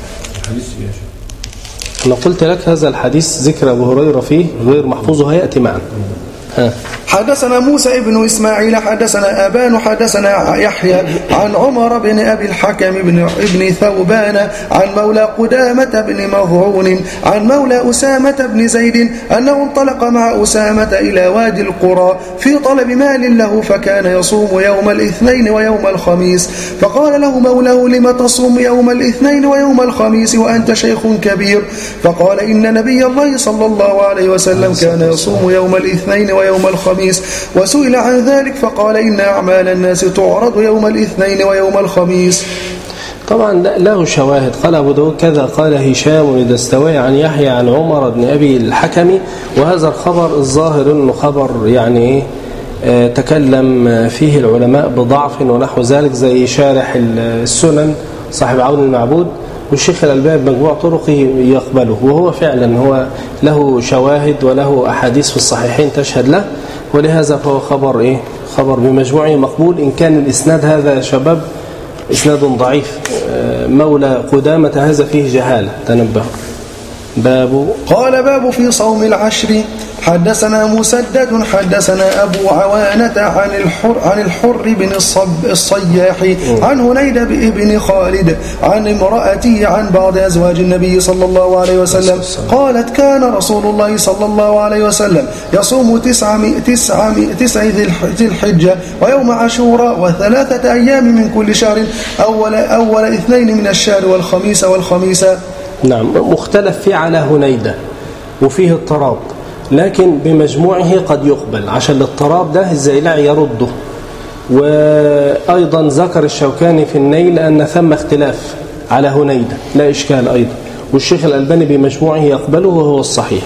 أنا قلت لك هذا الحديث ذكر أبو هريرة فيه غير محفوظ وهيأتي معنا. ها. حدثنا موسى ابن إسماعيل حدثنا أبان حدثنا يحيى عن عمر بن أبي الحكم بن ابن ثوبان عن مولى قدامة بن مظعون عن مولى أسامة بن زيد أنه انطلق مع أسامة إلى وادي القرى في طلب مال له، فكان يصوم يوم الاثنين ويوم الخميس، فقال له مولاه: لم تصوم يوم الاثنين ويوم الخميس وأنت شيخ كبير؟ فقال: إن نبي الله صلى الله عليه وسلم كان يصوم يوم الاثنين ويوم الخميس. وسئل عن ذلك فقال: إن أعمال الناس تعرض يوم الاثنين ويوم الخميس. طبعا له شواهد. قال أبو داود كذا قال هشام إذا استوى عن يحيى عن عمر بن أبي الحكم، وهذا الخبر الظاهر أنه خبر يعني اه تكلم فيه العلماء بضعف ونحو ذلك، زي شارح السنن صاحب عون المعبود، والشيخ الألباني بمجموع طرقه يقبله، وهو فعلا هو له شواهد وله أحاديث في الصحيحين تشهد له، ولهذا فهو خبر إيه؟ خبر بمجموعه مقبول، إن كان الإسناد هذا يا شباب إسناد ضعيف. مولى قدامة هذا فيه جهالة، تنبه. باب قال: باب في صوم العشر. حدثنا مسدد حدثنا أبو عوانة عن الحر عن الحر بن الصب الصياح عن هنيد بن خالد عن امرأته عن بعض أزواج النبي صلى الله عليه وسلم قالت: كان رسول الله صلى الله عليه وسلم يصوم تسع تسع تسع ذي الحجة ويوم عاشوراء وثلاثة أيام من كل شهر، أول أول اثنين من الشهر والخميس والخميس. نعم. مختلف فيه على هنيدة وفيه اضطراب، لكن بمجموعه قد يقبل، عشان الاضطراب ده الزيلعي يرده. وأيضا ذكر الشوكاني في النيل أن ثم اختلاف على هنيدة، لا إشكال أيضا، والشيخ الألباني بمجموعه يقبله وهو الصحيح.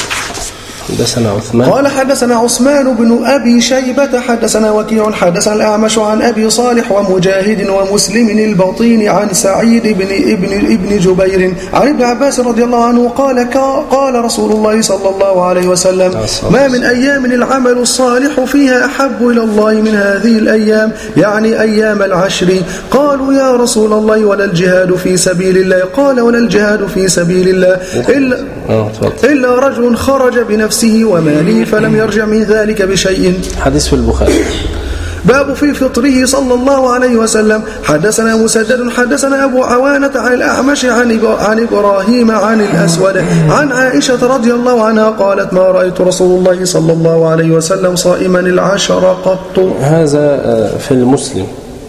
حدثنا عثمان قال: حدثنا عثمان بن أبي شيبة حدثنا وكيع حدثنا الأعمش عن أبي صالح ومجاهد ومسلم البطين عن سعيد بن ابن ابن جبير عن ابن عباس رضي الله عنه قال: قال رسول الله صلى الله عليه وسلم: ما من أيام العمل الصالح فيها أحب إلى الله من هذه الأيام، يعني أيام العشر. قالوا: يا رسول الله ولا الجهاد في سبيل الله؟ قال: ولا الجهاد في سبيل الله إلا, إلا رجل خرج بنفسه وماله فلم يرجع من ذلك بشيء. حديث في البخاري. باب في فطره صلى الله عليه وسلم. حدثنا مسدد حدثنا أبو عوانة عن الأعمش عن عن إبراهيم عن الأسود عن عائشة رضي الله عنها قالت: ما رأيت رسول الله صلى الله عليه وسلم صائما العشر قط. هذا في المسلم.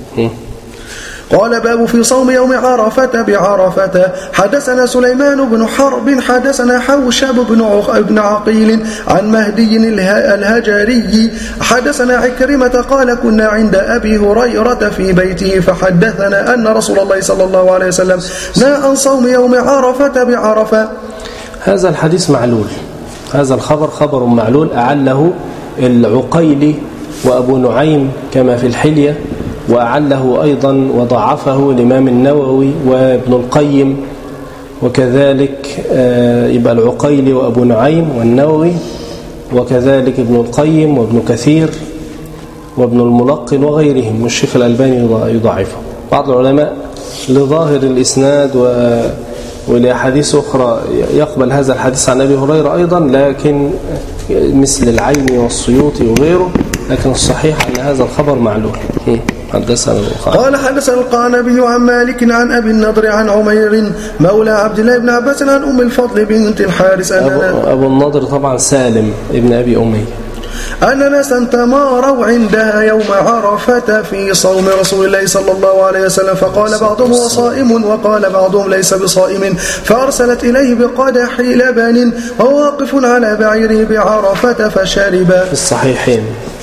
قال: باب في صوم يوم عرفة بعرفة. حدثنا سليمان بن حرب حدثنا حوشب بن عقيل عن مهدي الهجري حدثنا عكرمة قال: كنا عند أبي هريرة في بيته فحدثنا أن رسول الله صلى الله عليه وسلم نهى عن صوم يوم عرفة بعرفة. هذا الحديث معلول، هذا الخبر خبر معلول، أعله العقيلي وأبو نعيم كما في الحلية، وأعله أيضا وضعفه الإمام النووي وابن القيم وكذلك يبقى العقيلي وأبو نعيم والنووي، وكذلك ابن القيم وابن كثير وابن الملقن وغيرهم، والشيخ الألباني يضعفه. بعض العلماء لظاهر الإسناد و ولأحاديث أخرى يقبل هذا الحديث عن أبي هريرة أيضا، لكن مثل العيني والسيوطي وغيره، لكن الصحيح أن هذا الخبر معلول. حدثنا قال حدثنا القعنبي عن مالك عن أبي النضر عن عمير مولى عبد الله بن عباس عن أم الفضل بنت الحارث أبو, أبو النضر طبعا سالم ابن أبي أمية، أن ناسا تماروا عندها يوم عرفة في صوم رسول الله صلى الله عليه وسلم، فقال بعضهم هو صائم وقال بعضهم ليس بصائم، فأرسلت إليه بقدح لبن وهو واقف على بعيره بعرفة فشرب. في الصحيحين.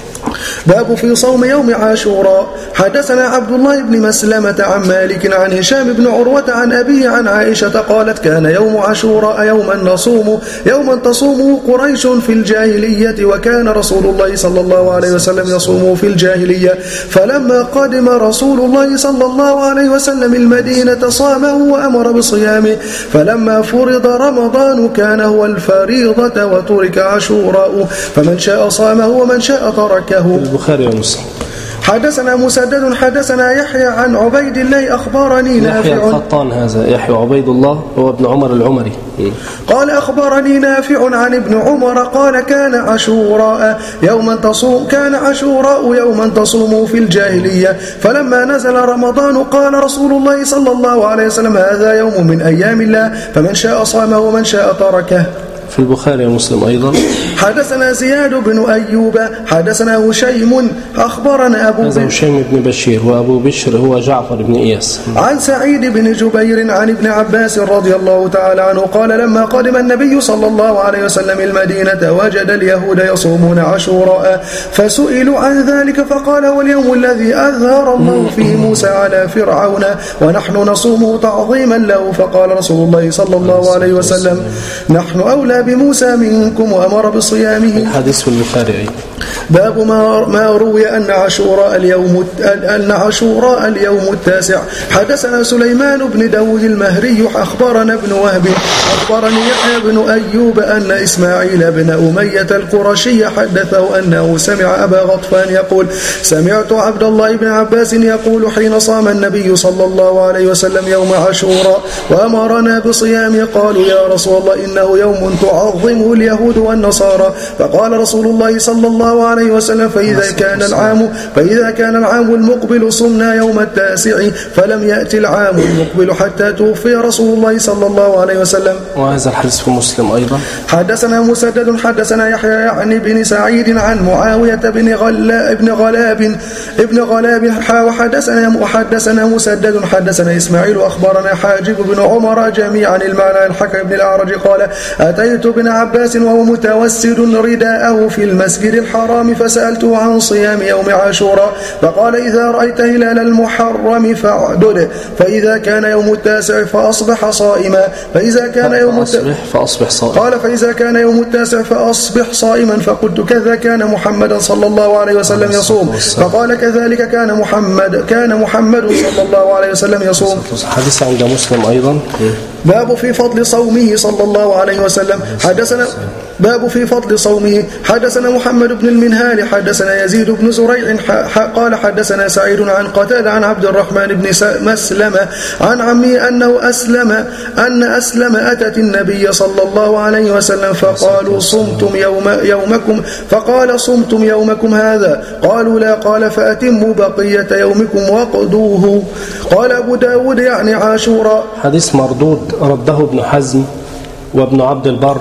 باب في صوم يوم عاشوراء. حدثنا عبد الله بن مسلمة عن مالك عن هشام بن عروة عن أبيه عن عائشة قالت كان يوم عاشوراء يوما نصوم يوما تصومه قريش في الجاهلية، وكان رسول الله صلى الله عليه وسلم يصوم في الجاهلية، فلما قدم رسول الله صلى الله عليه وسلم المدينة صامه وأمر بصيامه، فلما فرض رمضان كان هو الفريضة وترك عاشوراء، فمن شاء صامه ومن شاء تركه. البخاري ومسلم. حدثنا مسدد حدثنا يحيى عن عبيد الله أخبرني نافع. يحيى القطان هذا يحيى عبيد الله هو ابن عمر العمري. قال أخبرني نافع عن ابن عمر قال كان عاشوراء يوما تصوم كان عاشوراء يوما تصوم في الجاهلية، فلما نزل رمضان قال رسول الله صلى الله عليه وسلم هذا يوم من أيام الله، فمن شاء صامه ومن شاء تركه. في البخاري ومسلم أيضا. حدثنا زياد بن أيوب حدثنا هشيم أخبرنا أبو هذا هشيم بن بشير، وأبو بشر هو جعفر بن إياس. عن سعيد بن جبير عن ابن عباس رضي الله تعالى عنه قال لما قدم النبي صلى الله عليه وسلم المدينة وجد اليهود يصومون عاشوراء، فسئلوا عن ذلك فقال هو اليوم الذي أظهر الله فيه موسى على فرعون ونحن نصومه تعظيما له، فقال رسول الله صلى الله عليه وسلم نحن أولى بموسى منكم وأمر بصيامه. الحديث في البخاري. باب ما ما روي أن عاشوراء اليوم أن عاشوراء اليوم التاسع. حدثنا سليمان بن داود المهري أخبرنا ابن وهب أخبرني يحيى بن أيوب أن إسماعيل بن أمية القرشي حدثه أنه سمع أبا غطفان يقول سمعت عبد الله بن عباس يقول حين صام النبي صلى الله عليه وسلم يوم عاشوراء وأمرنا بصيامه قالوا يا رسول الله إنه يوم تعظمه اليهود والنصارى، فقال رسول الله صلى الله عليه وسلم فإذا كان العام فإذا كان العام المقبل صمنا يوم التاسع، فلم يأتي العام المقبل حتى توفي رسول الله صلى الله عليه وسلم. وهذا الحديث في مسلم أيضا. حدثنا مسدد حدثنا يحيى يعني بن سعيد عن معاوية بن غلاب ابن غلاب ابن غلاب وحدثنا وحدثنا مسدد حدثنا إسماعيل أخبرنا حاجب بن عمر جميعا المعنى. الحكم بن الأعرج قال أتيت ابن عباس وهو متوسد رداءه في المسجد الحرام فسألته عن صيام يوم عاشوراء، فقال إذا رأيت هلال المحرم فاعدد، فإذا كان يوم التاسع فأصبح صائما، فإذا كان يوم فأصبح فأصبح صائما. قال فإذا كان يوم التاسع فأصبح صائما، فقلت كذا كان محمد صلى الله عليه وسلم يصوم، فقال كذلك كان محمد كان محمد صلى الله عليه وسلم يصوم. حديث عند مسلم أيضا. باب في فضل صومه صلى الله عليه وسلم. حدثنا باب في فضل صومه. حدثنا محمد بن المنهال حدثنا يزيد بن زريع قال حدثنا سعيد عن قتادة عن عبد الرحمن بن مسلمة عن عمه أنه أسلم أن أسلم أتت النبي صلى الله عليه وسلم فقالوا صمتم يوم يومكم فقال صمتم يومكم هذا؟ قالوا لا. قال فأتموا بقية يومكم وقدوه. قال أبو داود يعني عاشوراء. حديث مردود رده ابن حزم وابن عبد البر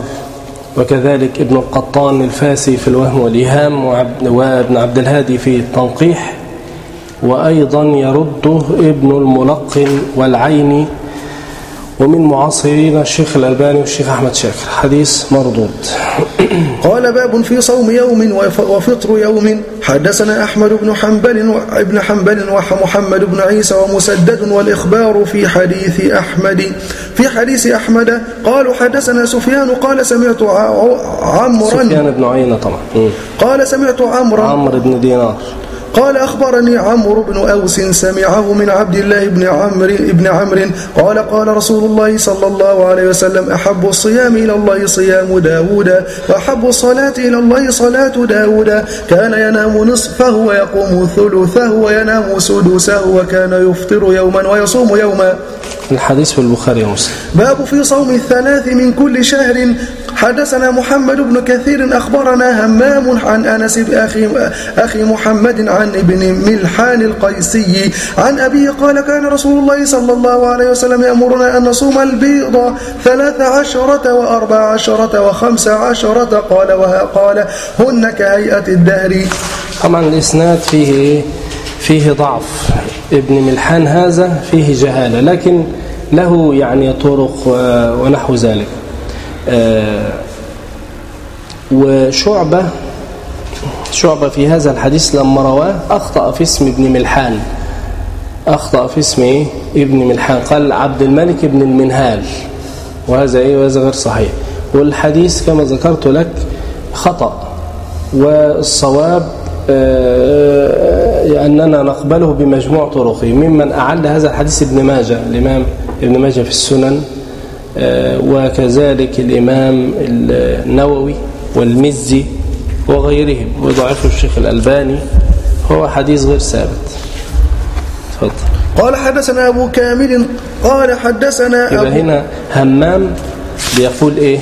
وكذلك ابن القطان الفاسي في الوهم والإيهام وابن عبد الهادي في التنقيح، وأيضا يرده ابن الملقن والعيني، ومن معاصرين الشيخ الألباني والشيخ أحمد شاكر. حديث مردود. قال باب في صوم يوم وفطر يوم. حدثنا أحمد بن حنبل ابن حنبل ومحمد بن عيسى ومسدد والإخبار في حديث أحمد في حديث أحمد قالوا حدثنا سفيان قال سمعت عمرا سفيان بن عيينة طبعا. قال سمعت عمرا عمرو بن دينار قال أخبرني عمرو بن أوس سمعه من عبد الله بن عمرو بن عمرو قال قال رسول الله صلى الله عليه وسلم أحب الصيام إلى الله صيام داود وأحب الصلاة إلى الله صلاة داود كان ينام نصفه ويقوم ثلثه وينام سدسه وكان يفطر يوما ويصوم يوما. الحديث في البخاري ومسلم. باب في صوم الثلاث من كل شهر. حدثنا محمد بن كثير أخبرنا همام عن أنس أخي, أخي محمد عن ابن ملحان القيسي عن أبيه قال كان رسول الله صلى الله عليه وسلم يأمرنا أن نصوم البيض ثلاث عشرة وأربع عشرة وخمس عشرة قال وها قال هن كهيئة الدهر. طبعا الإسناد فيه فيه ضعف، ابن ملحان هذا فيه جهالة، لكن له يعني طرق ونحو ذلك. وشعبة شعبة في هذا الحديث لما رواه أخطأ في اسم ابن ملحان، أخطأ في اسم إيه؟ ابن ملحان، قال عبد الملك ابن المنهال، وهذا إيه؟ وهذا غير صحيح. والحديث كما ذكرت لك خطأ، والصواب أننا نقبله بمجموع طرقه. ممن أعل هذا الحديث ابن ماجه، الإمام ابن ماجه في السنن، وكذلك الإمام النووي والمزي وغيرهم، وضعفه الشيخ الألباني، هو حديث غير ثابت. تفضل. قال حدثنا أبو كامل قال حدثنا يبقى هنا همام بيقول إيه؟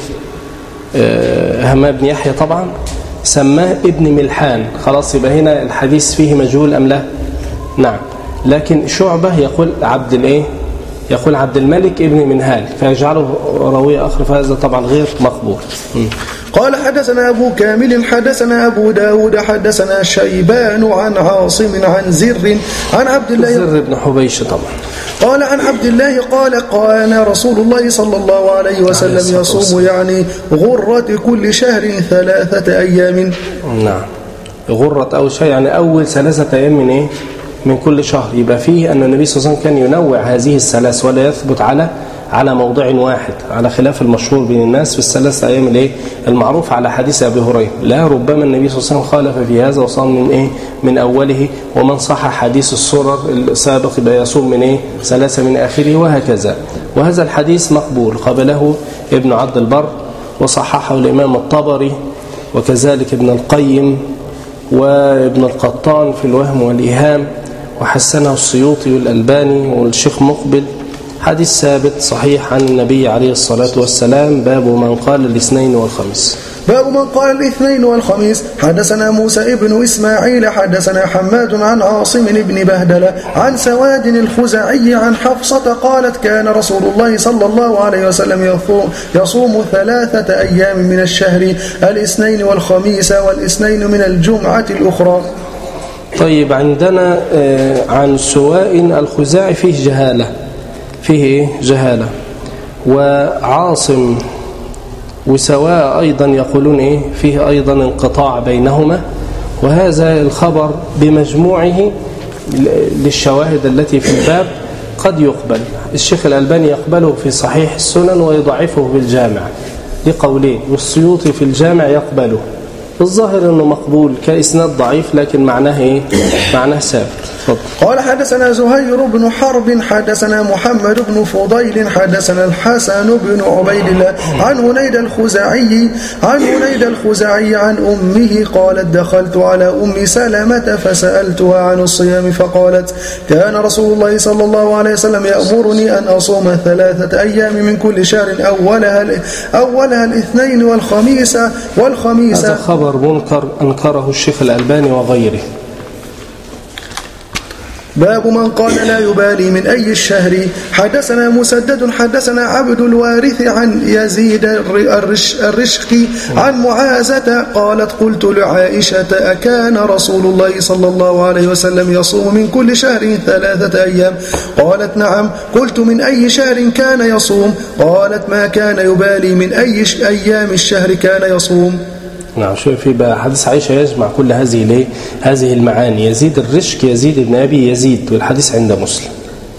آه همام بن يحيى طبعا سماه ابن ملحان، خلاص يبقى هنا الحديث فيه مجهول أم لا؟ نعم. لكن شعبة يقول عبد الإيه؟ يقول عبد الملك ابن منهال، فيجعله راوي آخر، فهذا طبعا غير مقبول. م. قال حدثنا أبو كامل حدثنا أبو داود حدثنا شيبان عن عاصم عن زر عن عبد الله زر بن حبيش طبعا قال عن عبد الله قال قال رسول الله صلى الله عليه وسلم يصوم يعني غرة كل شهر ثلاثة أيام. نعم، غرة أو شيء يعني أول ثلاثة أيام من إيه؟ من كل شهر. يبقى فيه أن النبي صلى الله عليه وسلم كان ينوع هذه الثلاث ولا يثبت على على موضع واحد، على خلاف المشهور بين الناس في الثلاث أيام الايه المعروف على حديث أبي هريرة. لا، ربما النبي صلى الله عليه وسلم خالف في هذا وصام من إيه من أوله، ومن صح حديث السرر السابق يبقى يصوم من إيه ثلاثة من آخره، وهكذا. وهذا الحديث مقبول، قبله ابن عبد البر وصححه الإمام الطبري، وكذلك ابن القيم وابن القطان في الوهم والإيهام، وحسنه السيوطي والألباني والشيخ مقبل. حديث ثابت صحيح عن النبي عليه الصلاة والسلام. باب من قال الاثنين والخميس. باب من قال الاثنين والخميس. حدثنا موسى ابن إسماعيل حدثنا حماد عن عاصم بن بهدلة عن سواد الخزاعي عن حفصة قالت كان رسول الله صلى الله عليه وسلم يصوم ثلاثة أيام من الشهر، الاثنين والخميس والاثنين من الجمعة الأخرى. طيب، عندنا عن سواء الخزاعي فيه جهالة، فيه جهالة، وعاصم وسواء أيضا يقولون إيه فيه أيضا انقطاع بينهما، وهذا الخبر بمجموعه للشواهد التي في الباب قد يقبل. الشيخ الألباني يقبله في صحيح السنن ويضعفه بالجامع لقولين، والسيوطي في الجامع يقبله. الظاهر أنه مقبول كإسناد ضعيف، لكن معناه إيه؟ معناه ثابت. قال حدثنا زهير بن حرب حدثنا محمد بن فضيل حدثنا الحسن بن عبيد الله عن هنيد الخزاعي عن هنيد الخزاعي عن أمه قالت دخلت على أم سلمة فسألتها عن الصيام فقالت كان رسول الله صلى الله عليه وسلم يأمرني أن أصوم ثلاثة أيام من كل شهر أولها أولها الاثنين والخميس والخميس. هذا خبر منكر أنكره الشيخ الألباني وغيره. باب من قال لا يبالي من أي الشهر. حدثنا مسدد حدثنا عبد الوارث عن يزيد الرش الرشقي عن معاذة قالت قلت لعائشة أكان رسول الله صلى الله عليه وسلم يصوم من كل شهر ثلاثة أيام؟ قالت نعم. قلت من أي شهر كان يصوم؟ قالت ما كان يبالي من أي أيام الشهر كان يصوم. نعم، شوف بقى حديث عائشة يجمع كل هذه ليه هذه المعاني. يزيد الرشك يزيد بن أبي يزيد، والحديث عند مسلم.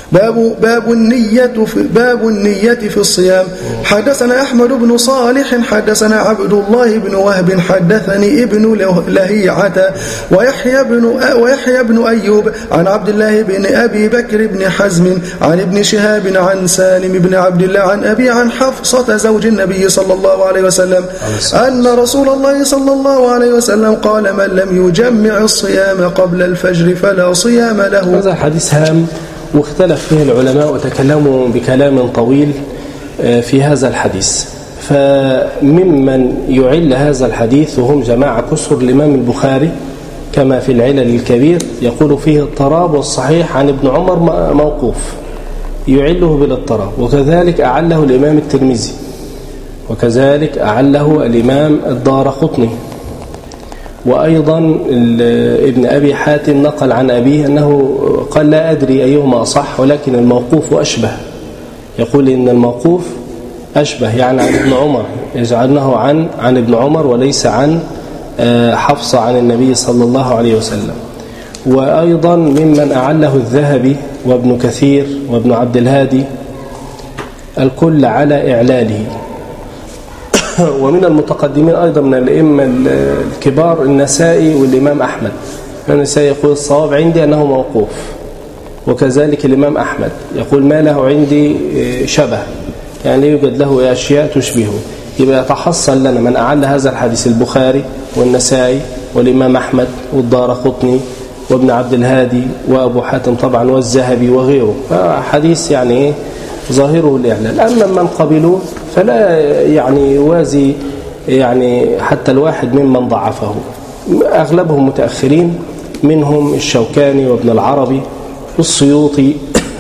باب باب النية في باب النية في الصيام. حدثنا أحمد بن صالح حدثنا عبد الله بن وهب حدثني ابن لهيعة ويحيى بن ويحيى بن أيوب عن عبد الله بن أبي بكر بن حزم عن ابن شهاب عن سالم بن عبد الله عن أبي عن حفصة زوج النبي صلى الله عليه وسلم أن رسول الله صلى الله عليه وسلم قال من لم يجمع الصيام قبل الفجر فلا صيام له. هذا حديث هام واختلف فيه العلماء وتكلموا بكلام طويل في هذا الحديث. فممن يعل هذا الحديث وهم جماعة كسر الإمام البخاري كما في العلل الكبير يقول فيه اضطراب، والصحيح عن ابن عمر موقوف يعله بالاضطراب، وكذلك أعله الإمام الترمذي، وكذلك أعله الإمام الدارقطني، وأيضا ابن أبي حاتم نقل عن أبيه أنه قال لا أدري أيهما أصح، ولكن الموقوف أشبه، يقول إن الموقوف أشبه يعني عن ابن عمر، يجعلنه عن عن ابن عمر وليس عن حفصة عن النبي صلى الله عليه وسلم. وأيضا ممن أعله الذهبي وابن كثير وابن عبد الهادي الكل على إعلاله. ومن المتقدمين أيضا من الأئمة الكبار النسائي والإمام أحمد. النسائي يقول الصواب عندي أنه موقوف، وكذلك الإمام أحمد يقول ما له عندي شبه، يعني لا يوجد له أشياء تشبهه. يبقى يتحصل لنا من أعل هذا الحديث البخاري والنسائي والإمام أحمد والدارقطني وابن عبد الهادي وأبو حاتم طبعا والذهبي وغيره. حديث يعني ظاهره الإعلال. أما من قبلوه فلا يعني يوازي يعني حتى الواحد ممن ضعفه، أغلبهم متأخرين، منهم الشوكاني وابن العربي والسيوطي،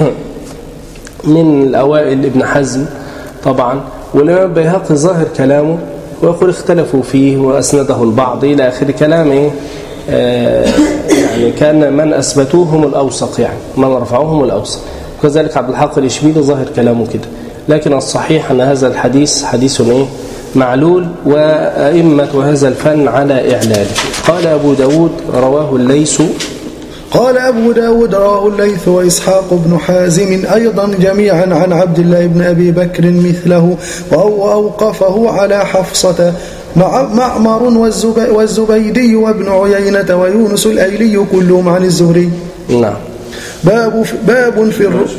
من الأوائل ابن حزم طبعا، والإمام البيهقي ظاهر كلامه ويقول اختلفوا فيه وأسنده البعض إلى آخر كلامه. آه يعني كان من أثبتوه هم الأوسق، يعني من رفعوهم الأوسق، وكذلك عبد الحق الإشبيلي ظاهر كلامه كده. لكن الصحيح أن هذا الحديث حديث إيه؟ معلول، وأئمة هذا الفن على إعلاله. قال أبو داود رواه الليث قال أبو داود رواه الليث وإسحاق بن حازم أيضا جميعا عن عبد الله بن أبي بكر مثله، وأوقفه على حفصة معمر والزبيدي وابن عيينة ويونس الأيلي كلهم عن الزهري. نعم. باب باب في الر...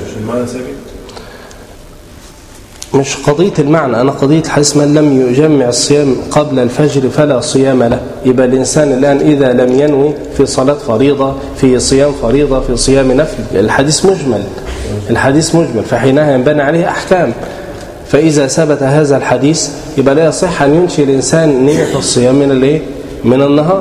مش قضية المعنى، أنا قضية حيث من لم يجمع الصيام قبل الفجر فلا صيام له. يبقى الإنسان الآن إذا لم ينوي في صلاة فريضة، في صيام فريضة، في صيام نفل، الحديث مجمل، الحديث مجمل، فحينها ينبني عليه أحكام. فإذا ثبت هذا الحديث يبقى لا يصح أن ينشئ الإنسان نية الصيام من الايه؟ من النهار.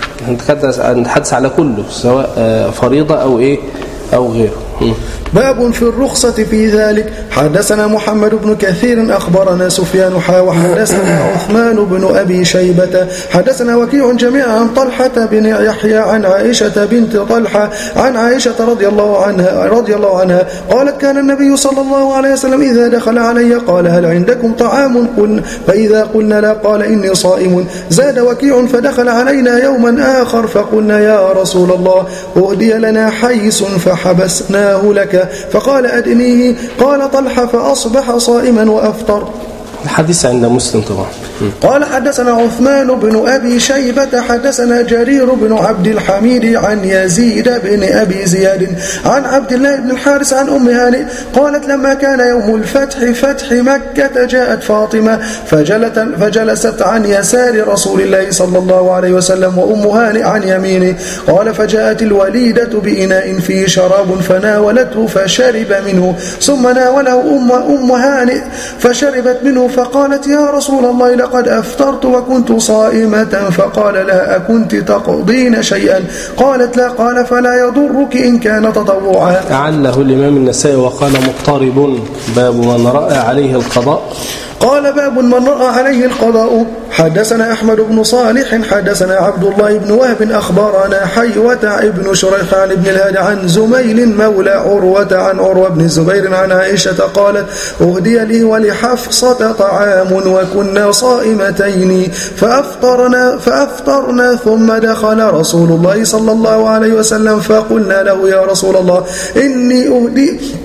نتحدث على كله سواء فريضة أو إيه أو غيره. باب في الرخصة في ذلك. حدثنا محمد بن كثير أخبرنا سفيان حا وحدثنا عثمان بن أبي شيبة حدثنا وكيع جميعا عن طلحة بن يحيى عن عائشة بنت طلحة عن عائشة رضي الله عنها رضي الله عنها قالت كان النبي صلى الله عليه وسلم إذا دخل علي قال هل عندكم طعام؟ قلنا فإذا قلنا لا قال إني صائم. زاد وكيع فدخل علينا يوما آخر فقلنا يا رسول الله أهدي لنا حيس فحبسناه لك فقال أدنيه. قال طلحة فأصبح صائما وأفطر. الحديث عند مسلم طبعا. قال حدثنا عثمان بن أبي شيبة حدثنا جرير بن عبد الحميد عن يزيد بن أبي زياد عن عبد الله بن الحارث عن أم هانئ قالت لما كان يوم الفتح فتح مكة جاءت فاطمة فجلت فجلست عن يسار رسول الله صلى الله عليه وسلم وأم هانئ عن يمينه. قال فجاءت الوليدة بإناء فيه شراب فناولته فشرب منه ثم ناوله أم, أم هانئ فشربت منه فقالت يا رسول الله لقد أفطرت وكنت صائمة. فقال لا أكنت تقضين شيئا؟ قالت لا. قال فلا يضرك إن كان تطوعا. أعله الإمام النسائي وقال مضطرب. باب من رأى عليه القضاء. قال باب من رأى عليه القضاء. حدثنا أحمد بن صالح حدثنا عبد الله بن وهب أخبرنا حيوة ابن شريح عن ابن الهادي عن زميل مولى عروة عن عروة بن الزبير عن عائشة قالت أهدي لي ولحفصة طعام وكنا صائمتين فأفطرنا, فأفطرنا ثم دخل رسول الله صلى الله عليه وسلم فقلنا له يا رسول الله إني أهدي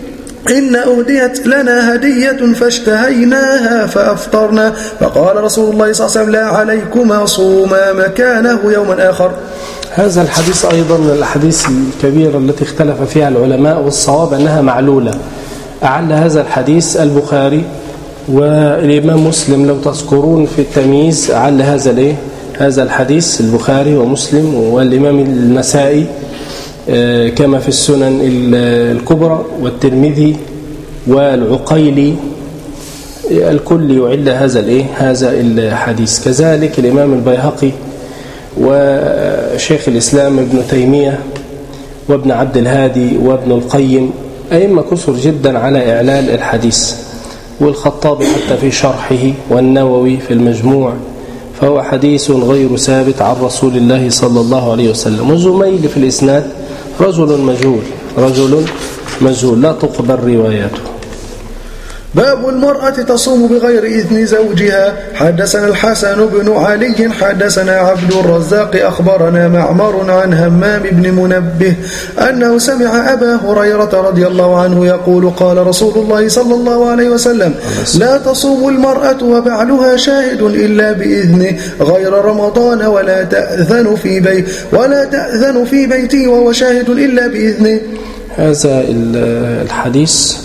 إن أهديت لنا هدية فاشتهيناها فأفطرنا، فقال رسول الله صلى الله عليه وسلم لا عليكما صوما مكانه يوما آخر. هذا الحديث أيضا من الأحاديث الكبيرة التي اختلف فيها العلماء، والصواب أنها معلولة. أعل هذا الحديث البخاري والإمام مسلم لو تذكرون في التمييز، أعل هذا ليه هذا الحديث البخاري ومسلم والإمام النسائي كما في السنن الكبرى والترمذي والعقيلي، الكل يعل هذا الايه هذا الحديث. كذلك الإمام البيهقي وشيخ الإسلام ابن تيمية وابن عبد الهادي وابن القيم، أئمة كثر جدا على إعلال الحديث، والخطابي حتى في شرحه، والنووي في المجموع، فهو حديث غير ثابت عن رسول الله صلى الله عليه وسلم. وزميل في الإسناد رجل مجهول رجل مجهول لا تقبل رواياته. باب المرأة تصوم بغير إذن زوجها. حدثنا الحسن بن علي حدثنا عبد الرزاق أخبرنا معمر عن همام بن منبه أنه سمع أبا هريرة رضي الله عنه يقول قال رسول الله صلى الله عليه وسلم لا تصوم المرأة وبعلها شاهد إلا بإذنه غير رمضان ولا تأذن في بيت ولا تأذن في بيتي وهو شاهد إلا بإذنه. هذا الحديث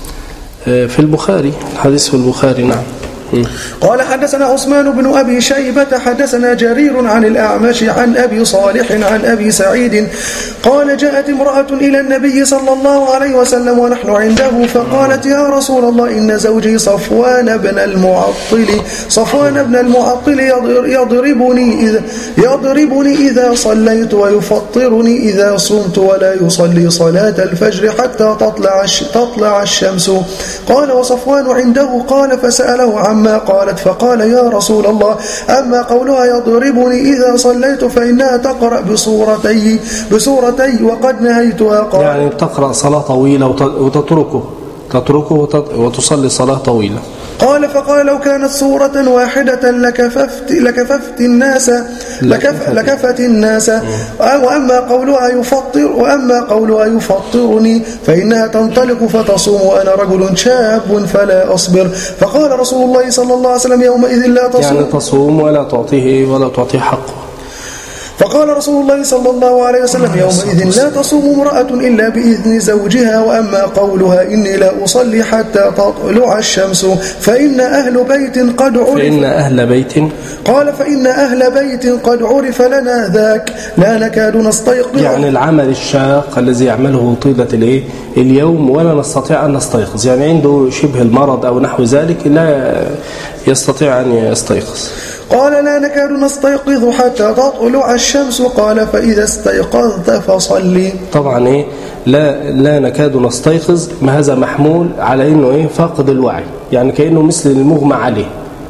في البخاري، الحديث في البخاري. نعم. قال حدثنا عثمان بن أبي شيبة حدثنا جرير عن الأعمش عن أبي صالح عن أبي سعيد قال جاءت امرأة إلى النبي صلى الله عليه وسلم ونحن عنده فقالت يا رسول الله إن زوجي صفوان بن المعطل صفوان بن المعطل يضربني إذا, يضربني إذا صليت ويفطرني إذا صمت ولا يصلي صلاة الفجر حتى تطلع, تطلع الشمس. قال وصفوان عنده قال فسأله عن ما قالت فقال يا رسول الله أما قولها يضربني إذا صليت فإنها تقرأ بصورتي بصورتي وقد نهيتها. قال يعني تقرأ صلاة طويلة وتتركه تتركه وتصلي صلاة طويلة. قال فقال لو كانت سورة واحدة لكففت لكففت الناس لكف لكفت الناس وأما قولها يفطر وأما قولها يفطرني فإنها تنطلق فتصوم وأنا رجل شاب فلا أصبر. فقال رسول الله صلى الله عليه وسلم يومئذ لا تصوم يعني تصوم ولا تعطيه ولا تعطيه حقه. فقال رسول الله صلى الله عليه وسلم يومئذ لا تصوم امرأة إلا بإذن زوجها وأما قولها إني لا أصلي حتى تطلع الشمس فإن أهل بيت قد عرف فإن أهل بيت قال فإن أهل بيت قد عرف لنا ذاك لا نكاد نستيقظ. يعني العمل الشاق الذي يعمله طيلة اليوم ولا نستطيع أن نستيقظ، يعني عنده شبه المرض أو نحو ذلك لا يستطيع أن يستيقظ. قال لا نكاد نستيقظ حتى تطلع الشمس. قال فإذا استيقظت فصلي. طبعا إيه لا لا نكاد نستيقظ، ما هذا محمول على إنه إيه فاقد الوعي، يعني كأنه مثل المغمى عليه،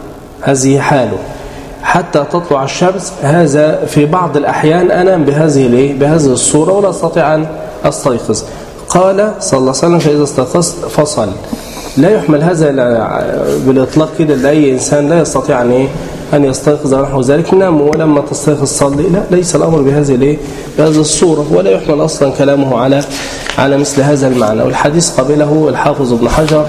هذه حاله. حتى تطلع الشمس هذا في بعض الأحيان أنام بهذه الإيه بهذه الصورة ولا أستطيع أن أستيقظ. قال صلى الله عليه وسلم فإذا استيقظت فصل. لا يحمل هذا بالإطلاق كده لأي إنسان لا يستطيع أن إيه أن يستيقظ نحو ذلك نام ولما تستيقظ صلي، لا ليس الأمر بهذه الايه بهذه الصورة، ولا يحمل أصلا كلامه على على مثل هذا المعنى. والحديث قبله الحافظ ابن حجر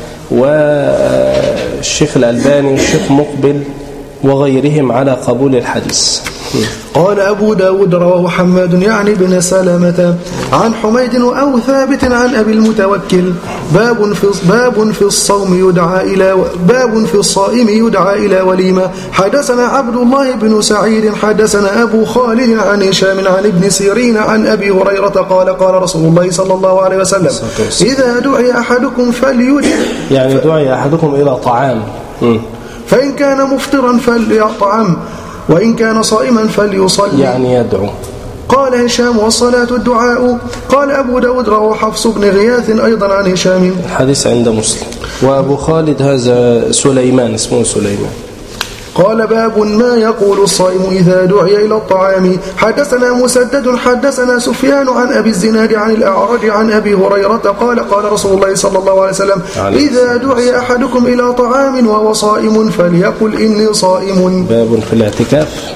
والشيخ الألباني والشيخ مقبل وغيرهم على قبول الحديث. قال أبو داود رواه حماد يعني بن سلامة عن حميد أو ثابت عن أبي المتوكل باب في باب في الصوم يدعى إلى باب في الصائم يدعى إلى وليمة. حدثنا عبد الله بن سعيد حدثنا أبو خالد عن هشام عن ابن سيرين عن أبي هريرة قال قال رسول الله صلى الله عليه وسلم إذا دعي أحدكم فليدع، يعني دعي أحدكم إلى طعام فإن كان مفطرا فليطعم وإن كان صائما فليصلي، يعني يدعو. قال هشام والصلاة الدعاء. قال أبو داود رواه حفص بن غياث أيضا عن هشام. الحديث عند مسلم. وأبو خالد هذا سليمان اسمه سليمان. قال باب ما يقول الصائم إذا دعي إلى الطعام. حدثنا مسدد حدثنا سفيان عن أبي الزناد عن الأعرج عن أبي هريرة قال قال رسول الله صلى الله عليه وسلم إذا دعي أحدكم إلى طعام وهو صائم فليقل إني صائم. باب في الاعتكاف.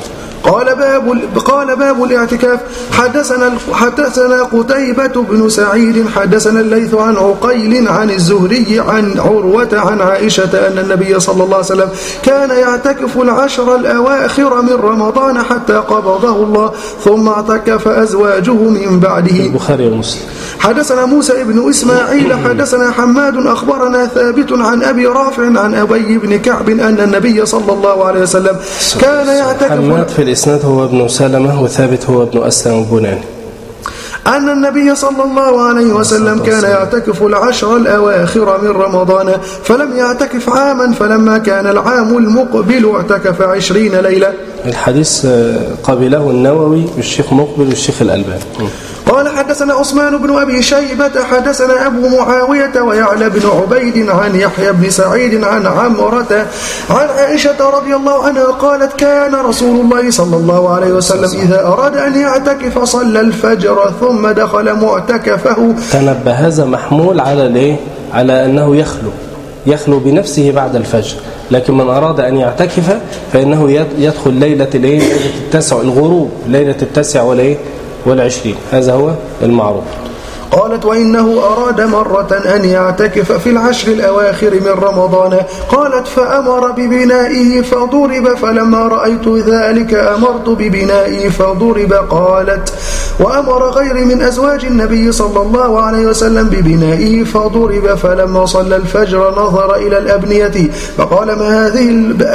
قال باب قال باب الاعتكاف. حدثنا حدثنا قتيبة بن سعيد حدثنا الليث عن عقيل عن الزهري عن عروة عن عائشة أن النبي صلى الله عليه وسلم كان يعتكف العشر الأواخر من رمضان حتى قبضه الله ثم اعتكف أزواجه من بعده. البخاري ومسلم. حدثنا موسى بن إسماعيل حدثنا حماد أخبرنا ثابت عن أبي رافع عن أبي بن كعب أن النبي صلى الله عليه وسلم كان يعتكف. حماد في الإسناد هو ابن سلمة وثابت هو ابن أسلم البناني. أن النبي صلى الله عليه وسلم كان يعتكف العشر الأواخر من رمضان فلم يعتكف عاما فلما كان العام المقبل اعتكف عشرين ليلة. الحديث قبله النووي والشيخ مقبل والشيخ الألباني. قال حدثنا عثمان بن أبي شيبة حدثنا أبو معاوية ويعلى بن عبيد عن يحيى بن سعيد عن عمرة عن عائشة رضي الله عنها قالت كان رسول الله صلى الله عليه وسلم إذا أراد أن يعتكف صلى الفجر ثم دخل معتكفه. تنبه هذا محمول على الايه؟ على أنه يخلو يخلو بنفسه بعد الفجر، لكن من أراد أن يعتكف فإنه يدخل ليلة الايه؟ ليلة التاسع الغروب ليلة التاسع والايه؟ والعشرين. هذا هو المعروف. قالت وإنه أراد مرة أن يعتكف في العشر الأواخر من رمضان. قالت فأمر ببنائه فضرب فلما رأيت ذلك أمرت ببنائه فضرب. قالت وأمر غير من أزواج النبي صلى الله عليه وسلم ببنائه فضرب فلما صلى الفجر نظر إلى الأبنية فقال ما هذه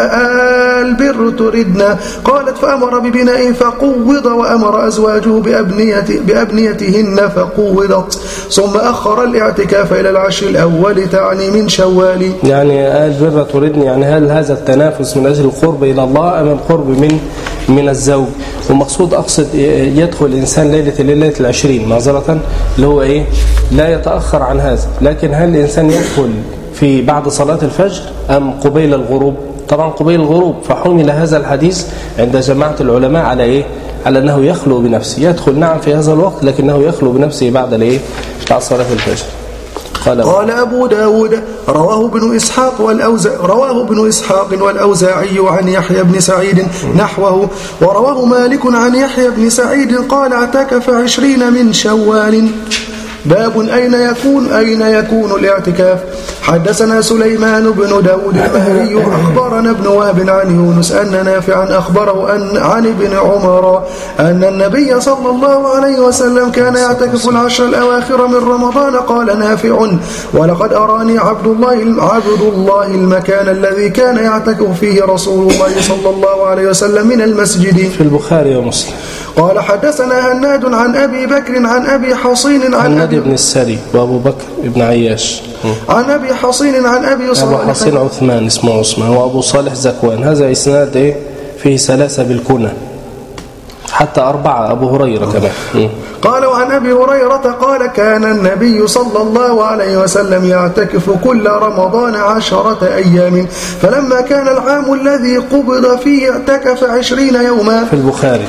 البر تردنا. قالت فأمر ببنائه فقوض وأمر أزواجه بأبنية بأبنيتهن فقوضت ثم أخر الاعتكاف إلى العشر الأول تعني من شوال. يعني البر تردني يعني هل هذا التنافس من أجل القرب إلى الله أم القرب من من الزوج؟ ومقصود أقصد يدخل الإنسان ليلة ليلة العشرين معذرة اللي هو إيه لا يتأخر عن هذا، لكن هل الإنسان يدخل في بعد صلاة الفجر أم قبيل الغروب؟ طبعا قبيل الغروب. فحمل هذا الحديث عند جماعة العلماء على إيه؟ على أنه يخلو بنفسه، يدخل نعم في هذا الوقت لكنه يخلو بنفسه بعد الإيه؟ بعد صلاة الفجر. قال, قال أبو داود رواه ابن إسحاق والأوزاعي رواه ابن إسحاق والأوزاعي عن يحيى بن سعيد نحوه، ورواه مالك عن يحيى بن سعيد قال اعتكف عشرين من شوال. باب أين يكون أين يكون الاعتكاف. حدثنا سليمان بن داود المهري أخبرنا ابن وهب عن يونس أن نافعا أخبره أن عن ابن عمر أن النبي صلى الله عليه وسلم كان يعتكف العشر الأواخر من رمضان. قال نافع ولقد أراني عبد الله عبد الله المكان الذي كان يعتكف فيه رسول الله صلى الله عليه وسلم من المسجد. في البخاري ومسلم. قال حدثنا هناد عن أبي بكر عن أبي حصين عن أبي بن السري وأبو بكر ابن عياش عن أبي حصين عن أبي صالح. أبو حصين عثمان اسمه عثمان وأبو صالح زكوان. هذا إسناد إيه فيه ثلاثة بالكنى حتى أربعة أبو هريرة كمان. قال وعن أبي هريرة قال كان النبي صلى الله عليه وسلم يعتكف كل رمضان عشرة أيام فلما كان العام الذي قبض فيه اعتكف عشرين يوما. في البخاري.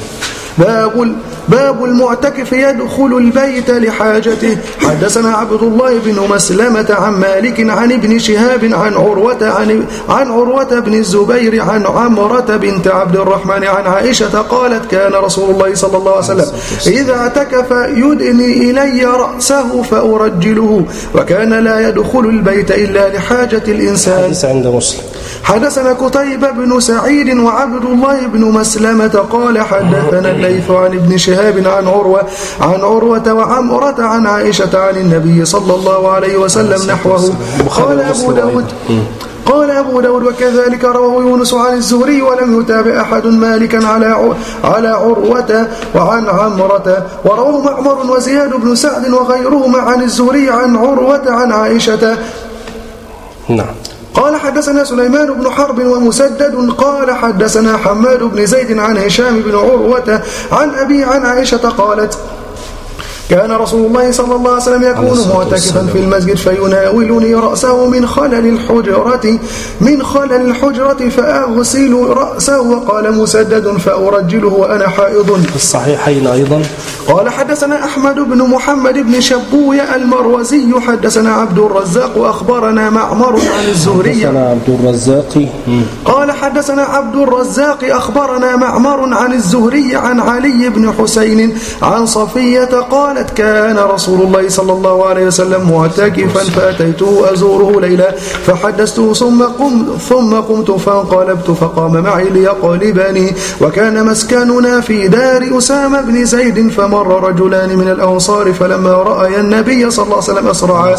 باب باب المعتكف يدخل البيت لحاجته. حدثنا عبد الله بن مسلمة عن مالك عن ابن شهاب عن عروة عن, عن عروة بن الزبير عن عمرة بنت عبد الرحمن عن عائشة قالت كان رسول الله صلى الله عليه وسلم إذا اعتكف يدني إلي رأسه فأرجله وكان لا يدخل البيت إلا لحاجة الإنسان. حديث عند مسلم. حدثنا قتيبة بن سعيد وعبد الله بن مسلمة قال حدثنا الليث عن ابن شهاب عن عروة عن عروة وعمرة عن عائشة عن النبي صلى الله عليه وسلم نحوه. قال أبو داود قال أبو داود وكذلك رواه يونس عن الزهري ولم يتابع أحد مالكا على على عروة وعن عمرة. ورواه معمر وزياد بن سعد وغيرهما عن الزهري عن عروة عن عائشة. نعم. قال حدثنا سليمان بن حرب ومسدد قال حدثنا حماد بن زيد عن هشام بن عروة عن أبي عن عائشة قالت كان رسول الله صلى الله عليه وسلم يكون معتكفا في المسجد فيناولني رأسه من خلل الحجرة من خلل الحجرة فأغسل رأسه. وقال مسدد فأرجله وأنا حائض. في الصحيحين أيضا. قال حدثنا أحمد بن محمد بن شبوية المروزي حدثنا عبد الرزاق وأخبرنا معمر عن الزهري حدثنا عبد الرزاق قال حدثنا عبد الرزاق أخبرنا معمر عن الزهري عن علي بن حسين عن صفية قالت كان رسول الله صلى الله عليه وسلم معتكفا فأتيته أزوره ليلة فحدثته ثم قمت, ثم قمت فانقلبت فقام معي ليقلبني وكان مسكننا في دار أسامة بن زيد فمر رجلان من الأنصار فلما رأى النبي صلى الله عليه وسلم أسرعا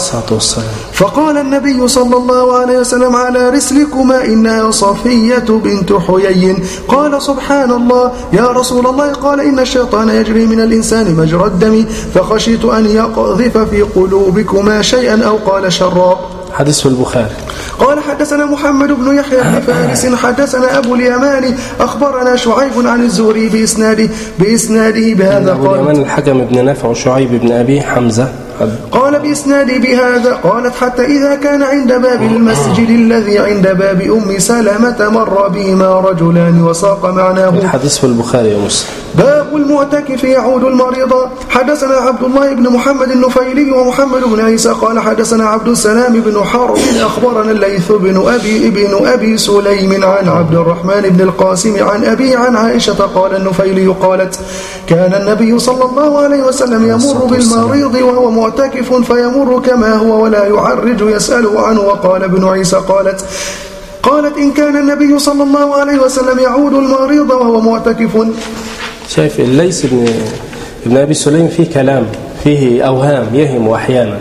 فقال النبي صلى الله عليه وسلم على رسلكما إنها صفية بنت حيي قال سبحان الله يا رسول الله قال إن الشيطان يجري من الإنسان مجرى الدم فخشيت أن يقذف في قلوبكما شيئا أو قال شرا. حديث في البخاري. قال حدثنا محمد بن يحيى بن فارس حدثنا أبو اليمان أخبرنا شعيب عن الزهري بإسناده بإسناده بهذا أبو اليمان الحكم بن نافع وشعيب بن أبي حمزة قال بإسناده بهذا قالت حتى إذا كان عند باب المسجد الذي عند باب أم سلمة مر بهما رجلان وساق معناه. الحديث في البخاري ومسلم. باب المعتكف يعود المريض. حدثنا عبد الله بن محمد النفيلي ومحمد بن عيسى قال حدثنا عبد السلام بن حرب أخبرنا الليث بن أبي ابن أبي سليم عن عبد الرحمن بن القاسم عن أبي عن عائشة قال النفيلي قالت كان النبي صلى الله عليه وسلم يمر بالمريض وهو معتكف فيمر كما هو ولا يعرج يسأله عنه. وقال ابن عيسى قالت قالت إن كان النبي صلى الله عليه وسلم يعود المريض وهو معتكف. شايف الليث بن ابن أبي سليم فيه كلام فيه أوهام يهم أحيانا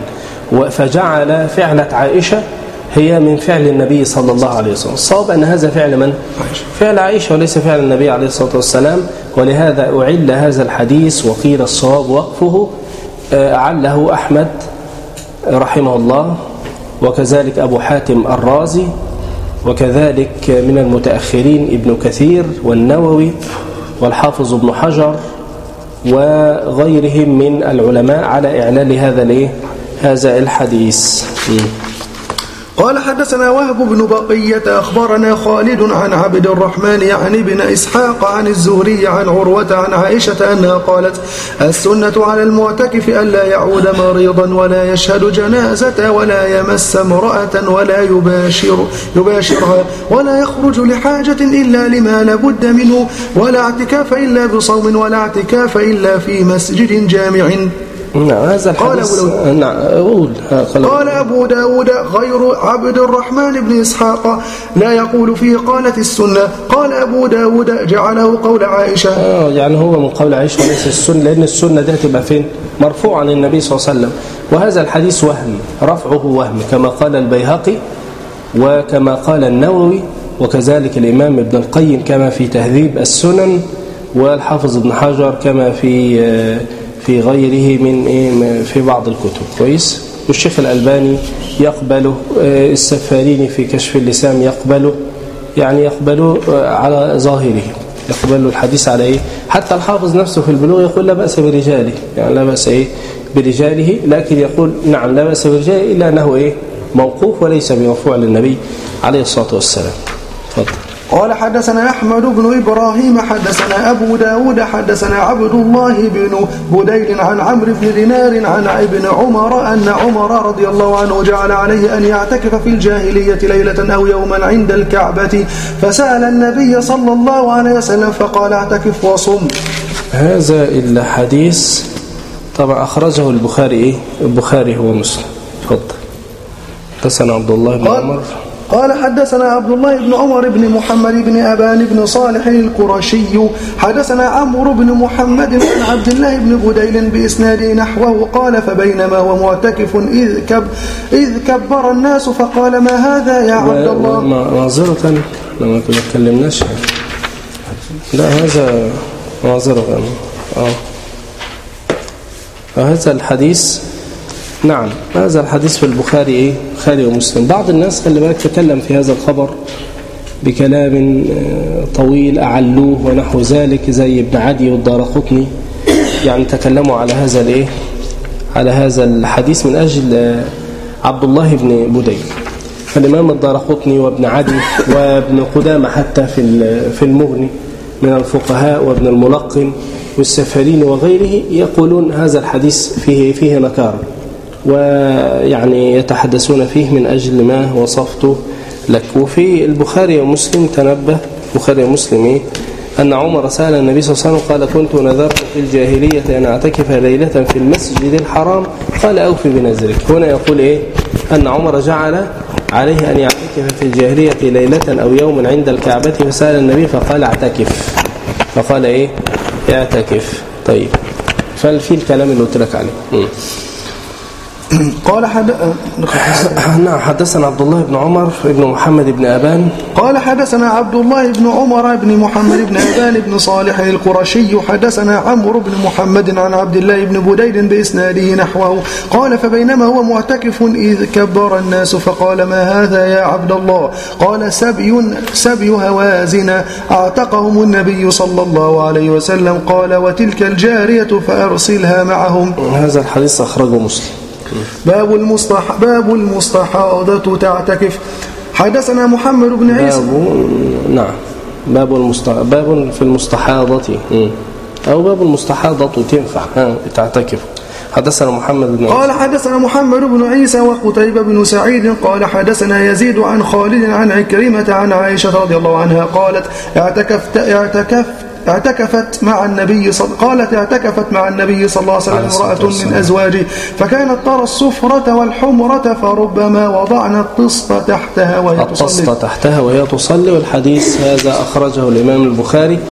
فجعل فعلة عائشة هي من فعل النبي صلى الله عليه وسلم. الصواب أن هذا فعل من؟ فعل عائشة وليس فعل النبي عليه الصلاة والسلام ولهذا أعل هذا الحديث وقيل الصواب وقفه أعله أحمد رحمه الله وكذلك أبو حاتم الرازي وكذلك من المتأخرين ابن كثير والنووي والحافظ ابن حجر وغيرهم من العلماء على إعلال هذا الايه هذا الحديث. قال حدثنا وهب بن بقية أخبرنا خالد عن عبد الرحمن يعني بن إسحاق عن الزهري عن عروة عن عائشة أنها قالت السنة على المعتكف ألا يعود مريضا ولا يشهد جنازة ولا يمس امرأة ولا يباشر يباشرها ولا يخرج لحاجة إلا لما لابد منه ولا اعتكاف إلا بصوم ولا اعتكاف إلا في مسجد جامع. نعم هذا الحديث. قال, نعم أقول. قال أبو داود غير عبد الرحمن بن إسحاق لا يقول فيه قالت السنة. قال أبو داود جعله قول عائشة. آه يعني هو من قول عائشة وليس السنة لأن السنة ده تبقى فين مرفوع عن النبي صلى الله عليه وسلم وهذا الحديث وهم رفعه وهم كما قال البيهقي وكما قال النووي وكذلك الإمام ابن القيم كما في تهذيب السنن والحافظ ابن حجر كما في في غيره من إيه في بعض الكتب كويس. والشيخ الألباني يقبله السفاريني في كشف اللسان يقبله يعني يقبله على ظاهره يقبل الحديث على إيه حتى الحافظ نفسه في البلوغ يقول لا بأس برجاله يعني لا بأس إيه برجاله لكن يقول نعم لا بأس برجاله إلا أنه إيه موقوف وليس بمرفوع للنبي عليه الصلاة والسلام. تفضل. قال حدثنا أحمد بن إبراهيم حدثنا أبو داود حدثنا عبد الله بن بديل عن عمرو بن دينار عن ابن عمر أن عمر رضي الله عنه جعل عليه أن يعتكف في الجاهلية ليلة أو يوما عند الكعبة فسأل النبي صلى الله عليه وسلم فقال اعتكف وصم. هذا الحديث طبعا أخرجه البخاري إيه؟ البخاري هو مسلم. تفضل. حدثنا عبد الله بن عمر قال حدثنا عبد الله بن عمر بن محمد بن أبان بن صالح القرشي حدثنا عمرو بن محمد بن عبد الله بن بديل بإسناده نحوه قال فبينما هو معتكف إذ, كب إذ كبر الناس فقال ما هذا يا عبد الله. معذرة لما كنا تكلمناش لا هذا معذرة آه. هذا الحديث نعم هذا الحديث في البخاري إيه البخاري ومسلم. بعض الناس خلي بالك تكلم في هذا الخبر بكلام طويل أعلوه ونحو ذلك زي ابن عدي والدارقطني يعني تكلموا على هذا الايه على هذا الحديث من أجل عبد الله بن بديل. فالإمام الدارقطني وابن عدي وابن قدامة حتى في في المغني من الفقهاء وابن الملقن والسفاريني وغيره يقولون هذا الحديث فيه فيه نكارة ويعني يتحدثون فيه من أجل ما وصفته لك. وفي البخاري ومسلم تنبه البخاري ومسلم إيه؟ أن عمر سأل النبي صلى الله عليه وسلم قال كنت نذرت في الجاهلية أن أعتكف ليلة في المسجد الحرام قال أوفي بنذرك. هنا يقول إيه أن عمر جعل عليه أن يعتكف في الجاهلية ليلة أو يوم عند الكعبة فسأل النبي فقال اعتكف فقال إيه اعتكف. طيب فالفي الكلام اللي قلت لك عليه. قال حد... نعم حدثنا عبد الله بن عمر بن محمد بن أبان قال حدثنا عبد الله بن عمر بن محمد بن أبان بن صالح القرشي حدثنا عمرو بن محمد عن عبد الله بن بديل بإسناده نحوه قال فبينما هو معتكف إذ كبر الناس فقال ما هذا يا عبد الله قال سبي, سبي هوازن اعتقهم النبي صلى الله عليه وسلم قال وتلك الجارية فأرسلها معهم. هذا الحديث أخرجه مسلم. باب المصطح باب المستحاضة تعتكف. حدثنا محمد بن عيسى باب نعم باب المست باب في المستحاضة أو باب المستحاضة تنفع تعتكف. حدثنا محمد بن قال حدثنا محمد بن عيسى وقتيبة بن سعيد قال حدثنا يزيد عن خالد عن عكرمة عن عائشة رضي الله عنها قالت اعتكفت اعتكفت اعتكفت مع النبي صل... قالت اعتكفت مع النبي صلى الله عليه وسلم امرأة من أزواجه فكانت ترى الصفرة والحمرة فربما وضعنا الطست تحتها وهي تصلي الطست تحتها وهي تصلي. والحديث هذا أخرجه الإمام البخاري